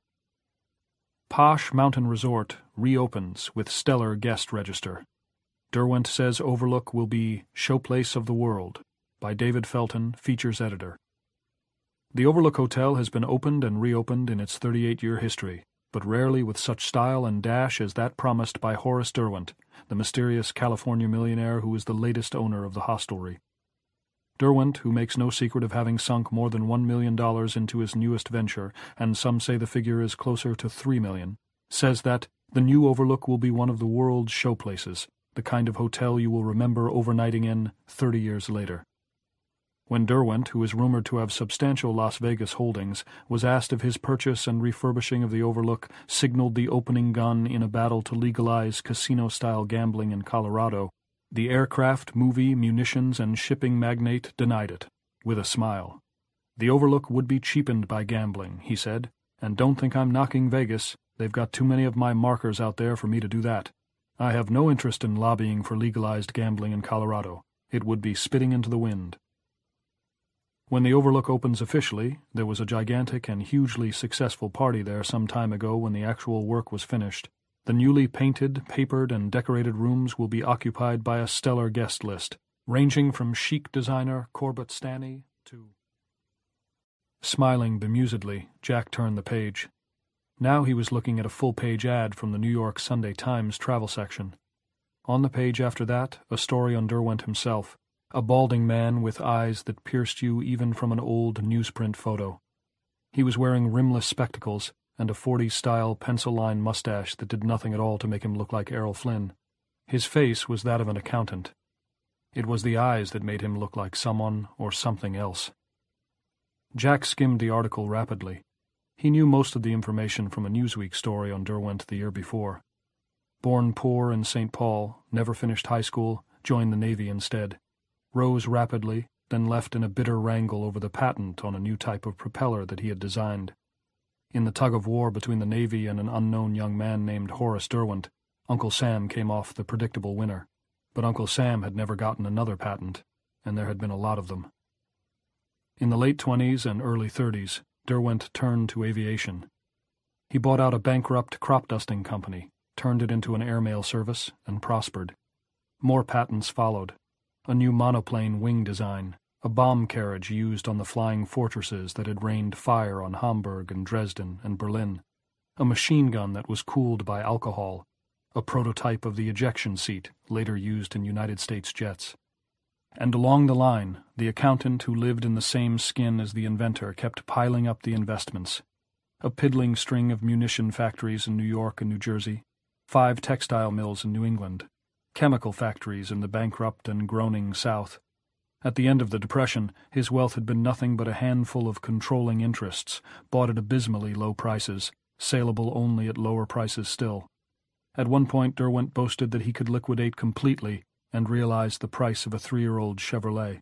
Posh Mountain Resort reopens with stellar guest register. Derwent says Overlook will be Showplace of the World, by David Felton, features editor. The Overlook Hotel has been opened and reopened in its thirty-eight year history, but rarely with such style and dash as that promised by Horace Derwent, the mysterious California millionaire who is the latest owner of the hostelry. Derwent, who makes no secret of having sunk more than one million dollars into his newest venture, and some say the figure is closer to three million, says that the new Overlook will be one of the world's showplaces, the kind of hotel you will remember overnighting in thirty years later. When Derwent, who is rumored to have substantial Las Vegas holdings, was asked if his purchase and refurbishing of the Overlook signaled the opening gun in a battle to legalize casino-style gambling in Colorado, the aircraft, movie, munitions, and shipping magnate denied it, with a smile. The Overlook would be cheapened by gambling, he said, and don't think I'm knocking Vegas. They've got too many of my markers out there for me to do that. I have no interest in lobbying for legalized gambling in Colorado. It would be spitting into the wind. When the Overlook opens officially, there was a gigantic and hugely successful party there some time ago when the actual work was finished. The newly painted, papered, and decorated rooms will be occupied by a stellar guest list, ranging from chic designer Corbett Stanley to... Smiling bemusedly, Jack turned the page. Now he was looking at a full-page ad from the New York Sunday Times travel section. On the page after that, a story on Derwent himself, a balding man with eyes that pierced you even from an old newsprint photo. He was wearing rimless spectacles and a forties-style pencil-line mustache that did nothing at all to make him look like Errol Flynn. His face was that of an accountant. It was the eyes that made him look like someone or something else. Jack skimmed the article rapidly. He knew most of the information from a Newsweek story on Derwent the year before. Born poor in Saint Paul, never finished high school, joined the Navy instead. Rose rapidly, then left in a bitter wrangle over the patent on a new type of propeller that he had designed. In the tug-of-war between the Navy and an unknown young man named Horace Derwent, Uncle Sam came off the predictable winner. But Uncle Sam had never gotten another patent, and there had been a lot of them. In the late twenties and early thirties, Derwent turned to aviation. He bought out a bankrupt crop-dusting company, turned it into an airmail service, and prospered. More patents followed. A new monoplane wing design, a bomb carriage used on the flying fortresses that had rained fire on Hamburg and Dresden and Berlin, a machine gun that was cooled by alcohol, a prototype of the ejection seat later used in United States jets. And along the line, the accountant who lived in the same skin as the inventor kept piling up the investments. A piddling string of munition factories in New York and New Jersey, five textile mills in New England, chemical factories in the bankrupt and groaning South. At the end of the Depression, his wealth had been nothing but a handful of controlling interests, bought at abysmally low prices, saleable only at lower prices still. At one point, Derwent boasted that he could liquidate completely and realized the price of a three-year-old Chevrolet.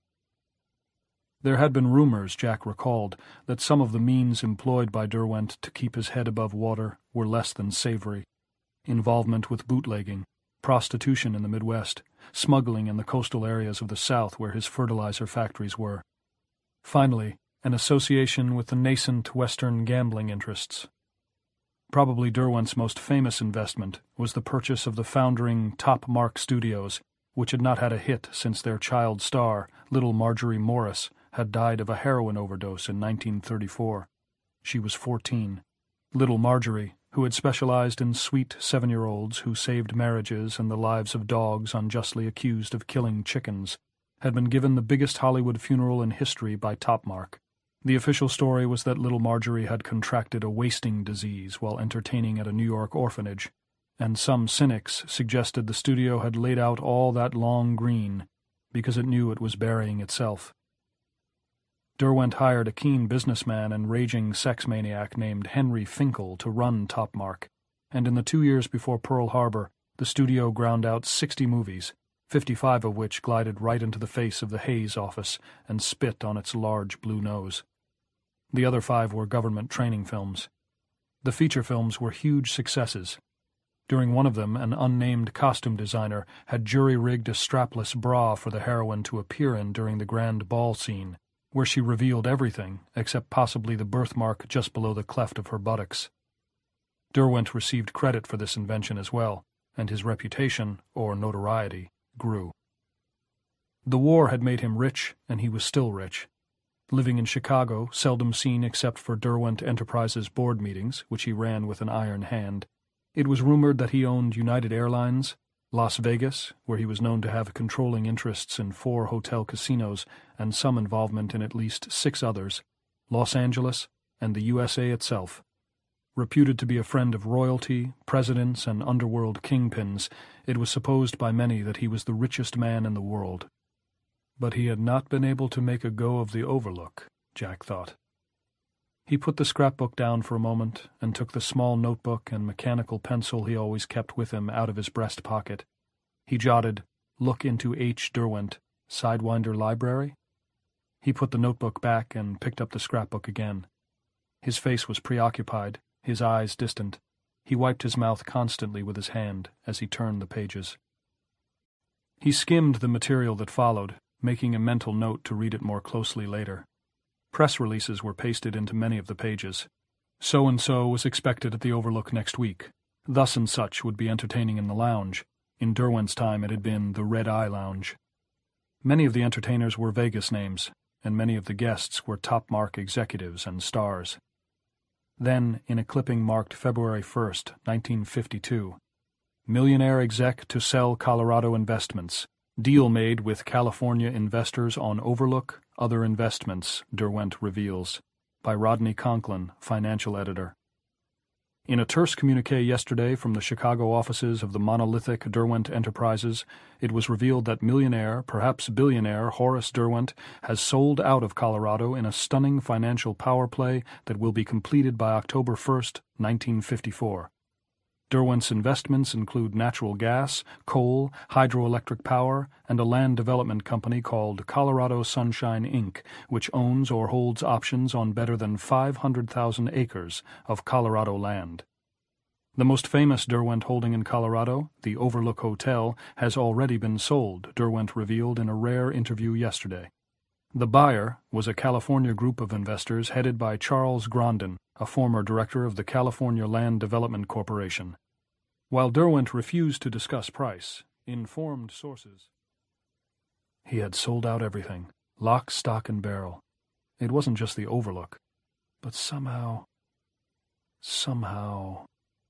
There had been rumors, Jack recalled, that some of the means employed by Derwent to keep his head above water were less than savory. Involvement with bootlegging, prostitution in the Midwest, smuggling in the coastal areas of the South where his fertilizer factories were. Finally, an association with the nascent Western gambling interests. Probably Derwent's most famous investment was the purchase of the foundering Top Mark Studios, which had not had a hit since their child star, little Marjorie Morris, had died of a heroin overdose in nineteen thirty-four. She was fourteen. Little Marjorie, who had specialized in sweet seven-year-olds who saved marriages and the lives of dogs unjustly accused of killing chickens, had been given the biggest Hollywood funeral in history by Topmark. The official story was that little Marjorie had contracted a wasting disease while entertaining at a New York orphanage, and some cynics suggested the studio had laid out all that long green because it knew it was burying itself. Derwent hired a keen businessman and raging sex maniac named Henry Finkel to run Topmark, and in the two years before Pearl Harbor, the studio ground out sixty movies, fifty-five of which glided right into the face of the Hayes office and spit on its large blue nose. The other five were government training films. The feature films were huge successes. During one of them, an unnamed costume designer had jury-rigged a strapless bra for the heroine to appear in during the grand ball scene, where she revealed everything except possibly the birthmark just below the cleft of her buttocks. Derwent received credit for this invention as well, and his reputation, or notoriety, grew. The war had made him rich, and he was still rich. Living in Chicago, seldom seen except for Derwent Enterprises board meetings, which he ran with an iron hand, it was rumored that he owned United Airlines, Las Vegas, where he was known to have controlling interests in four hotel casinos and some involvement in at least six others, Los Angeles, and the U S A itself. Reputed to be a friend of royalty, presidents, and underworld kingpins, it was supposed by many that he was the richest man in the world. But he had not been able to make a go of the Overlook, Jack thought. He put the scrapbook down for a moment and took the small notebook and mechanical pencil he always kept with him out of his breast pocket. He jotted, "Look into H. Derwent, Sidewinder Library." He put the notebook back and picked up the scrapbook again. His face was preoccupied, his eyes distant. He wiped his mouth constantly with his hand as he turned the pages. He skimmed the material that followed, making a mental note to read it more closely later. Press releases were pasted into many of the pages. So-and-so was expected at the Overlook next week. Thus and such would be entertaining in the lounge. In Derwent's time it had been the Red Eye Lounge. Many of the entertainers were Vegas names, and many of the guests were top-mark executives and stars. Then, in a clipping marked February first, nineteen fifty-two, millionaire exec to sell Colorado investments. Deal made with California investors on Overlook, other investments, Derwent reveals, by Rodney Conklin, financial editor. In a terse communiqué yesterday from the Chicago offices of the monolithic Derwent Enterprises, it was revealed that millionaire, perhaps billionaire, Horace Derwent has sold out of Colorado in a stunning financial power play that will be completed by October first, nineteen fifty-four. Derwent's investments include natural gas, coal, hydroelectric power, and a land development company called Colorado Sunshine, Incorporated, which owns or holds options on better than five hundred thousand acres of Colorado land. The most famous Derwent holding in Colorado, the Overlook Hotel, has already been sold, Derwent revealed in a rare interview yesterday. The buyer was a California group of investors headed by Charles Grondin, a former director of the California Land Development Corporation. While Derwent refused to discuss price, informed sources. He had sold out everything, lock, stock, and barrel. It wasn't just the Overlook, but somehow, somehow...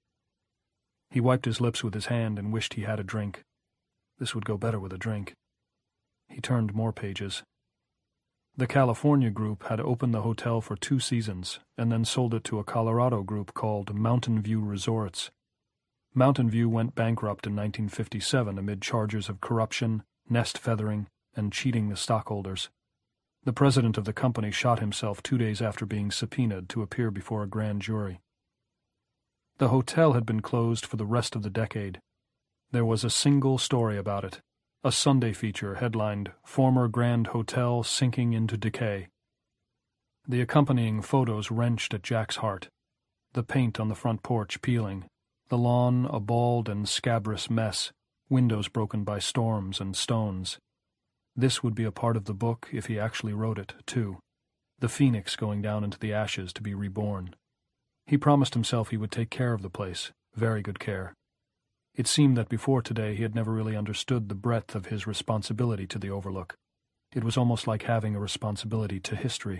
He wiped his lips with his hand and wished he had a drink. This would go better with a drink. He turned more pages. The California group had opened the hotel for two seasons and then sold it to a Colorado group called Mountain View Resorts. Mountain View went bankrupt in nineteen fifty-seven amid charges of corruption, nest feathering, and cheating the stockholders. The president of the company shot himself two days after being subpoenaed to appear before a grand jury. The hotel had been closed for the rest of the decade. There was a single story about it. A Sunday feature headlined, "Former Grand Hotel Sinking into Decay." The accompanying photos wrenched at Jack's heart. The paint on the front porch peeling, the lawn a bald and scabrous mess, windows broken by storms and stones. This would be a part of the book if he actually wrote it, too. The phoenix going down into the ashes to be reborn. He promised himself he would take care of the place, very good care. It seemed that before today he had never really understood the breadth of his responsibility to the Overlook. It was almost like having a responsibility to history.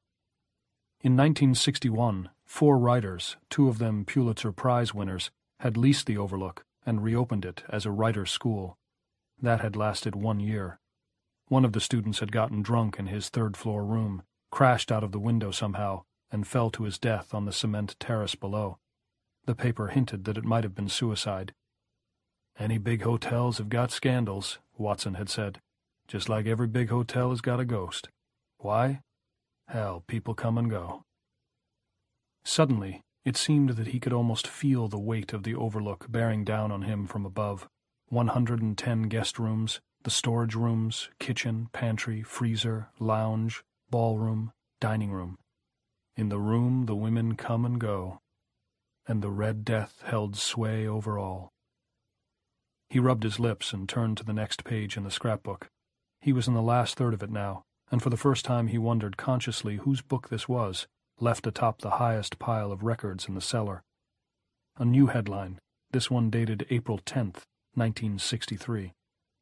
In nineteen sixty-one, four writers, two of them Pulitzer Prize winners, had leased the Overlook and reopened it as a writer's school. That had lasted one year. One of the students had gotten drunk in his third-floor room, crashed out of the window somehow, and fell to his death on the cement terrace below. The paper hinted that it might have been suicide. "Any big hotels have got scandals," Watson had said. "Just like every big hotel has got a ghost. Why? Hell, people come and go." Suddenly, it seemed that he could almost feel the weight of the Overlook bearing down on him from above. One hundred and ten guest rooms, the storage rooms, kitchen, pantry, freezer, lounge, ballroom, dining room. In the room the women come and go, and the Red Death held sway over all. He rubbed his lips and turned to the next page in the scrapbook. He was in the last third of it now, and for the first time he wondered consciously whose book this was, left atop the highest pile of records in the cellar. A new headline, this one dated April tenth, nineteen sixty-three.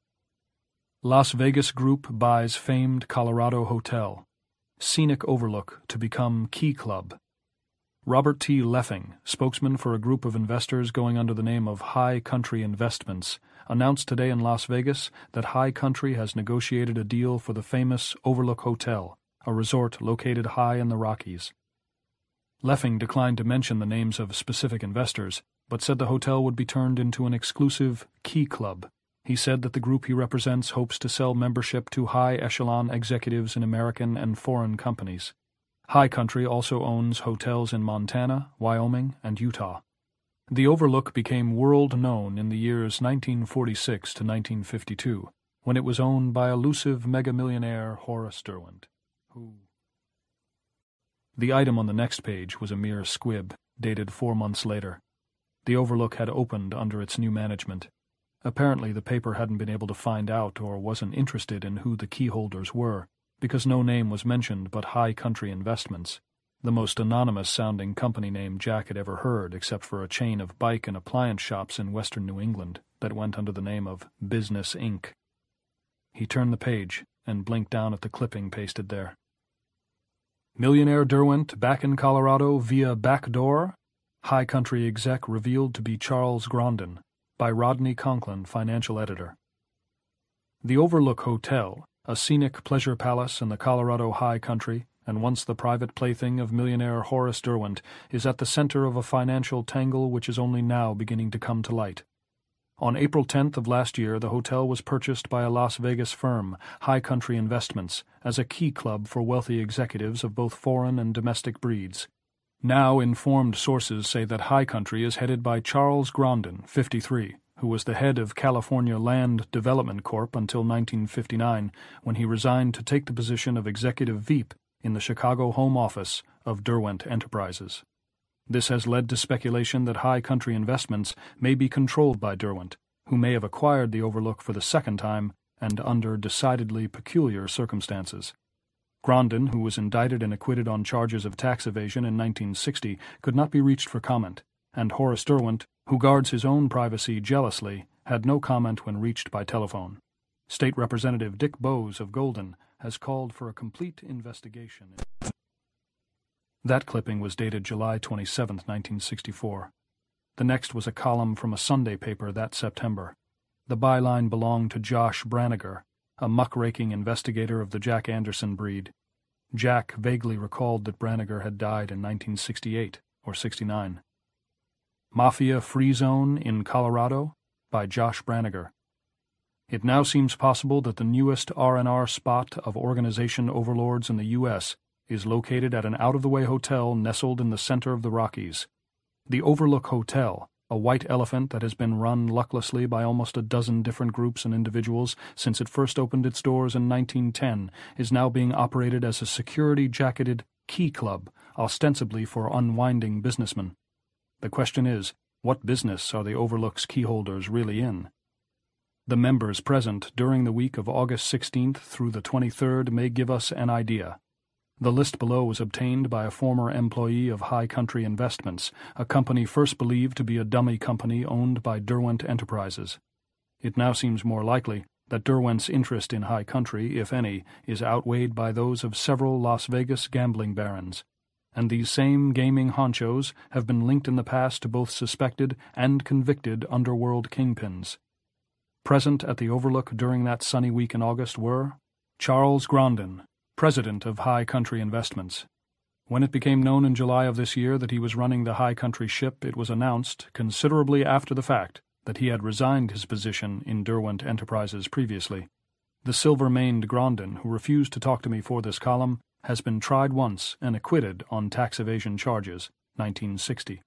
Las Vegas Group buys famed Colorado Hotel. Scenic Overlook to become Key Club. Robert T. Leffing, spokesman for a group of investors going under the name of High Country Investments, announced today in Las Vegas that High Country has negotiated a deal for the famous Overlook Hotel, a resort located high in the Rockies. Leffing declined to mention the names of specific investors, but said the hotel would be turned into an exclusive Key Club. He said that the group he represents hopes to sell membership to high-echelon executives in American and foreign companies. High Country also owns hotels in Montana, Wyoming, and Utah. The Overlook became world-known in the years nineteen forty-six to nineteen fifty-two, when it was owned by elusive mega-millionaire Horace Derwent, who... The item on the next page was a mere squib, dated four months later. The Overlook had opened under its new management. Apparently the paper hadn't been able to find out or wasn't interested in who the key holders were, because no name was mentioned but High Country Investments, the most anonymous-sounding company name Jack had ever heard except for a chain of bike and appliance shops in western New England that went under the name of Business Incorporated. He turned the page and blinked down at the clipping pasted there. Millionaire Derwent back in Colorado via back door? High Country exec revealed to be Charles Grondin, by Rodney Conklin, financial editor. The Overlook Hotel, a scenic pleasure palace in the Colorado High Country, and once the private plaything of millionaire Horace Derwent, is at the center of a financial tangle which is only now beginning to come to light. On April tenth of last year, the hotel was purchased by a Las Vegas firm, High Country Investments, as a key club for wealthy executives of both foreign and domestic breeds. Now informed sources say that High Country is headed by Charles Grondin, fifty-three, who was the head of California Land Development Corp until nineteen fifty-nine, when he resigned to take the position of executive V P in the Chicago home office of Derwent Enterprises. This has led to speculation that High Country Investments may be controlled by Derwent, who may have acquired the Overlook for the second time and under decidedly peculiar circumstances. Grondin, who was indicted and acquitted on charges of tax evasion in nineteen sixty, could not be reached for comment, and Horace Derwent, who guards his own privacy jealously, had no comment when reached by telephone. State Representative Dick Bowes of Golden has called for a complete investigation. That clipping was dated July twenty-seventh, nineteen sixty-four. The next was a column from a Sunday paper that September. The byline belonged to Josh Branniger, a muckraking investigator of the Jack Anderson breed. Jack vaguely recalled that Branniger had died in nineteen sixty-eight or sixty-nine. Mafia Free Zone in Colorado by Josh Branniger. It now seems possible that the newest R and R spot of organization overlords in the U S is located at an out-of-the-way hotel nestled in the center of the Rockies. The Overlook Hotel, a white elephant that has been run lucklessly by almost a dozen different groups and individuals since it first opened its doors in nineteen ten, is now being operated as a security-jacketed key club, ostensibly for unwinding businessmen. The question is, what business are the Overlook's keyholders really in? The members present during the week of August sixteenth through the twenty-third may give us an idea. The list below was obtained by a former employee of High Country Investments, a company first believed to be a dummy company owned by Derwent Enterprises. It now seems more likely that Derwent's interest in High Country, if any, is outweighed by those of several Las Vegas gambling barons, and these same gaming honchos have been linked in the past to both suspected and convicted underworld kingpins. Present at the Overlook during that sunny week in August were Charles Grondin, president of High Country Investments. When it became known in July of this year that he was running the High Country ship, it was announced, considerably after the fact, that he had resigned his position in Derwent Enterprises previously. The silver-maned Grondin, who refused to talk to me for this column, has been tried once and acquitted on tax evasion charges, nineteen sixty.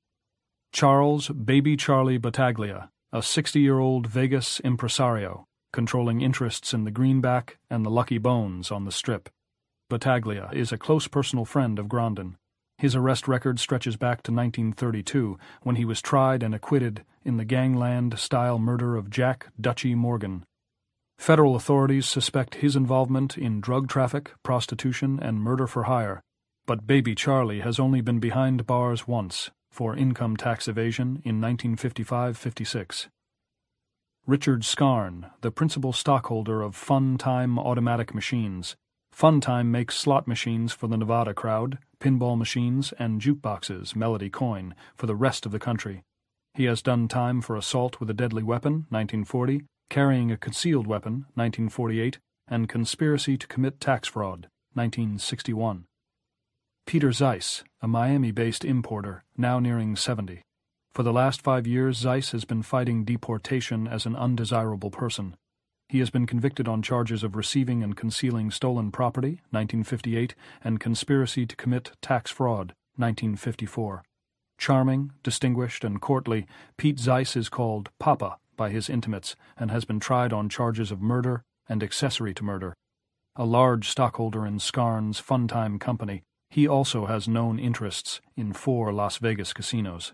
Charles Baby Charlie Battaglia, a sixty-year-old Vegas impresario, controlling interests in the Greenback and the Lucky Bones on the Strip. Battaglia is a close personal friend of Grondin. His arrest record stretches back to nineteen thirty-two, when he was tried and acquitted in the gangland-style murder of Jack Dutchy Morgan. Federal authorities suspect his involvement in drug traffic, prostitution, and murder for hire, but Baby Charlie has only been behind bars once, for income tax evasion in nineteen fifty-five fifty-six. Richard Scarn, the principal stockholder of Fun Time Automatic Machines. Fun Time makes slot machines for the Nevada crowd, pinball machines, and jukeboxes, Melody Coin, for the rest of the country. He has done time for assault with a deadly weapon, nineteen forty, carrying a concealed weapon, nineteen forty-eight, and conspiracy to commit tax fraud, nineteen sixty-one. Peter Zeiss, a Miami-based importer, now nearing seventy. For the last five years, Zeiss has been fighting deportation as an undesirable person. He has been convicted on charges of receiving and concealing stolen property, nineteen fifty-eight, and conspiracy to commit tax fraud, nineteen fifty-four. Charming, distinguished, and courtly, Pete Zeiss is called Papa by his intimates and has been tried on charges of murder and accessory to murder. A large stockholder in Scarnes Funtime Company, he also has known interests in four Las Vegas casinos.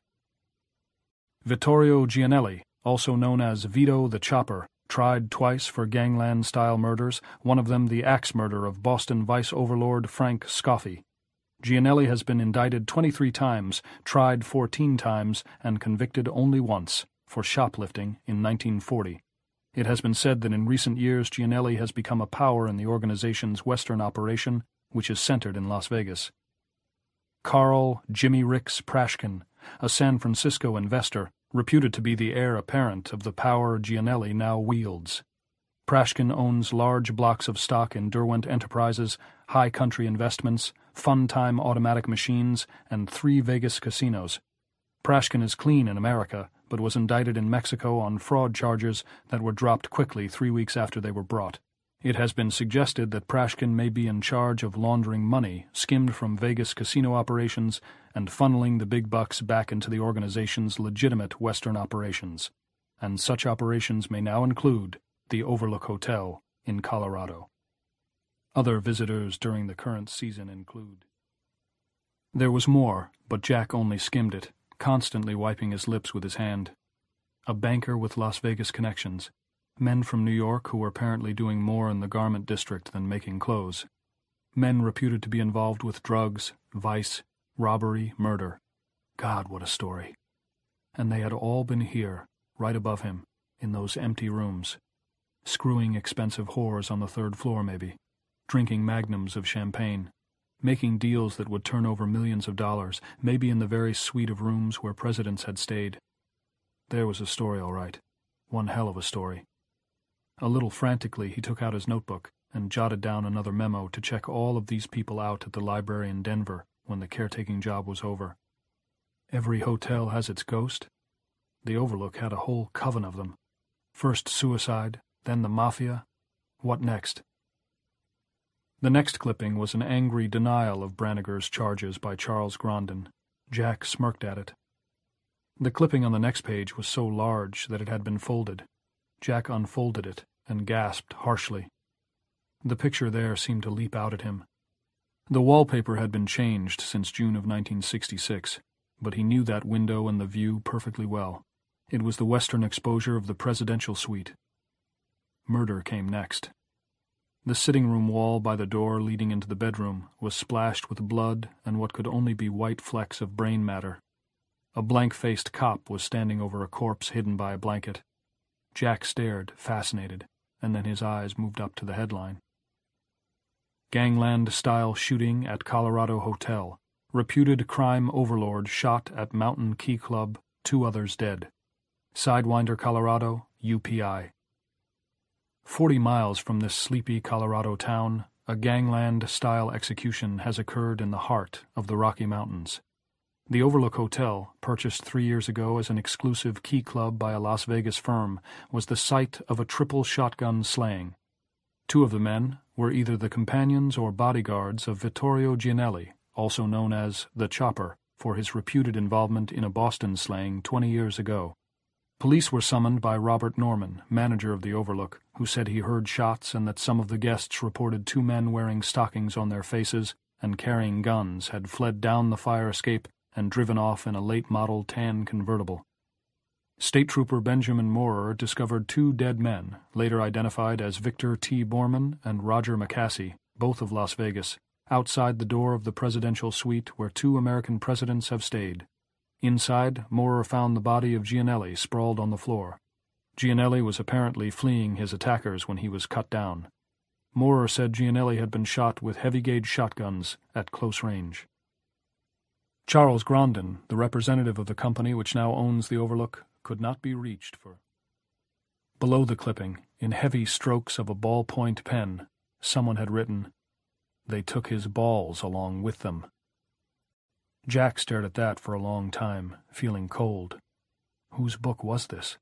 Vittorio Gianelli, also known as Vito the Chopper, tried twice for gangland-style murders, one of them the axe murder of Boston vice overlord Frank Scoffey. Gianelli has been indicted twenty-three times, tried fourteen times, and convicted only once, for shoplifting in nineteen forty. It has been said that in recent years Gianelli has become a power in the organization's Western operation, which is centered in Las Vegas. Carl Jimmy Ricks Prashkin, a San Francisco investor, reputed to be the heir apparent of the power Gianelli now wields. Prashkin owns large blocks of stock in Derwent Enterprises, High Country Investments, Funtime Automatic Machines, and three Vegas casinos. Prashkin is clean in America, but was indicted in Mexico on fraud charges that were dropped quickly three weeks after they were brought. It has been suggested that Prashkin may be in charge of laundering money skimmed from Vegas casino operations and funneling the big bucks back into the organization's legitimate Western operations, and such operations may now include the Overlook Hotel in Colorado. Other visitors during the current season include... There was more, but Jack only skimmed it, constantly wiping his lips with his hand. A banker with Las Vegas connections. Men from New York who were apparently doing more in the garment district than making clothes. Men reputed to be involved with drugs, vice, robbery, murder. God, what a story. And they had all been here, right above him, in those empty rooms. Screwing expensive whores on the third floor, maybe. Drinking magnums of champagne. Making deals that would turn over millions of dollars, maybe in the very suite of rooms where presidents had stayed. There was a story, all right. One hell of a story. A little frantically, he took out his notebook and jotted down another memo to check all of these people out at the library in Denver when the caretaking job was over. Every hotel has its ghost. The Overlook had a whole coven of them. First suicide, then the mafia. What next? The next clipping was an angry denial of Branniger's charges by Charles Grondin. Jack smirked at it. The clipping on the next page was so large that it had been folded. Jack unfolded it and gasped harshly. The picture there seemed to leap out at him. The wallpaper had been changed since June of nineteen sixty-six, but he knew that window and the view perfectly well. It was the western exposure of the presidential suite. Murder came next. The sitting-room wall by the door leading into the bedroom was splashed with blood and what could only be white flecks of brain matter. A blank-faced cop was standing over a corpse hidden by a blanket. Jack stared, fascinated, and then his eyes moved up to the headline. Gangland-style shooting at Colorado Hotel. Reputed crime overlord shot at Mountain Key Club, two others dead. Sidewinder, Colorado, U P I. Forty miles from this sleepy Colorado town, a gangland-style execution has occurred in the heart of the Rocky Mountains. The Overlook Hotel, purchased three years ago as an exclusive key club by a Las Vegas firm, was the site of a triple shotgun slaying. Two of the men were either the companions or bodyguards of Vittorio Gianelli, also known as the Chopper, for his reputed involvement in a Boston slaying twenty years ago. Police were summoned by Robert Norman, manager of the Overlook, who said he heard shots and that some of the guests reported two men wearing stockings on their faces and carrying guns had fled down the fire escape and driven off in a late-model tan convertible. State Trooper Benjamin Moorer discovered two dead men, later identified as Victor T. Borman and Roger McCasey, both of Las Vegas, outside the door of the presidential suite where two American presidents have stayed. Inside, Moorer found the body of Gianelli sprawled on the floor. Gianelli was apparently fleeing his attackers when he was cut down. Moorer said Gianelli had been shot with heavy-gauge shotguns at close range. Charles Grondin, the representative of the company which now owns the Overlook, could not be reached for... Below the clipping, in heavy strokes of a ballpoint pen, someone had written, "They took his balls along with them." Jack stared at that for a long time, feeling cold. Whose book was this?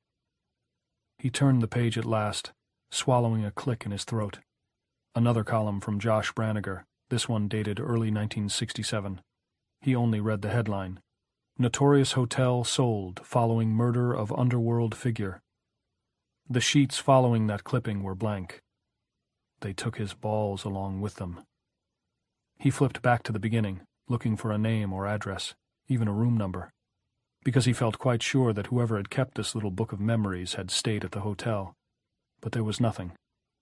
He turned the page at last, swallowing a click in his throat. Another column from Josh Branniger, this one dated early nineteen sixty-seven. He only read the headline, "Notorious Hotel Sold Following Murder of Underworld Figure." The sheets following that clipping were blank. They took his balls along with them. He flipped back to the beginning, looking for a name or address, even a room number, because he felt quite sure that whoever had kept this little book of memories had stayed at the hotel. But there was nothing.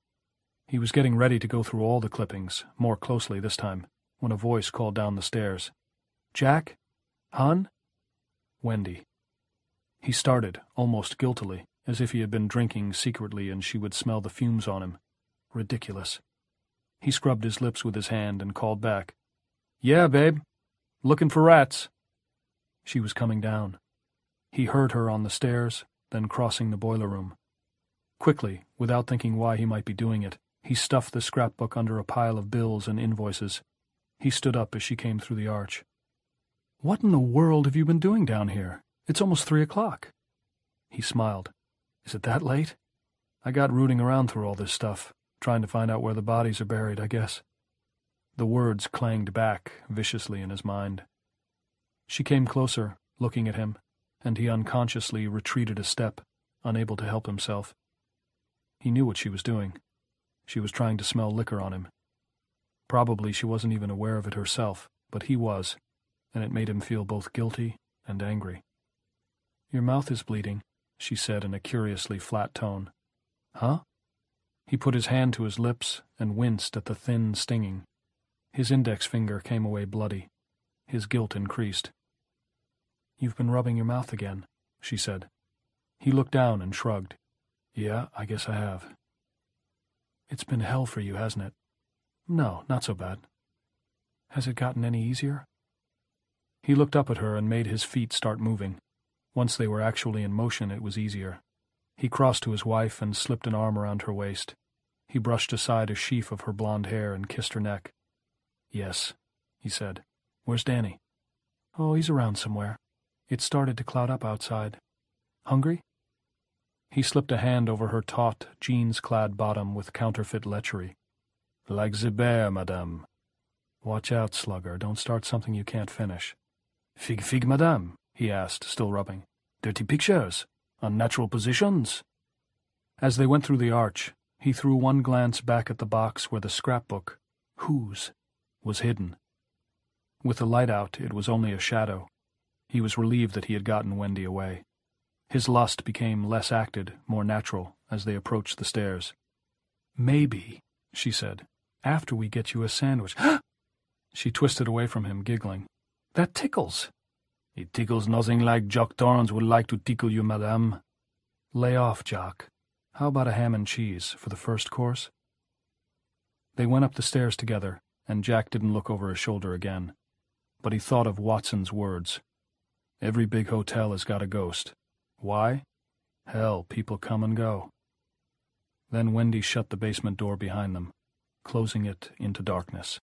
He was getting ready to go through all the clippings, more closely this time, when a voice called down the stairs. "Jack? Hon?" Wendy. He started, almost guiltily, as if he had been drinking secretly and she would smell the fumes on him. Ridiculous. He scrubbed his lips with his hand and called back, "Yeah, babe. Looking for rats." She was coming down. He heard her on the stairs, then crossing the boiler room. Quickly, without thinking why he might be doing it, he stuffed the scrapbook under a pile of bills and invoices. He stood up as she came through the arch. "What in the world have you been doing down here? It's almost three o'clock." He smiled. "Is it that late? I got rooting around through all this stuff, trying to find out where the bodies are buried, I guess." The words clanged back viciously in his mind. She came closer, looking at him, and he unconsciously retreated a step, unable to help himself. He knew what she was doing. She was trying to smell liquor on him. Probably she wasn't even aware of it herself, but he was, and it made him feel both guilty and angry. "Your mouth is bleeding," she said in a curiously flat tone. "Huh?" He put his hand to his lips and winced at the thin stinging. His index finger came away bloody. His guilt increased. "You've been rubbing your mouth again," she said. He looked down and shrugged. "Yeah, I guess I have." "It's been hell for you, hasn't it?" "No, not so bad." "Has it gotten any easier?" He looked up at her and made his feet start moving. Once they were actually in motion, it was easier. He crossed to his wife and slipped an arm around her waist. He brushed aside a sheaf of her blonde hair and kissed her neck. "Yes," he said. "Where's Danny?" "Oh, he's around somewhere. It started to cloud up outside. Hungry?" He slipped a hand over her taut, jeans-clad bottom with counterfeit lechery. "Like the bear, madame." "Watch out, slugger. Don't start something you can't finish." "Fig, fig, madame?" he asked, still rubbing. "Dirty pictures? Unnatural positions?" As they went through the arch, he threw one glance back at the box where the scrapbook, whose, was hidden. With the light out, it was only a shadow. He was relieved that he had gotten Wendy away. His lust became less acted, more natural, as they approached the stairs. "Maybe," she said, "after we get you a sandwich." She twisted away from him, giggling. "That tickles." "It tickles nothing like Jock Torrance would like to tickle you, madame." "Lay off, Jock. How about a ham and cheese for the first course?" They went up the stairs together, and Jack didn't look over his shoulder again. But he thought of Watson's words. Every big hotel has got a ghost. Why? Hell, people come and go. Then Wendy shut the basement door behind them, closing it into darkness.